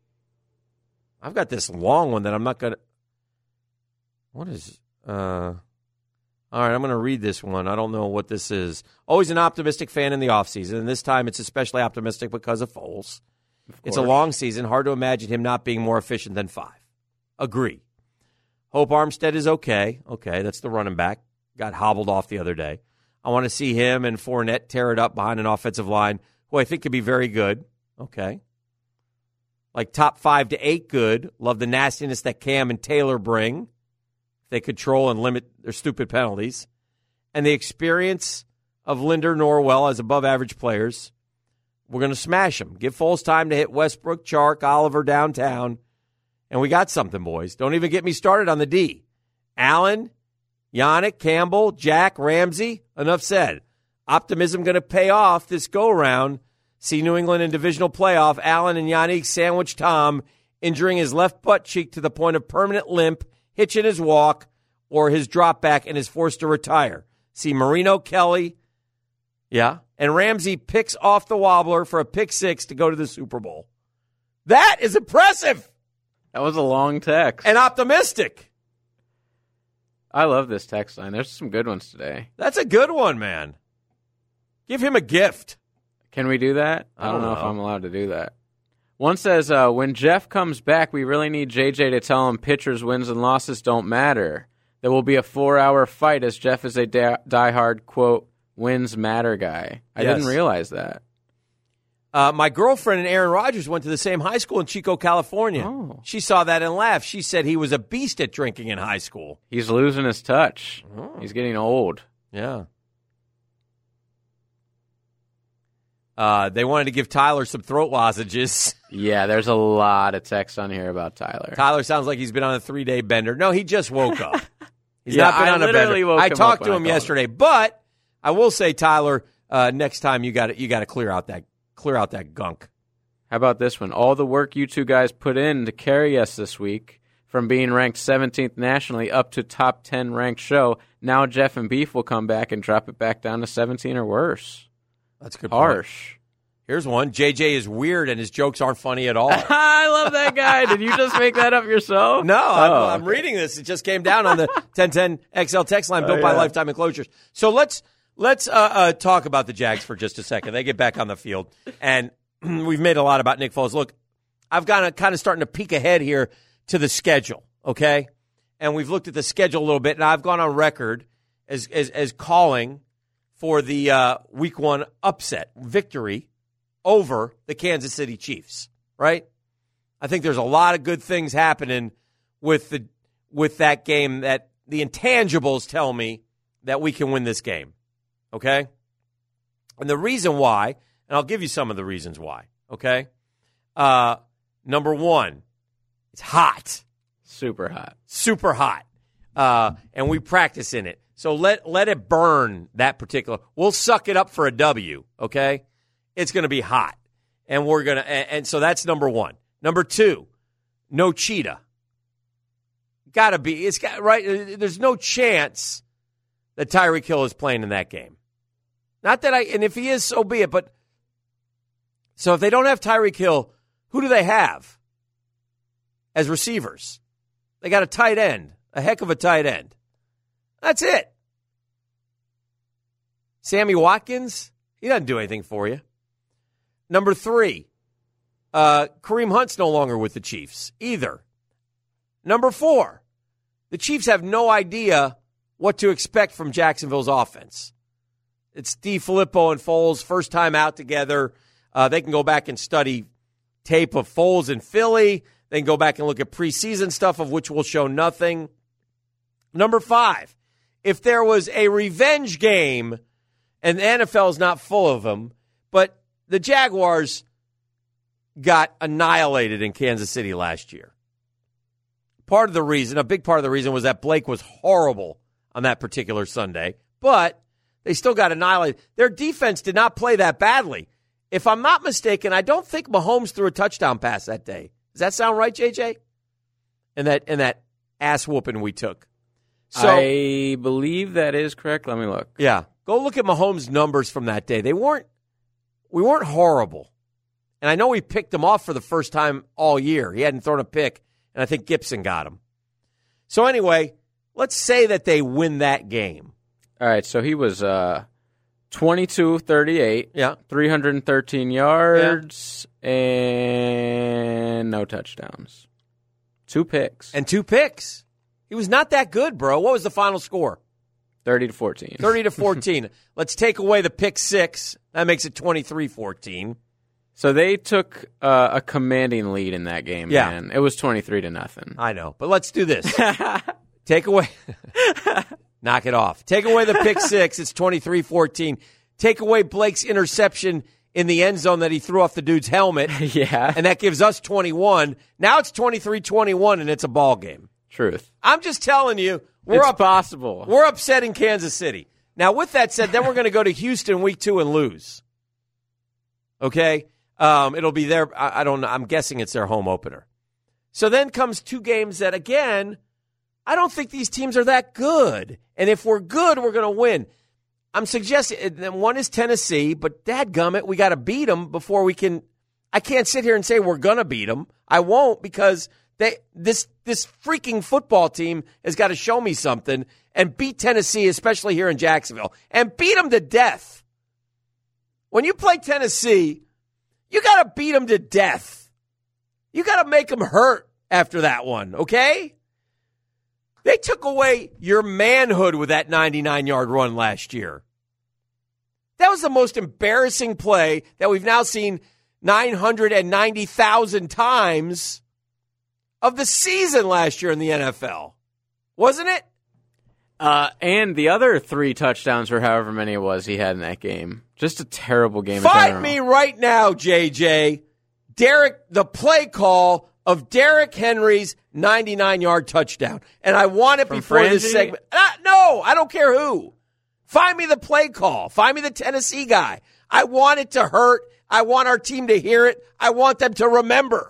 I've got this long one that I'm not gonna. What is? Uh, all right, I'm going to read this one. I don't know what this is. Always an optimistic fan in the offseason, and this time it's especially optimistic because of Foles. It's a long season. Hard to imagine him not being more efficient than five. Agree. Hope Armstead is okay. Okay, that's the running back. Got hobbled off the other day. I want to see him and Fournette tear it up behind an offensive line who I think could be very good. Okay. Like top five to eight good. Love the nastiness that Cam and Taylor bring. They control and limit their stupid penalties. And the experience of Linder Norwell as above-average players. We're going to smash them. Give Foles time to hit Westbrook, Chark, Oliver downtown. And we got something, boys. Don't even get me started on the D. Allen, Yannick, Campbell, Jack, Ramsey. Enough said. Optimism going to pay off this go-round. See New England in divisional playoff. Allen and Yannick sandwich Tom, injuring his left butt cheek to the point of permanent limp, hitch in his walk, or his drop back and is forced to retire. See Marino, Kelly, yeah, and Ramsey picks off the wobbler for a pick six to go to the Super Bowl. That is impressive. That was a long text. And optimistic. I love this text line. There's some good ones today. That's a good one, man. Give him a gift. Can we do that? I I don't don't know, if know. I'm allowed to do that. One says, uh, when Jeff comes back, we really need J J to tell him pitchers' wins and losses don't matter. There will be a four-hour fight as Jeff is a die- diehard, quote, wins matter guy. I Yes. didn't realize that. Uh, my girlfriend and Aaron Rodgers went to the same high school in Chico, California. Oh. She saw that and laughed. She said he was a beast at drinking in high school. He's losing his touch. Oh. He's getting old. Yeah. Uh, they wanted to give Tyler some throat lozenges. Yeah, there's a lot of text on here about Tyler. Tyler sounds like he's been on a three-day bender. No, he just woke up. He's Yeah, not been I on a literally bender. woke I him talked up to when I him called yesterday, but I will say, Tyler, uh, next time you got you got to clear out that clear out that gunk. How about this one? All the work you two guys put in to carry us this week, from being ranked seventeenth nationally up to top ten ranked show, now Jeff and Beef will come back and drop it back down to seventeen or worse. That's a good point. Harsh. Here's one. J J is weird and his jokes aren't funny at all. I love that guy. Did you just make that up yourself? No, I'm, Oh, I'm okay. reading this. It just came down on the ten ten X L text line built Oh, by yeah. Lifetime Enclosures. So let's let's uh, uh, talk about the Jags for just a second. They get back on the field, and we've made a lot about Nick Foles. Look, I've got to kind of starting to peek ahead here to the schedule, okay? And we've looked at the schedule a little bit, and I've gone on record as as, as calling for the uh, Week One upset victory over the Kansas City Chiefs, right? I think there's a lot of good things happening with the with that game that the intangibles tell me that we can win this game, okay? And the reason why, and I'll give you some of the reasons why, okay? Uh, number one, it's hot. Super hot. Super hot. Uh, and we practice in it. So let let it burn that particular. We'll suck it up for a W, okay? It's going to be hot. And we're going to and, and so that's number one. Number two, no cheetah. Got to be. It's got right there's no chance that Tyreek Hill is playing in that game. Not that I and if he is, so be it, but so if they don't have Tyreek Hill, who do they have as receivers? They got a tight end, a heck of a tight end. That's it. Sammy Watkins, he doesn't do anything for you. Number three, uh, Kareem Hunt's no longer with the Chiefs either. Number four, the Chiefs have no idea what to expect from Jacksonville's offense. It's Steve Filippo and Foles, first time out together. Uh, they can go back and study tape of Foles in Philly, then go back and look at preseason stuff of which will show nothing. Number five, if there was a revenge game, and the N F L is not full of them, but the Jaguars got annihilated in Kansas City last year. Part of the reason, a big part of the reason was that Blake was horrible on that particular Sunday, but they still got annihilated. Their defense did not play that badly. If I'm not mistaken, I don't think Mahomes threw a touchdown pass that day. Does that sound right, J J? And that and that ass whooping we took. So, I believe that is correct. Let me look. Yeah. Go look at Mahomes' numbers from that day. They weren't we weren't horrible. And I know we picked him off for the first time all year. He hadn't thrown a pick, and I think Gibson got him. So anyway, let's say that they win that game. All right, so he was uh, twenty-two thirty-eight, yeah, three hundred thirteen yards, yeah. and no touchdowns. Two picks. And two picks. He was not that good, bro. What was the final score? thirty to fourteen. thirty to fourteen. Let's take away the pick six. That makes it twenty-three fourteen. So they took uh, a commanding lead in that game, yeah. man. It was twenty-three to nothing. I know, but let's do this. Take away. Knock it off. Take away the pick six. It's twenty-three fourteen. Take away Blake's interception in the end zone that he threw off the dude's helmet. Yeah. And that gives us twenty-one. Now it's twenty-three twenty-one, and it's a ball game. Truth. I'm just telling you. We're it's up, possible. We're upsetting Kansas City. Now, with that said, then we're going to go to Houston week two and lose. Okay? Um, it'll be their, I, I don't know, I'm guessing it's their home opener. So then comes two games that, again, I don't think these teams are that good. And if we're good, we're going to win. I'm suggesting, one is Tennessee, but dadgummit, we got to beat them before we can, I can't sit here and say we're going to beat them. I won't because they this this freaking football team has got to show me something and beat Tennessee, especially here in Jacksonville, and beat them to death. When you play Tennessee, you got to beat them to death. You got to make them hurt after that one, okay? They took away your manhood with that ninety-nine-yard run last year. That was the most embarrassing play that we've now seen nine hundred ninety thousand times of the season last year in the N F L. Wasn't it? Uh, and the other three touchdowns, or however many it was he had in that game. Just a terrible game. Fight me right now, J J. Derek, the play call of Derrick Henry's ninety-nine-yard touchdown. And I want it From before Frangie? this segment. Uh, no, I don't care who. Find me the play call. Find me the Tennessee guy. I want it to hurt. I want our team to hear it. I want them to remember.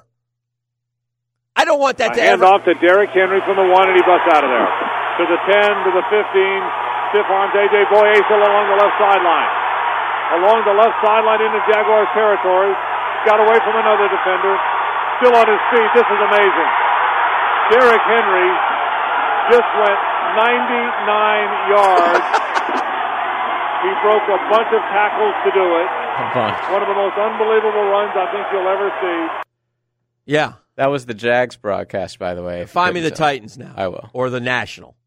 I don't want that A to hand ever. off to Derrick Henry from the one, and he busts out of there. To the ten, to the fifteen. Stiff arms A J Boye still along the left sideline. Along the left sideline into Jaguars territory. Got away from another defender. Still on his feet. This is amazing. Derrick Henry just went ninety-nine yards. He broke a bunch of tackles to do it. One of the most unbelievable runs I think you'll ever see. Yeah. That was the Jags broadcast, by the way. Find me the Titans now. I will. Or the National.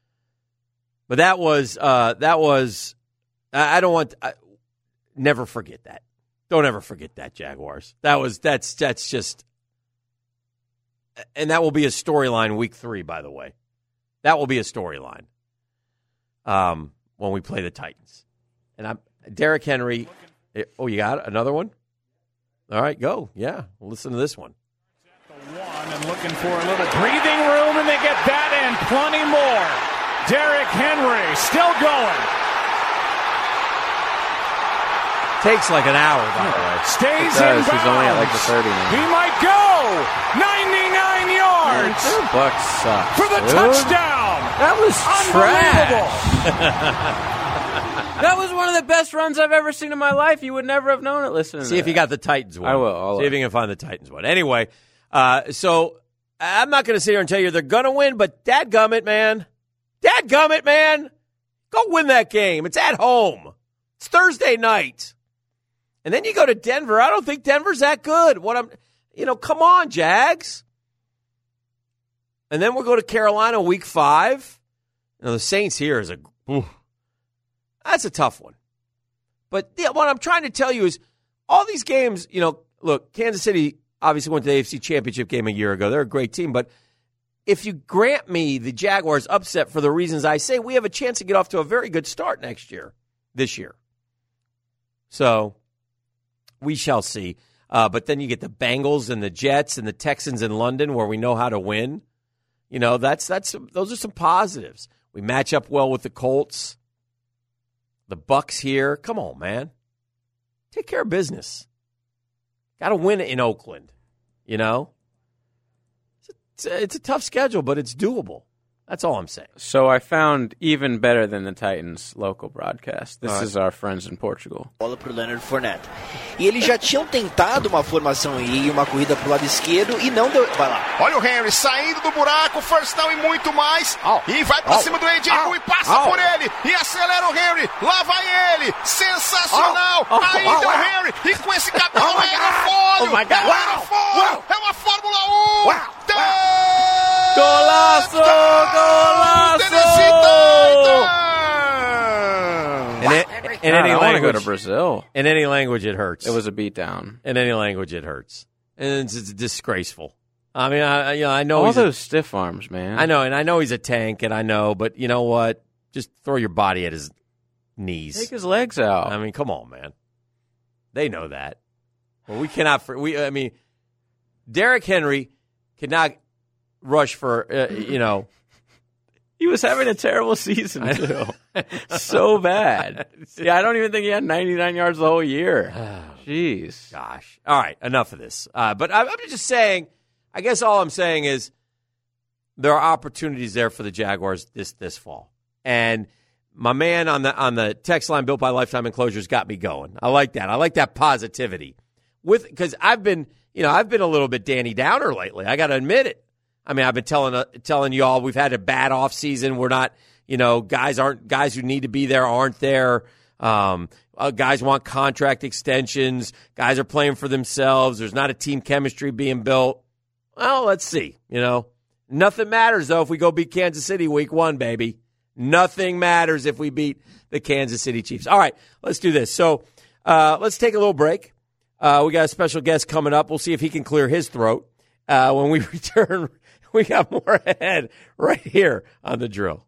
But that was, uh, that was, I, I don't want, I, never forget that. Don't ever forget that, Jaguars. That was, that's, that's just, and that will be a storyline week three, by the way. That will be a storyline um, when we play the Titans. And I'm, Derrick Henry, oh, you got another one? All right, go. Yeah, listen to this one. And looking for a little breathing room, and they get that and plenty more. Derrick Henry still going. Takes like an hour, by the way. Stays it does. in bounds. He's only at like the thirty now. He might go. ninety-nine yards. The Bucs suck. For the dude. touchdown. That was Unbelievable. That was one of the best runs I've ever seen in my life. You would never have known it listening See to if that. you got the Titans one. I will. I'll See if you can find the Titans one. Anyway, uh, so I'm not going to sit here and tell you they're going to win, but dadgummit, man. Dadgummit, man. Go win that game. It's at home. It's Thursday night. And then you go to Denver. I don't think Denver's that good. What I'm, you know, come on, Jags. And then we'll go to Carolina week five. Now, the Saints here is a, ooh, that's a tough one. But yeah, what I'm trying to tell you is all these games, you know, look, Kansas City obviously went to the A F C Championship game a year ago. They're a great team, but if you grant me the Jaguars upset for the reasons I say, we have a chance to get off to a very good start next year, this year. So we shall see. Uh, but then you get the Bengals and the Jets and the Texans in London where we know how to win. You know, that's that's those are some positives. We match up well with the Colts. The Bucks here. Come on, man. Take care of business. Got to win in Oakland, you know? It's a, it's a tough schedule, but it's doable. That's all I'm saying. So I found even better than the Titans local broadcast. This All right. is our friends in Portugal. Bola para o Leonard Fournette. E eles já tinham tentado uma formação aí, uma corrida para o lado esquerdo e não deu. Vai lá. Olha o Henry saindo do buraco, first down e muito mais. Oh. E vai para oh. cima do A J Bull e passa oh. por ele. E acelera o Henry. Lá vai ele. Sensacional. Oh. Oh. Ainda oh. o Henry. E com esse cabelo oh aerofólio. Oh é um aerofólio. É uma Fórmula um. Wow. Golaço! Golaço! In, it, in God, any I language, want to go to Brazil. In any language, it hurts. It was a beatdown. In any language, it hurts, and it's, it's disgraceful. I mean, I you know I know all he's those a, stiff arms, man. I know, and I know he's a tank, and I know, but you know what? Just throw your body at his knees. Take his legs out. I mean, come on, man. They know that. Well, we cannot. We, I mean, Derrick Henry cannot rush for, uh, you know. He was having a terrible season, too. So bad. Yeah, I don't even think he had ninety-nine yards the whole year. Jeez. Gosh. All right, enough of this. Uh, but I'm, I'm just saying, I guess all I'm saying is there are opportunities there for the Jaguars this this fall. And my man on the on the text line, Built by Lifetime Enclosures, got me going. I like that. I like that positivity. With because I've been, you know, I've been a little bit Danny Downer lately. I got to admit it. I mean, I've been telling uh, telling y'all we've had a bad off season. We're not, you know, guys aren't guys who need to be there aren't there. Um, uh, guys want contract extensions. Guys are playing for themselves. There's not a team chemistry being built. Well, let's see. You know, nothing matters though if we go beat Kansas City week one, baby. Nothing matters if we beat the Kansas City Chiefs. All right, let's do this. So uh, let's take a little break. Uh, we got a special guest coming up. We'll see if he can clear his throat uh, when we return. We got more ahead right here on The Drill.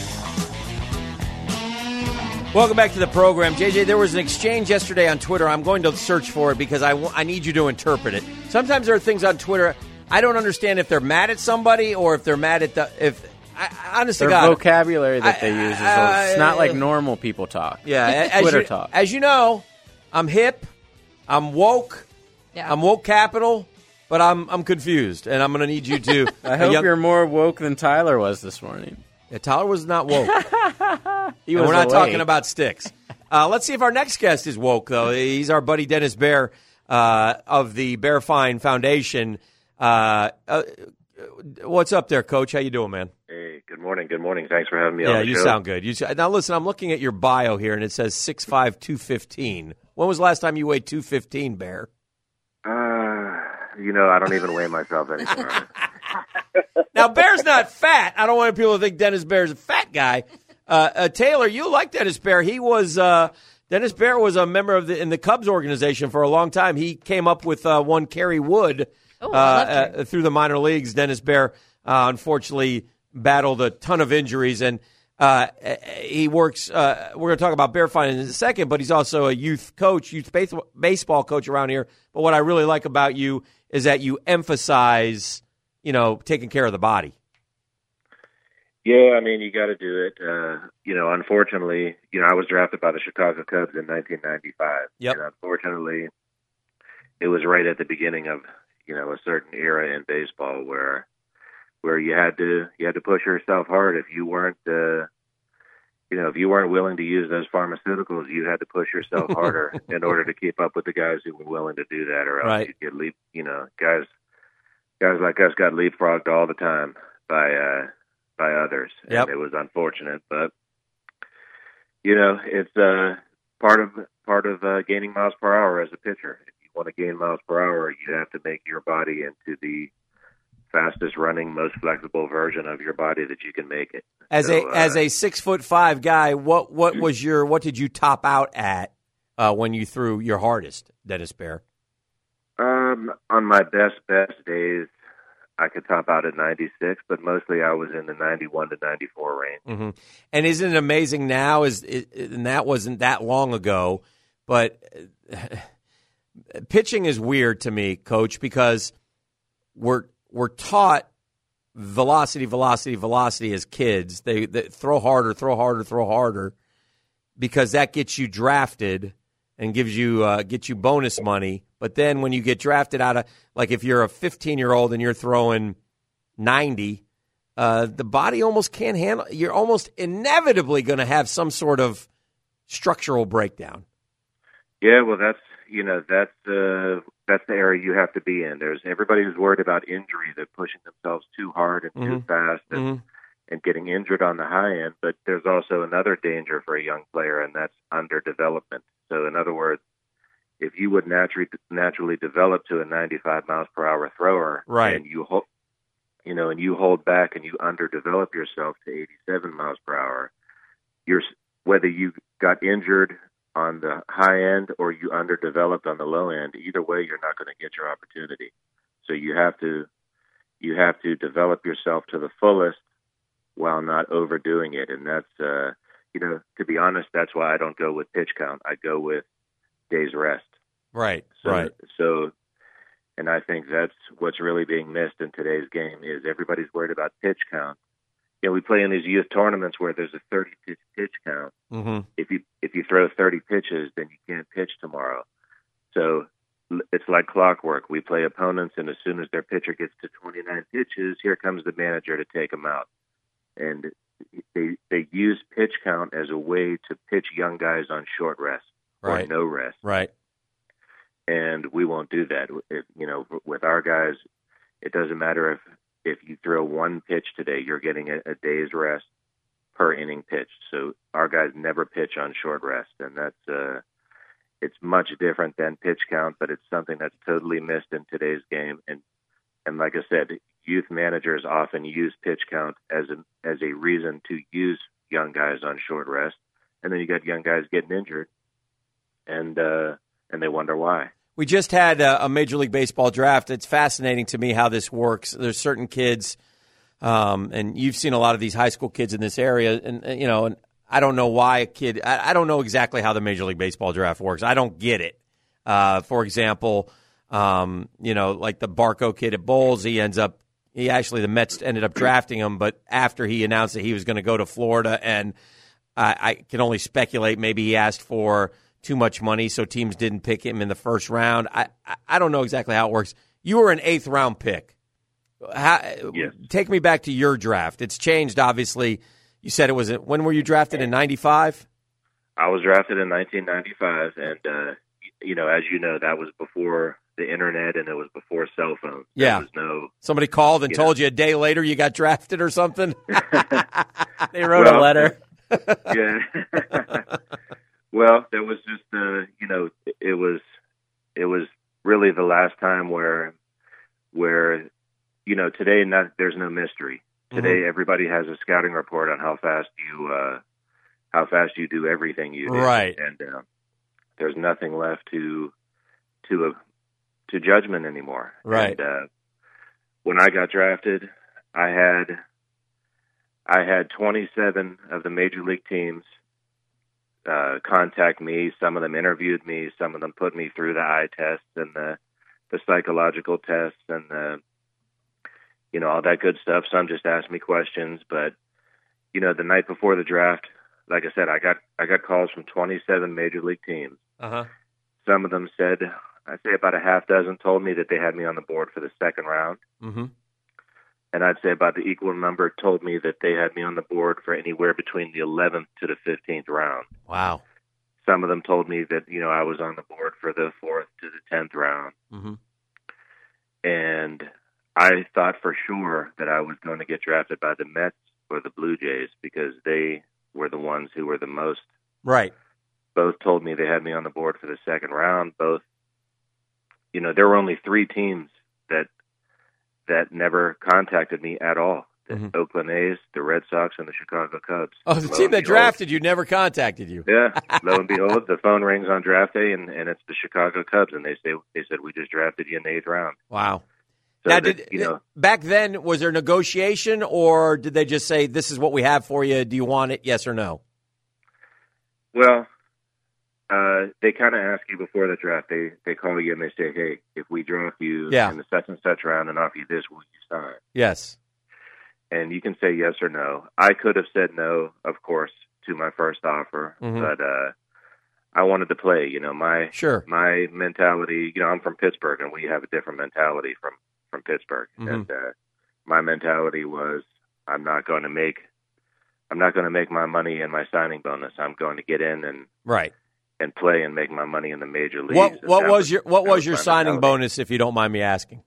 Welcome back to the program. J J, there was an exchange yesterday on Twitter. I'm going to search for it because I, w- I need you to interpret it. Sometimes there are things on Twitter I don't understand if they're mad at somebody or if they're mad at the – if I, honest Their to God. vocabulary that I, they use is I, it's not like normal people talk. Yeah. as Twitter you, talk. As you know, I'm hip. I'm woke. Yeah. I'm woke capital. But I'm I'm confused, and I'm going to need you to. I hope young, you're more woke than Tyler was this morning. Yeah, Tyler was not woke. he was we're not awake. talking about sticks. Uh, let's see if our next guest is woke, though. He's our buddy Dennis Bear uh, of the Bear Fine Foundation. Uh, uh, what's up there, Coach? How you doing, man? Hey, good morning. Good morning. Thanks for having me yeah, on the you show. sound good. You now listen. I'm looking at your bio here, and it says six five, two fifteen. When was the last time you weighed two fifteen, Bear? Uh, you know, I don't even weigh myself anymore. Now, Bear's not fat. I don't want people to think Dennis Bear's a fat guy. Uh, uh, Taylor, you like Dennis Bear. He was uh, Dennis Bear was a member of the in the Cubs organization for a long time. He came up with uh, one Kerry Wood oh, uh, uh, through the minor leagues. Dennis Bear, uh, unfortunately, battled a ton of injuries, and uh, he works. Uh, we're going to talk about Bear Fine in a second, but he's also a youth coach, youth baseball coach around here. But what I really like about you is that you emphasize, you know, taking care of the body. Yeah, I mean, you got to do it. Uh, you know, unfortunately, you know, I was drafted by the Chicago Cubs in nineteen ninety-five. Yep. And unfortunately, it was right at the beginning of, you know, a certain era in baseball where where you had to you had to push yourself hard. If you weren't, uh, you know, if you weren't willing to use those pharmaceuticals, you had to push yourself harder in order to keep up with the guys who were willing to do that, or else right. you'd get leap. You know, guys guys like us got leapfrogged all the time by. Uh, by others, and yep. it was unfortunate, but you know, it's uh, part of part of uh, gaining miles per hour as a pitcher. If you want to gain miles per hour, you have to make your body into the fastest running, most flexible version of your body that you can make it. As so, a uh, as a six foot five guy, what what was your what did you top out at uh, when you threw your hardest, Dennis Bear? Uh, Um, on my best best days, I could top out at ninety-six, but mostly I was in the ninety-one to ninety-four range. Mm-hmm. And isn't it amazing now? Is it, and that wasn't that long ago, but pitching is weird to me, Coach, because we're we're taught velocity, velocity, velocity as kids. They, they throw harder, throw harder, throw harder, because that gets you drafted and gives you uh, gets you bonus money. But then when you get drafted out of, like if you're a fifteen-year-old and you're throwing ninety, uh, the body almost can't handle. You're almost inevitably going to have some sort of structural breakdown. Yeah, well, that's you know that's uh, that's the area you have to be in. There's everybody who's worried about injury. They're pushing themselves too hard and Mm-hmm. too fast and, Mm-hmm. and getting injured on the high end. But there's also another danger for a young player, and that's underdevelopment. So, in other words, if you would naturally naturally develop to a ninety-five miles per hour thrower, Right. and you hold, you know, and you hold back and you underdevelop yourself to eighty-seven miles per hour, you're whether you got injured on the high end or you underdeveloped on the low end, either way, you're not going to get your opportunity. So you have to you have to develop yourself to the fullest while not overdoing it, and that's uh, you know, to be honest, that's why I don't go with pitch count. I go with days rest. Right, So, right. So, and I think that's what's really being missed in today's game is everybody's worried about pitch count. You know, we play in these youth tournaments where there's a thirty pitch pitch count. Mm-hmm. If you if you throw thirty pitches, then you can't pitch tomorrow. So it's like clockwork. We play opponents, and as soon as their pitcher gets to twenty-nine pitches, here comes the manager to take them out. And they they use pitch count as a way to pitch young guys on short rest Right. or no rest. Right. And we won't do that. If, you know, with our guys, it doesn't matter if if you throw one pitch today, you're getting a, a day's rest per inning pitched. So our guys never pitch on short rest, and that's uh, it's much different than pitch count, but it's something that's totally missed in today's game. And and like I said, youth managers often use pitch count as a as a reason to use young guys on short rest, and then you got young guys getting injured, and uh, and they wonder why. We just had a, a Major League Baseball draft. It's fascinating to me how this works. There's certain kids, um, and you've seen a lot of these high school kids in this area, and, and you know, and I don't know why a kid. I, I don't know exactly how the Major League Baseball draft works. I don't get it. Uh, for example, um, you know, like the Barco kid at Bulls, he ends up. He actually the Mets ended up drafting him, but after he announced that he was going to go to Florida, and I, I can only speculate. Maybe he asked for too much money, so teams didn't pick him in the first round. I, I, I don't know exactly how it works. You were an eighth round pick. How, yes. Take me back to your draft. It's changed, obviously. You said it was, when were you drafted, in ninety-five? I was drafted in nineteen ninety-five, and, uh, you know, as you know, that was before the internet and it was before cell phones. Yeah. There was no, Somebody called and you told know. you a day later you got drafted or something? They wrote Well, a letter. Yeah. Well, there was just, uh, you know, it was, it was really the last time where, where, you know, today not there's no mystery. Today, Mhm. everybody has a scouting report on how fast you, uh, how fast you do everything you do. Right. And uh, there's nothing left to, to a, to judgment anymore. Right. And, uh, when I got drafted, I had, I had twenty-seven of the major league teams uh, contact me. Some of them interviewed me. Some of them put me through the eye tests and the, the psychological tests and the, you know, all that good stuff. Some just asked me questions. But, you know, the night before the draft, like I said, I got I got calls from twenty-seven major league teams. Uh-huh. Some of them said, I'd say about a half dozen told me that they had me on the board for the second round. Mm-hmm. And I'd say about the equal number told me that they had me on the board for anywhere between the eleventh to the fifteenth round. Wow. Some of them told me that, you know, I was on the board for the fourth to the tenth round. Mm-hmm. And I thought for sure that I was going to get drafted by the Mets or the Blue Jays because they were the ones who were the most. Right. Both told me they had me on the board for the second round. Both, you know, there were only three teams that that never contacted me at all. the Mm-hmm. Oakland A's, the Red Sox, and the Chicago Cubs. Oh, the Lo team and that behold- drafted you never contacted you. Yeah, lo and behold, the phone rings on draft day, and, and it's the Chicago Cubs, and they say they said we just drafted you in the eighth round. Wow. So now, that, did, you know, back then, was there negotiation, or did they just say, this is what we have for you, do you want it, yes or no? well, uh, they kind of ask you before the draft. They they call you and they say, hey, if we draft you Yeah. in the such and such round and offer you this, will you sign? Yes. And you can say yes or no. I could have said no, of course, to my first offer, Mhm. but uh, I wanted to play. You know, my Sure. my mentality. You know, I'm from Pittsburgh, and we have a different mentality from from Pittsburgh. Mhm. And uh, my mentality was, I'm not going to make, I'm not going to make my money in my signing bonus. I'm going to get in and Right. and play and make my money in the major leagues. What And what that was your what that was your my signing mentality. bonus, if you don't mind me asking?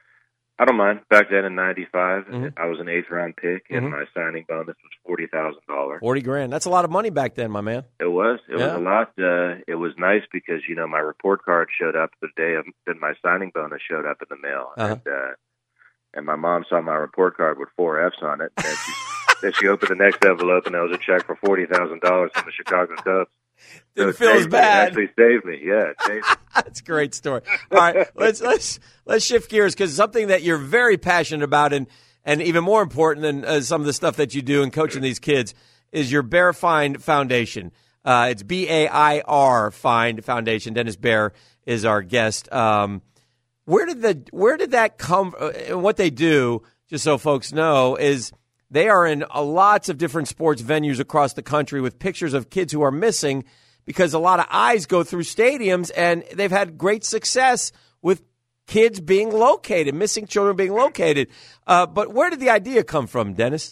I don't mind. Back then in ninety-five, Mhm. I was an eighth round pick, and Mhm. my signing bonus was forty thousand dollars. Forty grand. That's a lot of money back then, my man. It was. It Yeah. was a lot. Uh, it was nice because, you know, my report card showed up the day of, then my signing bonus showed up in the mail. Uh-huh. And, uh, and my mom saw my report card with four F's on it. And she, then she opened the next envelope, and there was a check for forty thousand dollars from the Chicago Cubs. Didn't it feel as saved me. bad. It actually saved me. Yeah, it saved me. That's a great story. All right, let's let's let's shift gears, because something that you're very passionate about, and and even more important than uh, some of the stuff that you do in coaching these kids, is your Bear Find Foundation. Uh, it's B A I R Find Foundation. Dennis Bear is our guest. Um, where did the where did that come? Uh, and what they do, just so folks know, is they are in uh, lots of different sports venues across the country with pictures of kids who are missing, because a lot of eyes go through stadiums, and they've had great success with kids being located, missing children being located. Uh, but where did the idea come from, Dennis?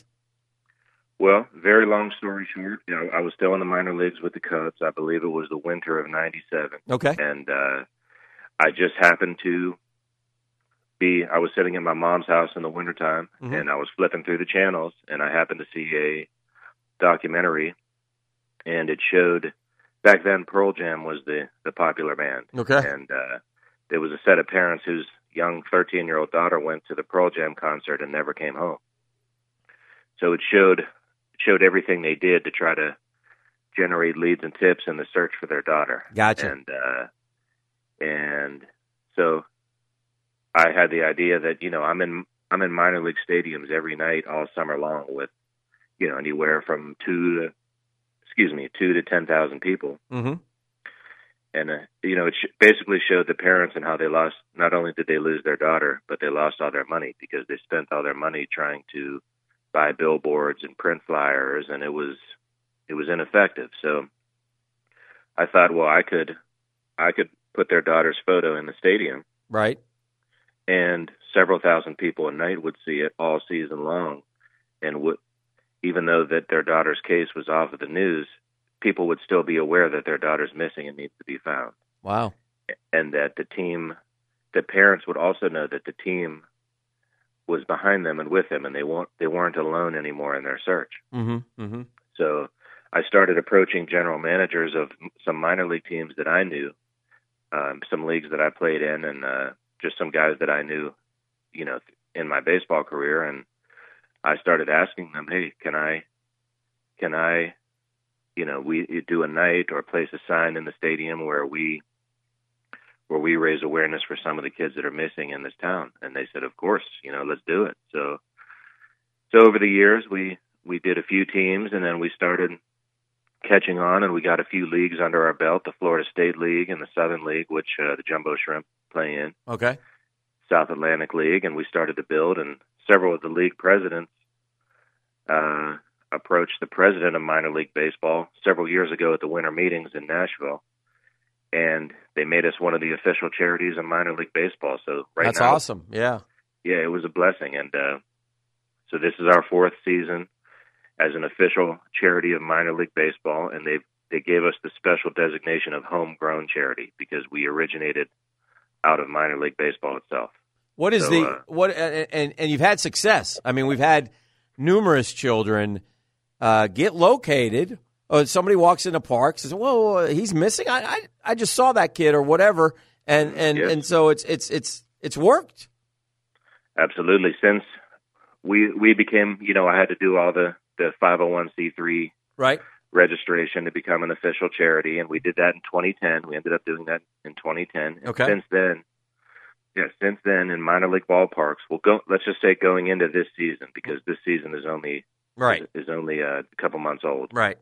Well, very long story short, you know, I was still in the minor leagues with the Cubs. I believe it was the winter of ninety-seven. Okay. And uh, I just happened to be, I was sitting in my mom's house in the wintertime, Mhm. and I was flipping through the channels, and I happened to see a documentary, and it showed, back then Pearl Jam was the, the popular band. Okay. And uh, there was a set of parents whose young thirteen-year-old daughter went to the Pearl Jam concert and never came home. So it showed showed everything they did to try to generate leads and tips in the search for their daughter. Gotcha. And uh, and so I had the idea that, you know, I'm in I'm in minor league stadiums every night all summer long with, you know, anywhere from two to excuse me two to ten thousand people. Mm-hmm. And uh, you know, it sh- basically showed the parents and how they lost. Not only did they lose their daughter, but they lost all their money because they spent all their money trying to buy billboards and print flyers, and it was it was ineffective. So I thought, well, I could I could put their daughter's photo in the stadium, Right. and several thousand people a night would see it all season long, and would, even though that their daughter's case was off of the news, people would still be aware that their daughter's missing and needs to be found, Wow. and that the team, the parents would also know that the team was behind them and with them, and they won't they weren't alone anymore in their search. Mm-hmm. Mm-hmm. So I started approaching general managers of some minor league teams that I knew, um, some leagues that I played in, and uh, just some guys that I knew, you know, in my baseball career. And I started asking them, hey, can I, can I, you know, we do a night or place a sign in the stadium where we, where we raise awareness for some of the kids that are missing in this town? And they said, of course, you know, let's do it. So, so over the years, we, we did a few teams, and then we started catching on, and we got a few leagues under our belt, the Florida State League and the Southern League, which uh, the Jumbo Shrimp play in, Okay. South Atlantic League, and we started to build, and several of the league presidents uh, approached the president of minor league baseball several years ago at the winter meetings in Nashville, and they made us one of the official charities of minor league baseball. So right That's now, awesome. Yeah. yeah, it was a blessing. And uh, so this is our fourth season as an official charity of minor league baseball, and they they gave us the special designation of homegrown charity because we originated out of minor league baseball itself. What is So, the uh, what? And, and and you've had success. I mean, we've had numerous children uh, get located. Oh, somebody walks in a park, says, "Whoa, he's missing." I, I I just saw that kid or whatever, and and Yes. and so it's it's it's it's worked. Absolutely. Since we we became, you know, I had to do all the, the five oh one c three right. registration to become an official charity, and we did that in twenty ten. We ended up doing that in twenty ten. And okay. Since then, yeah, since then in minor league ballparks, we'll go. Let's just say going into this season, because this season is only right is, is only a couple months old. Right.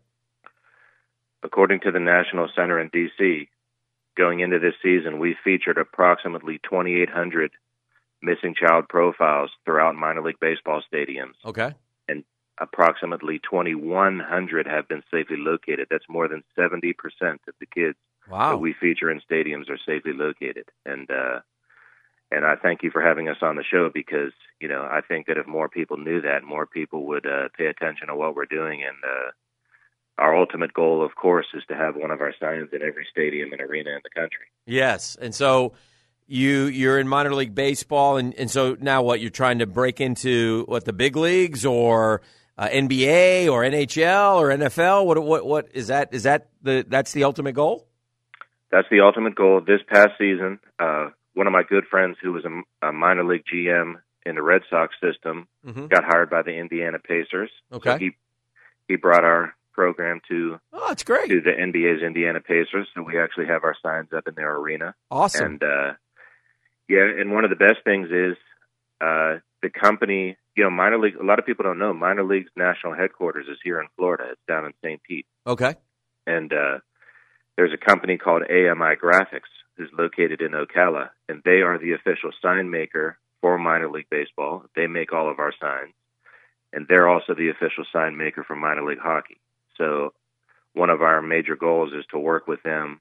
According to the National Center in D C, going into this season, we featured approximately twenty-eight hundred missing child profiles throughout minor league baseball stadiums. Okay. And approximately twenty-one hundred have been safely located. That's more than seventy percent of the kids wow. that we feature in stadiums are safely located. And uh, and I thank you for having us on the show, because, you know, I think that if more people knew that, more people would uh, pay attention to what we're doing. And uh, our ultimate goal, of course, is to have one of our signs in every stadium and arena in the country. Yes. And so you, you're in minor league baseball, and, and so now what, you're trying to break into, what, the big leagues, or uh, N B A or N H L or N F L? What what what is that? Is that the that's the ultimate goal? That's the ultimate goal. This past season, uh, one of my good friends who was a, a minor league G M in the Red Sox system mm-hmm. got hired by the Indiana Pacers. Okay. So he he brought our program to oh, that's great to the N B A's Indiana Pacers. So we actually have our signs up in their arena. Awesome. And uh, yeah, and one of the best things is uh, the company. You know, minor league. A lot of people don't know minor league's national headquarters is here in Florida. It's down in Saint Pete. Okay. And uh, there's a company called A M I Graphics who's located in Ocala, and they are the official sign maker for minor league baseball. They make all of our signs, and they're also the official sign maker for minor league hockey. So one of our major goals is to work with them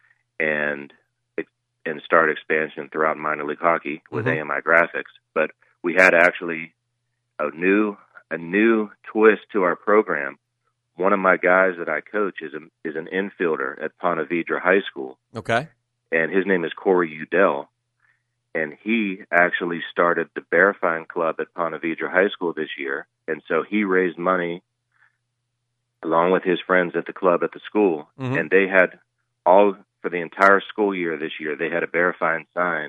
and and start expansion throughout minor league hockey with mm-hmm. A M I Graphics. But we had actually a new a new twist to our program. One of my guys that I coach is a, is an infielder at Ponte Vedra High School. Okay. And his name is Corey Udell. And he actually started the Bear Find Club at Ponte Vedra High School this year. And so he raised money along with his friends at the club at the school. Mm-hmm. And they had all, for the entire school year this year, they had a Bear Find sign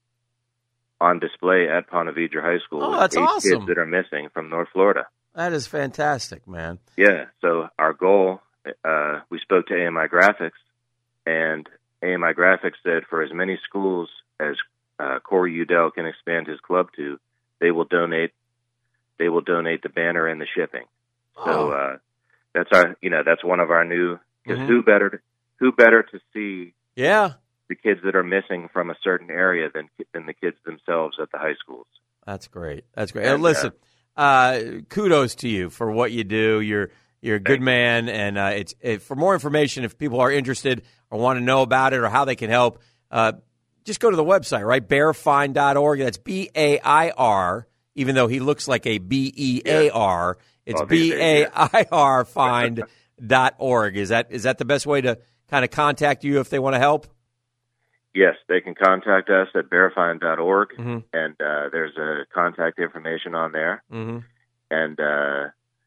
on display at Ponte Vedra High School. Oh, with that's eight awesome. kids that are missing from North Florida. That is fantastic, man. Yeah. So our goal, uh, we spoke to A M I Graphics, and A M I Graphics said for as many schools as uh, Corey Udell can expand his club to, they will donate. They will donate the banner and the shipping. Oh. So uh, that's our, you know, that's one of our new. Because mm-hmm. who better, who better to see? Yeah. The kids that are missing from a certain area than than the kids themselves at the high schools. That's great. That's great. And, and listen, uh, uh, kudos to you for what you do. You're you're a good man, and uh, it's it, for more information, if people are interested or want to know about it or how they can help, uh, just go to the website, right? bear find dot org. That's B A I R, even though he looks like a B E A R. It's oh, B A I R find dot org. Is that is that the best way to kind of contact you if they want to help? Yes, they can contact us at bear find dot org, mm-hmm. and uh, there's a contact information on there. Mm-hmm. And uh,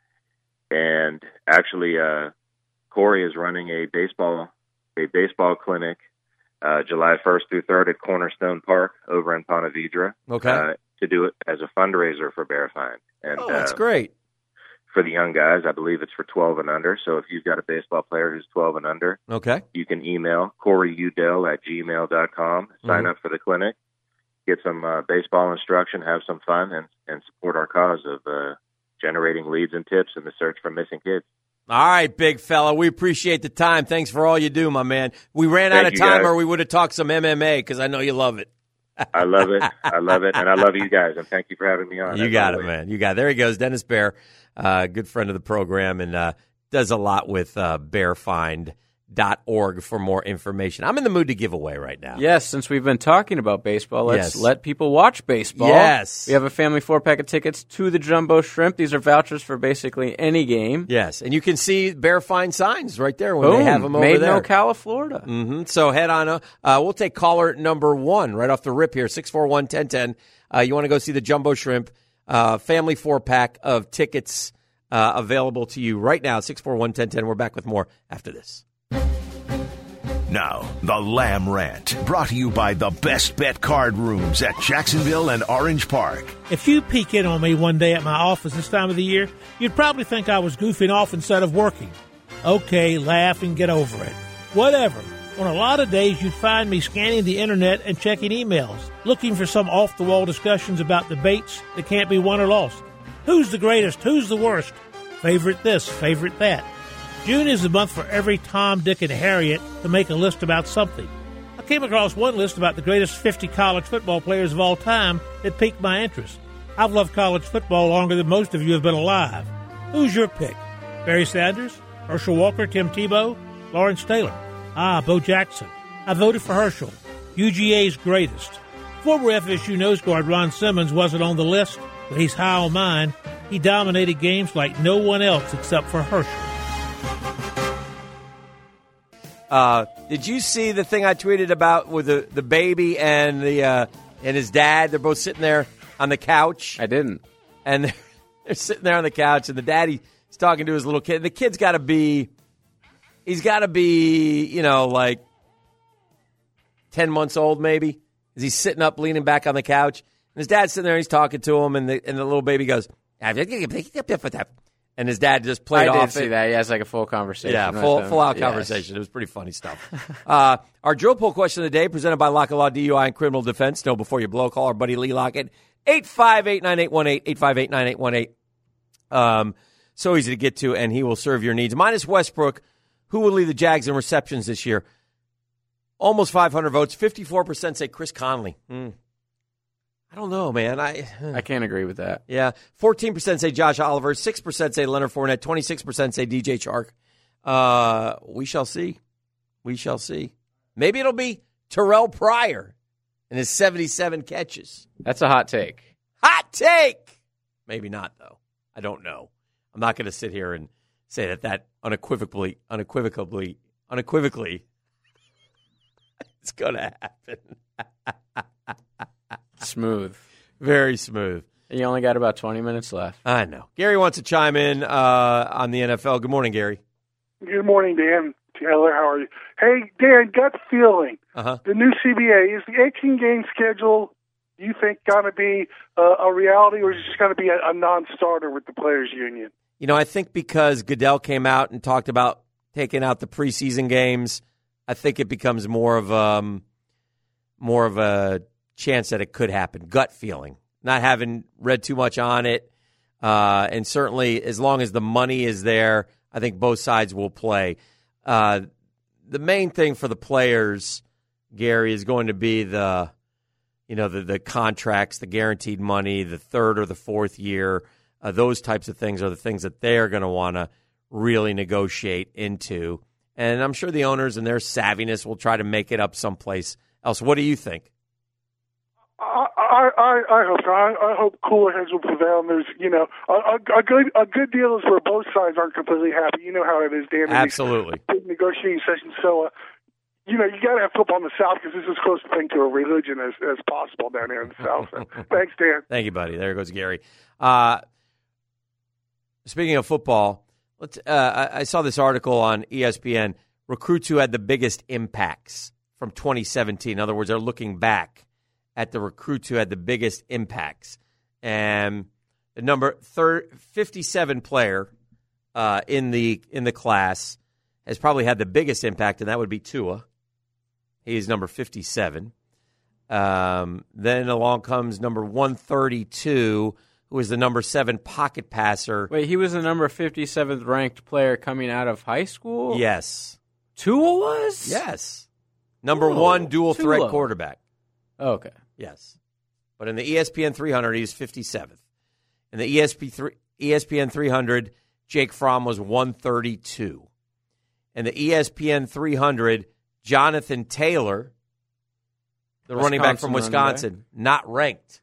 and actually, uh, Corey is running a baseball a baseball clinic uh, July first through third at Cornerstone Park over in Ponte Vedra. Okay, uh, to do it as a fundraiser for Bear Find. And oh, that's uh, great. For the young guys, I believe it's for twelve and under. So if you've got a baseball player who's twelve and under, okay, you can email Corey Udell at gmail dot com, sign mm-hmm. up for the clinic, get some uh, baseball instruction, have some fun, and, and support our cause of uh, generating leads and tips in the search for missing kids. All right, big fella. We appreciate the time. Thanks for all you do, my man. We ran Thank out of you, time guys. or we would have talked some M M A because I know you love it. I love it. I love it. And I love you guys. And thank you for having me on. You got it, man. You got it. There he goes, Dennis Bear, uh, good friend of the program, and uh, does a lot with uh, bear find dot org for more information. I'm in the mood to give away right now. Yes, since we've been talking about baseball, let's Yes. let people watch baseball. Yes. We have a family four-pack of tickets to the Jumbo Shrimp. These are vouchers for basically any game. Yes, and you can see Bear Find signs right there when Boom. they have them over Made there. in Ocala, Florida. Mm-hmm. So head on. Uh, uh, we'll take caller number one right off the rip here, six four one, one zero one zero. Uh, you want to go see the Jumbo Shrimp uh, family four-pack of tickets uh, available to you right now, six four one, one zero one zero. We're back with more after this. Now, the Lamb Rant, brought to you by the Best Bet Card Rooms at Jacksonville and Orange Park. If you peek in on me one day at my office this time of the year, you'd probably think I was goofing off instead of working. Okay, laugh and get over it. Whatever. On a lot of days, you'd find me scanning the internet and checking emails, looking for some off-the-wall discussions about debates that can't be won or lost. Who's the greatest? Who's the worst? Favorite this, favorite that. June is the month for every Tom, Dick, and Harriet to make a list about something. I came across one list about the greatest fifty college football players of all time that piqued my interest. I've loved college football longer than most of you have been alive. Who's your pick? Barry Sanders? Herschel Walker? Tim Tebow? Lawrence Taylor? Ah, Bo Jackson. I voted for Herschel, U G A's greatest. Former F S U nose guard Ron Simmons wasn't on the list, but he's high on mine. He dominated games like no one else except for Herschel. Uh, did you see the thing I tweeted about with the, the baby and the uh, and his dad? They're both sitting there on the couch. I didn't. And they're, they're sitting there on the couch, and the daddy is talking to his little kid. The kid's got to be, he's got to be, you know, like ten months old maybe. As he's sitting up, leaning back on the couch. And his dad's sitting there, and he's talking to him, and the, and the little baby goes, and his dad just played I off did see it. that. He has like a full conversation. Yeah, with full him. full out Yes. conversation. It was pretty funny stuff. uh, our drill poll question of the day, presented by Lock and Law D U I and Criminal Defense. Know before you blow. Call our buddy Lee Lockett, eight five eight, nine eight one eight, eight five eight, nine eight one eight. Um, so easy to get to, and he will serve your needs. Minus Westbrook, who will lead the Jags in receptions this year? Almost five hundred votes. fifty-four percent say Chris Conley. Mm. I don't know, man. I I can't agree with that. Yeah. fourteen percent say Josh Oliver. six percent say Leonard Fournette. twenty-six percent say D J Chark. Uh, we shall see. We shall see. Maybe it'll be Terrell Pryor and his seventy-seven catches. That's a hot take. Hot take! Maybe not, though. I don't know. I'm not going to sit here and say that that unequivocally, unequivocally, unequivocally it's going to happen. Smooth. Very smooth. You only got about twenty minutes left. I know. Gary wants to chime in uh, on the N F L. Good morning, Gary. Good morning, Dan. Taylor, how are you? Hey, Dan, gut feeling. Uh-huh. The new C B A, is the eighteen-game schedule, you think, going to be uh, a reality, or is it just going to be a, a non-starter with the Players Union? You know, I think because Goodell came out and talked about taking out the preseason games, I think it becomes more of um, more of a chance that it could happen. Gut feeling. Not having read too much on it, uh, and certainly as long as the money is there, I think both sides will play. Uh, the main thing for the players, Gary, is going to be the, you know, the, the contracts, the guaranteed money, the third or the fourth year. Uh, those types of things are the things that they're going to want to really negotiate into. And I'm sure the owners and their savviness will try to make it up someplace else. What do you think? I, I, I, I hope so. I, I hope cooler heads will prevail. And there's, you know, a, a, a good a good deal is where both sides aren't completely happy. You know how it is, Dan. Absolutely. Big negotiating sessions. So, uh, you know, you got to have football in the South because this is close to thing to a religion as, as possible down here in the South. So, thanks, Dan. Thank you, buddy. There goes Gary. Uh, speaking of football, let's. Uh, I, I saw this article on E S P N. Recruits who had the biggest impacts from twenty seventeen. In other words, they're looking back at the recruits who had the biggest impacts. And the number fifty-seven player uh, in the in the class has probably had the biggest impact, and that would be Tua. He's number fifty-seven. Um, then along comes number one thirty-two, who is the number seven pocket passer. Wait, he was the number fifty-seventh ranked player coming out of high school? Yes. Tua was? Yes. Number Whoa, one dual too threat low. quarterback. Oh, okay. Yes. But in the E S P N three hundred, he was fifty-seventh. In the E S P N three hundred, Jake Fromm was one thirty-two. In the E S P N three hundred, Jonathan Taylor, the Wisconsin running back from running Wisconsin, back. not ranked.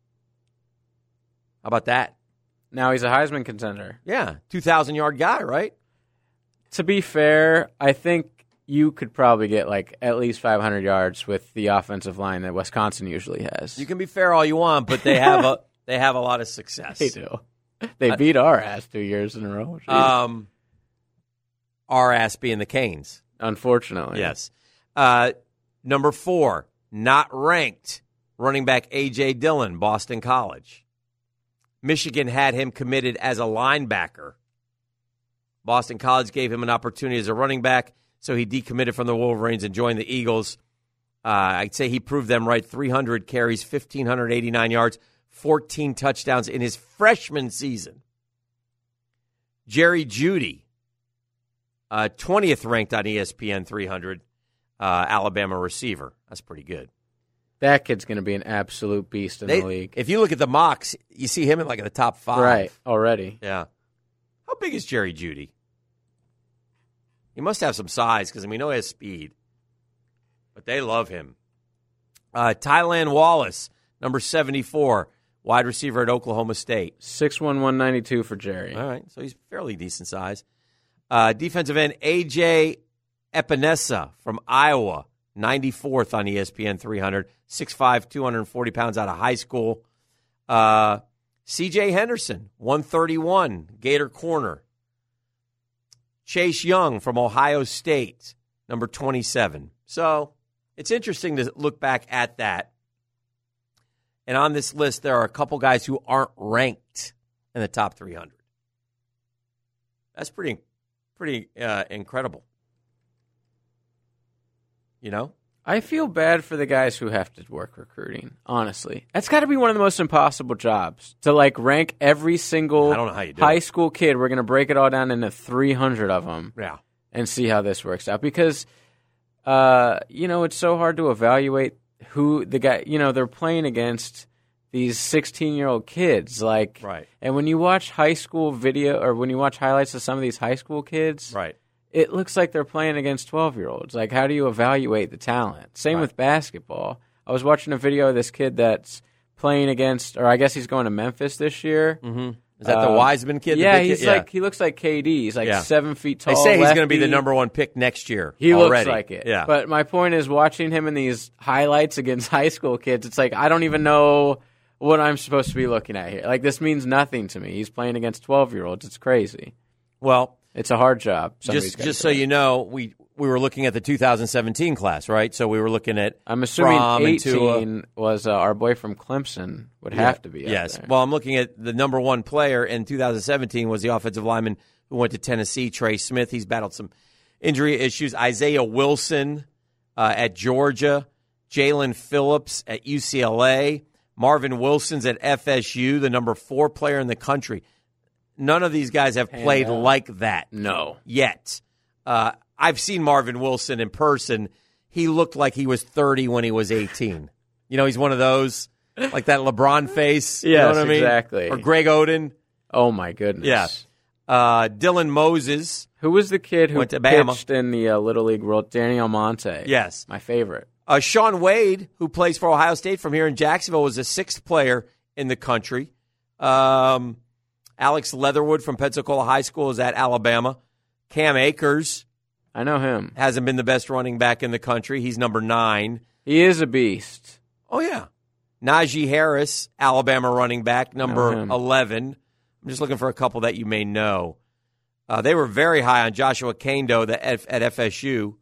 How about that? Now he's a Heisman contender. Yeah, two thousand yard guy, right? To be fair, I think you could probably get like at least five hundred yards with the offensive line that Wisconsin usually has. You can be fair all you want, but they have a they have a lot of success. They do. They beat our ass two years in a row. Jeez. Um, our ass being the Canes. Unfortunately. Yes. Uh, number four, not ranked, running back A J. Dillon, Boston College. Michigan had him committed as a linebacker. Boston College gave him an opportunity as a running back, so he decommitted from the Wolverines and joined the Eagles. Uh, I'd say he proved them right. three hundred carries, one thousand five hundred eighty-nine yards, fourteen touchdowns in his freshman season. Jerry Jeudy, uh, twentieth ranked on E S P N three hundred, uh, Alabama receiver. That's pretty good. That kid's going to be an absolute beast in They, the league. If you look at the mocks, you see him in like in the top five. Right, already. Yeah. How big is Jerry Jeudy? He must have some size because we know he has speed. But they love him. Uh, Tylan Wallace, number seventy-four, wide receiver at Oklahoma State. six one, one ninety-two for Jerry. All right, so he's fairly decent size. Uh, defensive end A J Epinesa from Iowa, ninety-fourth on E S P N three hundred, six five, two hundred forty pounds out of high school. Uh, C J Henderson, one thirty-one, Gator corner. Chase Young from Ohio State, number twenty-seven. So it's interesting to look back at that. And on this list, there are a couple guys who aren't ranked in the top three hundred. That's pretty, pretty uh, incredible. You know? I feel bad for the guys who have to work recruiting, honestly. That's got to be one of the most impossible jobs, to like rank every single I don't know how you do high it. school kid. We're going to break it all down into three hundred of them. Yeah. And see how this works out. Because, uh, you know, it's so hard to evaluate who the guy, you know, they're playing against these sixteen-year-old kids. Like, right. And when you watch high school video or when you watch highlights of some of these high school kids, right. it looks like they're playing against twelve-year-olds. Like, how do you evaluate the talent? Same Right. with basketball. I was watching a video of this kid that's playing against, or I guess he's going to Memphis this year. Mm-hmm. Is that the Wiseman kid? The Yeah, big he's kid? Yeah. like he looks like K D. He's like Yeah. seven feet tall. They say he's going to be lefty. the number one pick next year. He already. looks like it. Yeah. But my point is, watching him in these highlights against high school kids, it's like I don't even know what I'm supposed to be looking at here. Like, this means nothing to me. He's playing against twelve-year-olds. It's crazy. Well, it's a hard job. Just, just so you know, we we were looking at the two thousand seventeen class, right? So we were looking at. I'm assuming Fromm and Tua. eighteen was uh, our boy from Clemson would Yeah. have to be. Up Yes. there. Well, I'm looking at the number one player in two thousand seventeen was the offensive lineman who went to Tennessee, Trey Smith. He's battled some injury issues. Isaiah Wilson uh, at Georgia, Jalen Phillips at U C L A, Marvin Wilson's at F S U, the number four player in the country. None of these guys have Hand played out. like that. No. Yet. Uh, I've seen Marvin Wilson in person. He looked like he was thirty when he was eighteen. You know, he's one of those, like that LeBron face. You know Yes, what I mean? exactly. Or Greg Oden. Oh, my goodness. Yeah. Uh, Dylan Moses. Who was the kid who went to Bama. pitched in the uh, Little League World? Danny Almonte. Yes. My favorite. Uh, Sean Wade, who plays for Ohio State from here in Jacksonville, was the sixth player in the country. Um, Alex Leatherwood from Pensacola High School is at Alabama. Cam Akers. I know him. Hasn't been the best running back in the country. He's number nine. He is a beast. Oh, yeah. Najee Harris, Alabama running back, number Know him. eleven. I'm just looking for a couple that you may know. Uh, they were very high on Joshua Kando that at, at F S U.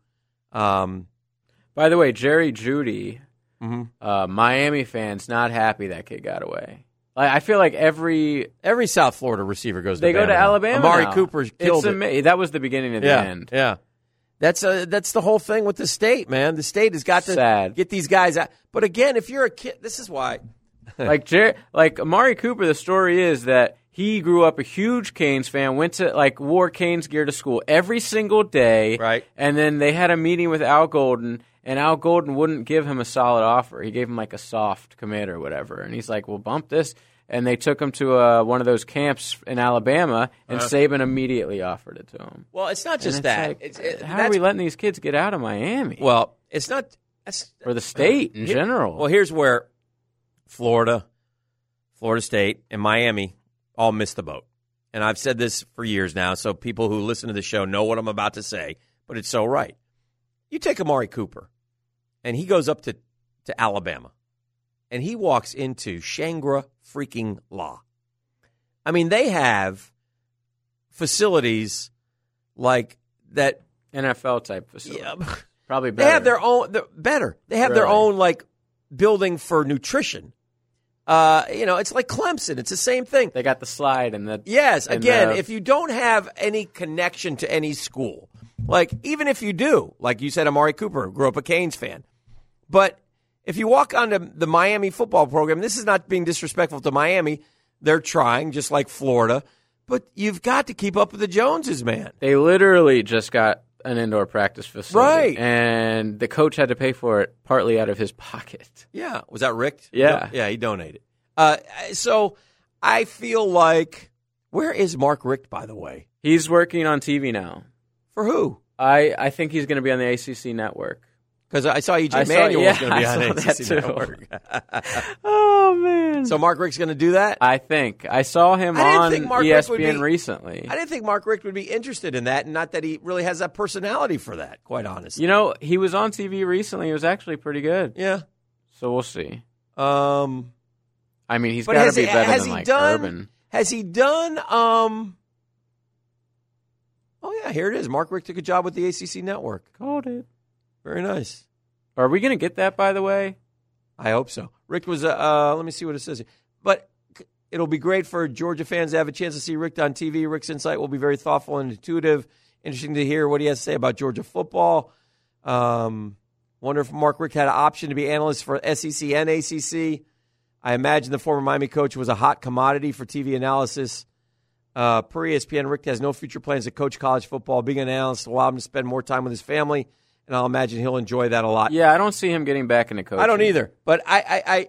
Um, By the way, Jerry Jeudy, mm-hmm. uh, Miami fans not happy that kid got away. Like, I feel like every every South Florida receiver goes to they go Bama to now. Alabama. Amari now. Cooper killed it's it. ama- That was the beginning of yeah, the end. Yeah, that's uh, that's the whole thing with the state, man. The state has got to Sad. get these guys out. But again, if you're a kid, this is why. like Jer- like Amari Cooper, the story is that he grew up a huge Canes fan, went to like wore Canes gear to school every single day, right? And then they had a meeting with Al Golden, and Al Golden wouldn't give him a solid offer. He gave him like a soft commit or whatever, and he's like, "Well, bump this." And they took him to uh, one of those camps in Alabama, and Uh. Saban immediately offered it to him. Well, it's not And just it's that. like, It's, it, how are that's- we letting these kids get out of Miami? Well, it's not. That's, for the state in Here- general. Well, here's where Florida, Florida State, and Miami all missed the boat. And I've said this for years now, so people who listen to the show know what I'm about to say, but it's so right. You take Amari Cooper, and he goes up to, to Alabama, and he walks into Shangri freaking La. I mean, they have facilities like that. N F L type facility. Yeah, Probably They better. have their own, better. They have their Really? own, like, building for nutrition. Uh, you know, it's like Clemson. It's the same thing. They got the slide and the Yes, and again, the- if you don't have any connection to any school, like even if you do, like you said, Amari Cooper grew up a Canes fan, but if you walk onto the Miami football program, this is not being disrespectful to Miami. They're trying, just like Florida, but you've got to keep up with the Joneses, man. They literally just got an indoor practice facility. Right. And the coach had to pay for it partly out of his pocket. Yeah. Was that Rick? Yeah. Yeah, he donated. Uh, so I feel like, where is Mark Richt, by the way? He's working on T V now. For who? I, I think he's going to be on the A C C network. Because I saw E J I saw- Manuel yeah, was going to be I on saw A C C that too. Network. Oh, man. So Mark Richt's going to do that? I think. I saw him I didn't on think Mark E S P Richt N would be- recently. I didn't think Mark Richt would be interested in that, and not that he really has that personality for that, quite honestly. You know, he was on T V recently. It was actually pretty good. Yeah. So we'll see. Um, I mean, he's but got to has be he- better has than he like done, Urban. Has he done? Um, oh yeah, here it is. Mark Richt took a job with the A C C Network. Called it. Very nice. Are we going to get that, by the way? I hope so. Rick was, uh, uh, let me see what it says here. But it'll be great for Georgia fans to have a chance to see Rick on T V. Rick's insight will be very thoughtful and intuitive. Interesting to hear what he has to say about Georgia football. Um, wonder if Mark Rick had an option to be analyst for S E C and A C C. I imagine the former Miami coach was a hot commodity for T V analysis. Uh, per E S P N, Rick has no future plans to coach college football. Being an analyst will allow him to spend more time with his family, and I'll imagine he'll enjoy that a lot. Yeah, I don't see him getting back into coaching. I don't either. But I, I, I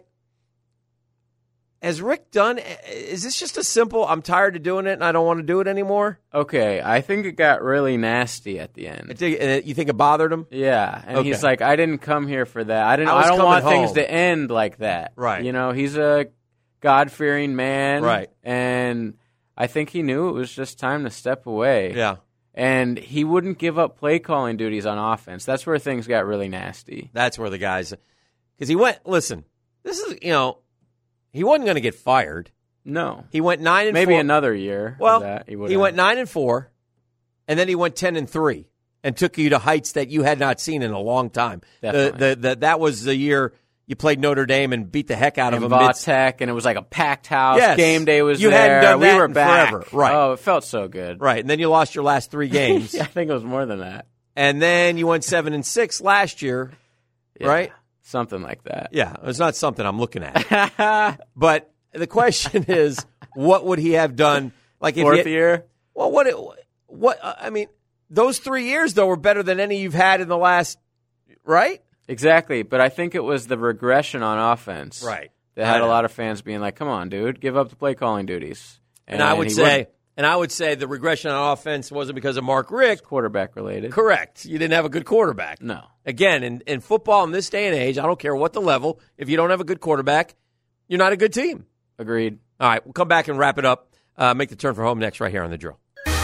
has Rick done? Is this just a simple? I'm tired of doing it and I don't want to do it anymore. Okay, I think it got really nasty at the end. I think- uh, You think it bothered him? Yeah, and Okay. he's like, I didn't come here for that. I didn't. I I, was don't coming want things home. to end like that. Right. You know, he's a God-fearing man. Right. And I think he knew it was just time to step away. Yeah. And he wouldn't give up play calling duties on offense. That's where things got really nasty. That's where the guys, because he went. Listen, this is you know, he wasn't going to get fired. No. He went nine and Maybe four. another year. of Well, that he, would he have. went nine and four, and then he went ten and three, and took you to heights that you had not seen in a long time. The, Definitely. the, the, that was the year you played Notre Dame and beat the heck out of in them. Mid- Vatech, and it was like a packed house. Yes. Game day was You there. hadn't done we that were in back. forever. Right. Oh, it felt so good. Right, and then you lost your last three games. Yeah, I think it was more than that. And then you went seven and six last year, Yeah, right? Something like that. Yeah, it's not something I'm looking at. But the question is, what would he have done? Like if Fourth he, year? Well, what? It, what? I mean, those three years though were better than any you've had in the last, right? Exactly, but I think it was the regression on offense. Right. That I had a know. lot of fans being like, "Come on, dude, give up the play calling duties." And, I would he say, wouldn't. and I would say the regression on offense wasn't because of Mark Richt. Quarterback related. Correct. You didn't have a good quarterback. No. Again, in, in football in this day and age, I don't care what the level, if you don't have a good quarterback, you're not a good team. Agreed. All right, we'll come back and wrap it up. Uh, make the turn for home next right here on The Drill.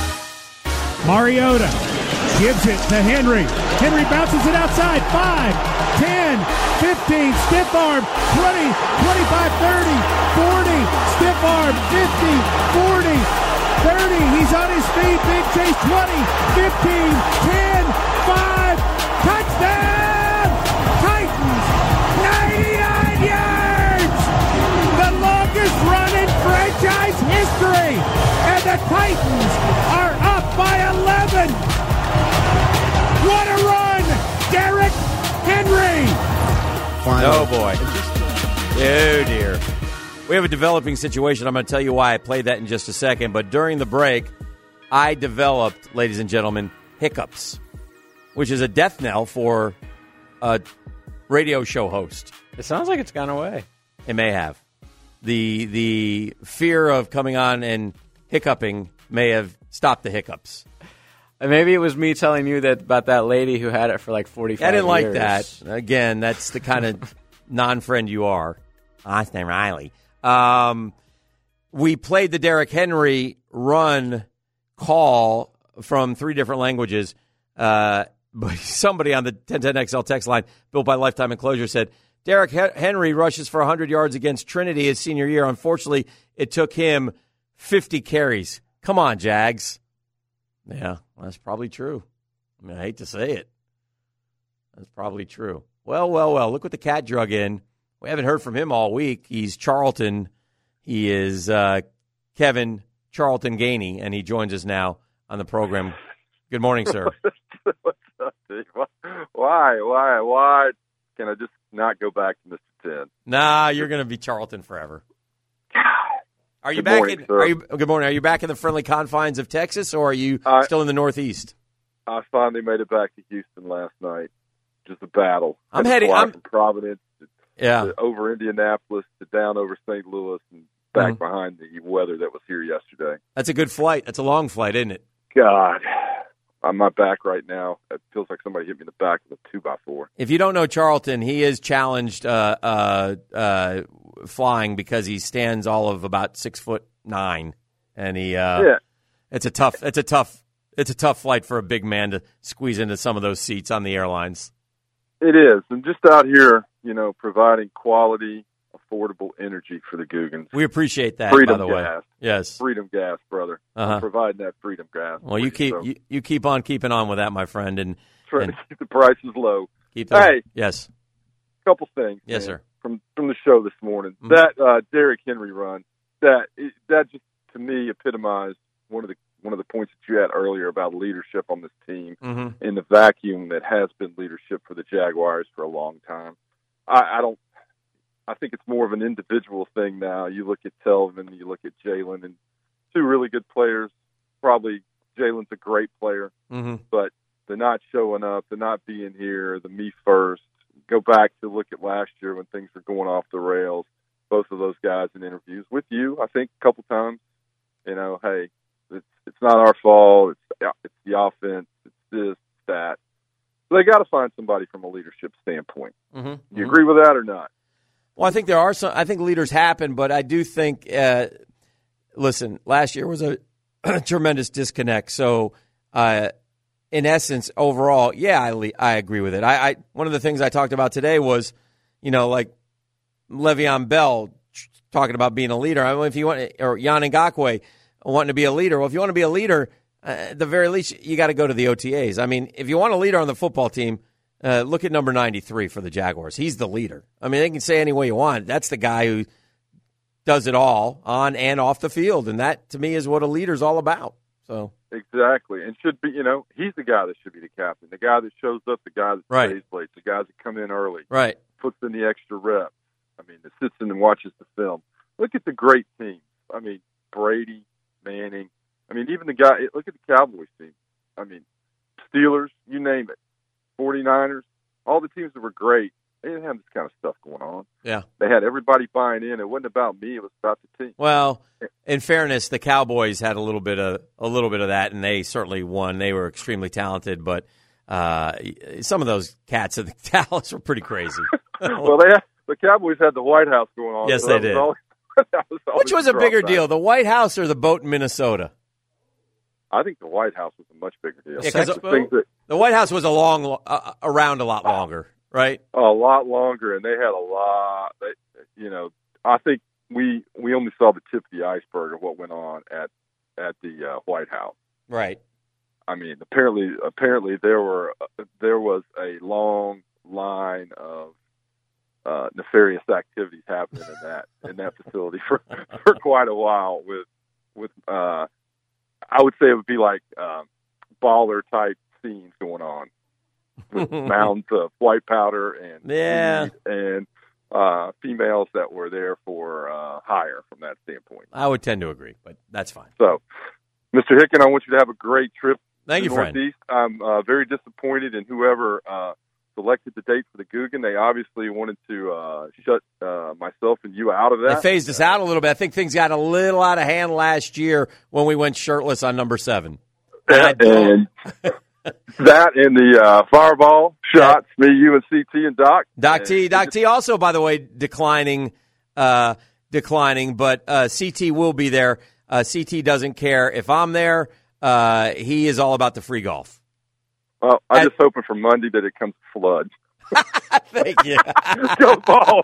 Mariota gives it to Henry. Henry bounces it outside. five, ten, fifteen, stiff arm, twenty, twenty-five, thirty, forty, stiff arm, fifty, forty, thirty. He's on his feet. Big chase, twenty, fifteen, ten, five. Touchdown! Titans, ninety-nine yards! The longest run in franchise history. And the Titans are up by eleven. What a run! Derrick Henry! Oh, boy. Oh, dear. We have a developing situation. I'm going to tell you why I played that in just a second. But during the break, I developed, ladies and gentlemen, hiccups, which is a death knell for a radio show host. It sounds like it's gone away. It may have. The the fear of coming on and hiccuping may have stopped the hiccups. And maybe it was me telling you that about that lady who had it for like forty-five I didn't like years. that. Again, that's the kind of non-friend you are. Austin Riley. Um, we played the Derrick Henry run call from three different languages. Uh, but somebody on the ten ten X L text line, built by Lifetime Enclosure, said, Derrick Henry rushes for one hundred yards against Trinity his senior year. Unfortunately, it took him fifty carries. Come on, Jags. Yeah, that's probably true. I mean, I hate to say it. That's probably true. Well, well, well. Look what the cat drug in. We haven't heard from him all week. He's Charlton. He is uh, Kevin Charlton Gainey, and he joins us now on the program. Good morning, sir. What's up, Dave? Why, why, why can I just not go back to Mister ten? Nah, you're going to be Charlton forever. Are you Good back? morning, in, sir. are you good morning? Are you back in the friendly confines of Texas, or are you I- still in the Northeast? I finally made it back to Houston last night. Just a battle. I'm Had to heading- fly I'm- from Providence to, Yeah. to over Indianapolis to down over Saint Louis and back Mhm. behind the weather that was here yesterday. That's a good flight. That's a long flight, isn't it? God, on my back right now, it feels like somebody hit me in the back with a two by four. If you don't know Charlton, he is challenged uh, uh, uh, flying because he stands all of about six foot nine, and he uh, Yeah. it's a tough it's a tough it's a tough flight for a big man to squeeze into some of those seats on the airlines. It is, and just out here, you know, providing quality, affordable energy for the Googans. We appreciate that. Freedom by the way, gas. yes. Freedom gas, brother. Uh-huh. I'm providing that freedom gas. Well, you keep So, you, you keep on keeping on with that, my friend, and trying and to keep the prices low. keep those, Hey, yes, couple things. yes, man, sir. From from the show this morning, Mhm. that uh, Derrick Henry run, that that just to me epitomized one of the one of the points that you had earlier about leadership on this team Mm-hmm. in the vacuum that has been leadership for the Jaguars for a long time. I, I don't. I think it's more of an individual thing now. You look at Telvin, you look at Jalen, and two really good players. Probably Jalen's a great player, Mm-hmm. but they're not showing up. They're not being here. The me first. Go back to look at last year when things were going off the rails. Both of those guys in interviews with you, I think, a couple times. You know, hey, it's it's not our fault. It's it's the offense. It's this, that. So they got to find somebody from a leadership standpoint. Mm-hmm. You agree with that or not? Well, I think there are some. I think leaders happen, but I do think. Uh, listen, last year was a tremendous disconnect. So, uh, in essence, overall, yeah, I le- I agree with it. I, I one of the things I talked about today was, you know, like Le'Veon Bell talking about being a leader. I mean, if you want, or Yan Ngakoue wanting to be a leader. Well, if you want to be a leader, uh, at the very least, you got to go to the O T As. I mean, if you want a leader on the football team. Uh, look at number ninety-three for the Jaguars. He's the leader. I mean, they can say any way you want. That's the guy who does it all on and off the field, and that, to me, is what a leader's all about. So Exactly, and should be, you know, he's the guy that should be the captain, the guy that shows up, the guy that Right. stays late, the guys that come in early, Right. puts in the extra reps. I mean, that sits in and watches the film. Look at the great teams. I mean, Brady, Manning. I mean, even the guy. Look at the Cowboys team. I mean, Steelers, you name it. forty-niners, all the teams that were great, they didn't have this kind of stuff going on. Yeah. They had everybody buying in. It wasn't about me. It was about the team. Well, in fairness, the Cowboys had a little bit of a little bit of that, and they certainly won. They were extremely talented, but uh, some of those cats at Dallas were pretty crazy. well, they had, the Cowboys had the White House going on. Yes, so they that was did. always- that was always Which was a the bigger drawback. deal, the White House or the boat in Minnesota? I think the White House was a much bigger deal. Yeah, 'cause That's the things that the White House was a long uh, around a lot longer, right? a lot longer, and they had a lot. They, you know, I think we we only saw the tip of the iceberg of what went on at at the uh, White House. Right. I mean, apparently, apparently there were uh, there was a long line of uh, nefarious activities happening in that in that facility for for quite a while. With with uh, I would say it would be like um, baller type scenes going on with mounds of white powder and Yeah. weed and uh, females that were there for uh, hire from that standpoint. I would tend to agree, but that's fine. So, Mister Hicken, I want you to have a great trip. Thank to you, friend. Northeast. I'm uh, very disappointed in whoever uh, selected the date for the Guggen. They obviously wanted to uh, shut uh, myself and you out of They that. phased us out a little bit. I think things got a little out of hand last year when we went shirtless on number seven. And I don't- and that and the uh, fireball shots, me, you, and C T and Doc. Doc And T, Doc T also, by the way, declining, uh, declining, but uh, C T will be there. Uh, C T doesn't care if I'm there. Uh, he is all about the free golf. Well, I'm just hoping for Monday that it comes flood. Thank you. Go ball.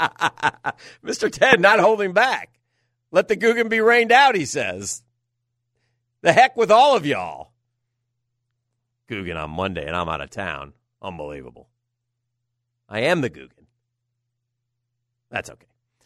Mister Ted not holding back. Let the Guggen be rained out, he says. The heck with all of y'all. Guggen on Monday, and I'm out of town. Unbelievable. I am the Guggen. That's okay.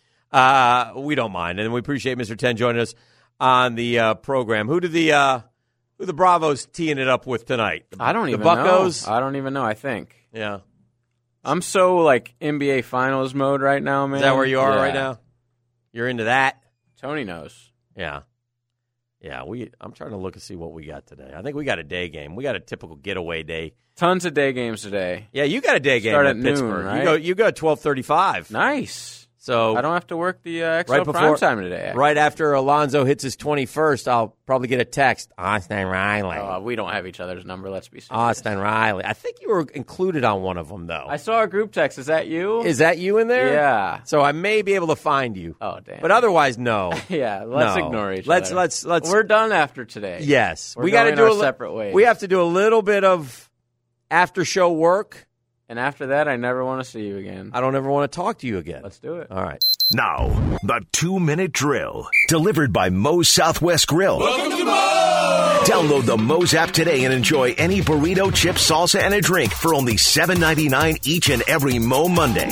Uh, we don't mind, and we appreciate Mister ten joining us on the uh, program. Who do the uh, who the Bravos teeing it up with tonight? The, I don't the even Buccos? know. I don't even know. I think. Yeah. I'm so like N B A Finals mode right now, man. Is that where you are yeah. right now? You're into that? Tony knows. Yeah. Yeah, we. I'm trying to look and see what we got today. I think we got a day game. We got a typical getaway day. Tons of day games today. Yeah, you got a day game Start at at Pittsburgh. noon, right? You go. You go at twelve thirty-five. Nice. So I don't have to work the uh, X L right before, prime time today. Actually. Right after Alonzo hits his twenty-first, I'll probably get a text. Austin Riley. Oh, we don't have each other's number. Let's be serious. Austin Riley. I think you were included on one of them, though. I saw a group text. Is that you? Is that you in there? Yeah. So I may be able to find you. Oh, damn. But otherwise, no. yeah, let's no. ignore each let's, other. Let's let's We're done after today. Yes, We're we got to going do our a li- separate ways. We have to do a little bit of after show work. And after that, I never want to see you again. I don't ever want to talk to you again. Let's do it. All right. Now, the two-minute drill, delivered by Moe's Southwest Grill. Welcome to Moe's! Download the Moe's app today and enjoy any burrito, chip, salsa, and a drink for only seven ninety-nine each and every Moe Monday.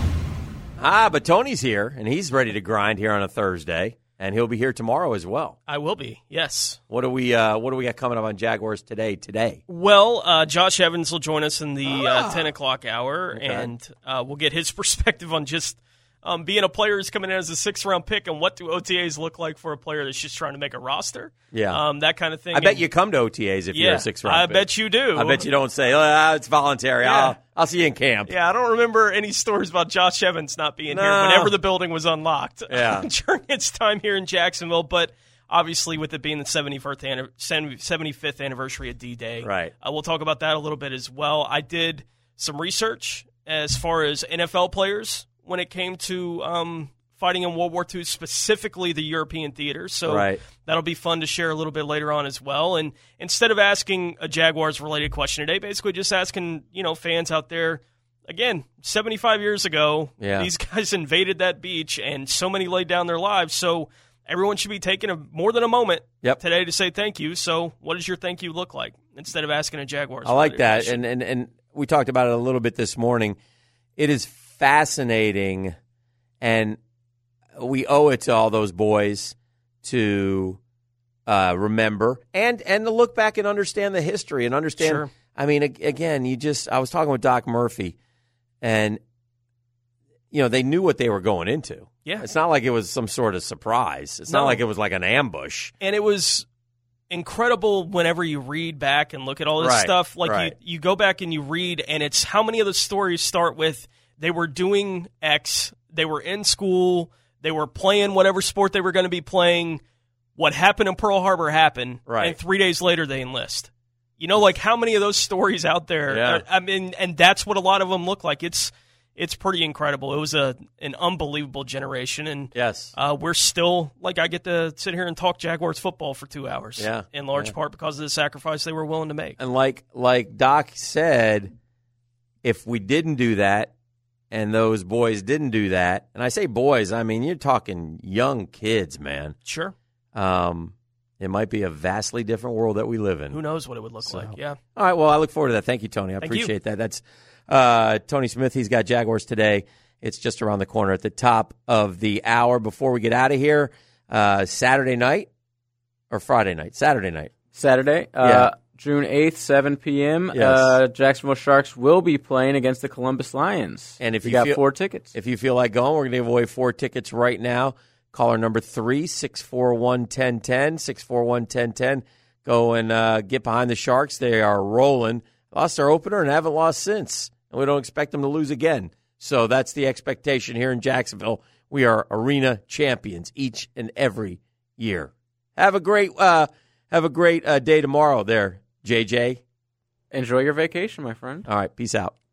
Ah, but Tony's here, and he's ready to grind here on a Thursday, and he'll be here tomorrow as well. I will be, yes. What do we uh, What do we got coming up on Jaguars today? Today, well, uh, Josh Evans will join us in the ah. uh, ten o'clock hour, okay. and uh, we'll get his perspective on just um, being a player who's coming in as a sixth round pick, and what do O T As look like for a player that's just trying to make a roster? Yeah, um, that kind of thing. I bet and, you come to O T As if yeah, you're a sixth round. I pick. bet you do. I bet you don't say, oh, it's voluntary. Yeah. I'll I'll see you in camp. Yeah, I don't remember any stories about Josh Evans not being No. here whenever the building was unlocked Yeah. during its time here in Jacksonville. But obviously, with it being the seventy-fifth anniversary of D-Day, right? Uh, we'll talk about that a little bit as well. I did some research as far as N F L players when it came to um, fighting in World War Two, specifically the European theater. So Right. that'll be fun to share a little bit later on as well. And instead of asking a Jaguars-related question today, basically just asking, you know, fans out there, again, seventy-five years ago, Yeah. these guys invaded that beach, and so many laid down their lives. So everyone should be taking a, more than a moment Yep. today to say thank you. So what does your thank you look like instead of asking a Jaguars? I like that, question? and, and and we talked about it a little bit this morning. It is fascinating, and we owe it to all those boys to uh, remember and and to look back and understand the history and understand. Sure. I mean, ag- again, you just I was talking with Doc Murphy, and you know they knew what they were going into. Yeah. It's not like it was some sort of surprise. It's No. not like it was like an ambush. And it was incredible whenever you read back and look at all this Right, stuff. Like right. you, you go back and you read, and it's how many of the stories start with they were doing X, they were in school, they were playing whatever sport they were going to be playing. What happened in Pearl Harbor happened, Right. and three days later they enlist. You know, like how many of those stories out there? Yeah. I mean, and that's what a lot of them look like. It's it's pretty incredible. It was a an unbelievable generation, and Yes. uh, we're still like I get to sit here and talk Jaguars football for two hours. Yeah. in large Yeah. part because of the sacrifice they were willing to make. And like like Doc said, if we didn't do that and those boys didn't do that, and I say boys, I mean you're talking young kids, man. Sure. Um, it might be a vastly different world that we live in. Who knows what it would look So. like? Yeah. All right, well, I look forward to that. Thank you, Tony. I Thank you. appreciate that. That's uh, Tony Smith. He's got Jaguars today. It's just around the corner at the top of the hour. Before we get out of here, uh, Saturday night or Friday night? Saturday night. Saturday, uh, Yeah. June eighth, seven p.m., Yes. uh, Jacksonville Sharks will be playing against the Columbus Lions. And if we you got feel, four tickets. If you feel like going, we're going to give away four tickets right now. Caller number three, six four one, one zero one zero, six four one, one zero one zero. Go and uh, get behind the Sharks. They are rolling. Lost their opener and haven't lost since. And we don't expect them to lose again. So that's the expectation here in Jacksonville. We are arena champions each and every year. Have a great uh, have a great uh, day tomorrow there, J J. Enjoy your vacation, my friend. All right, peace out.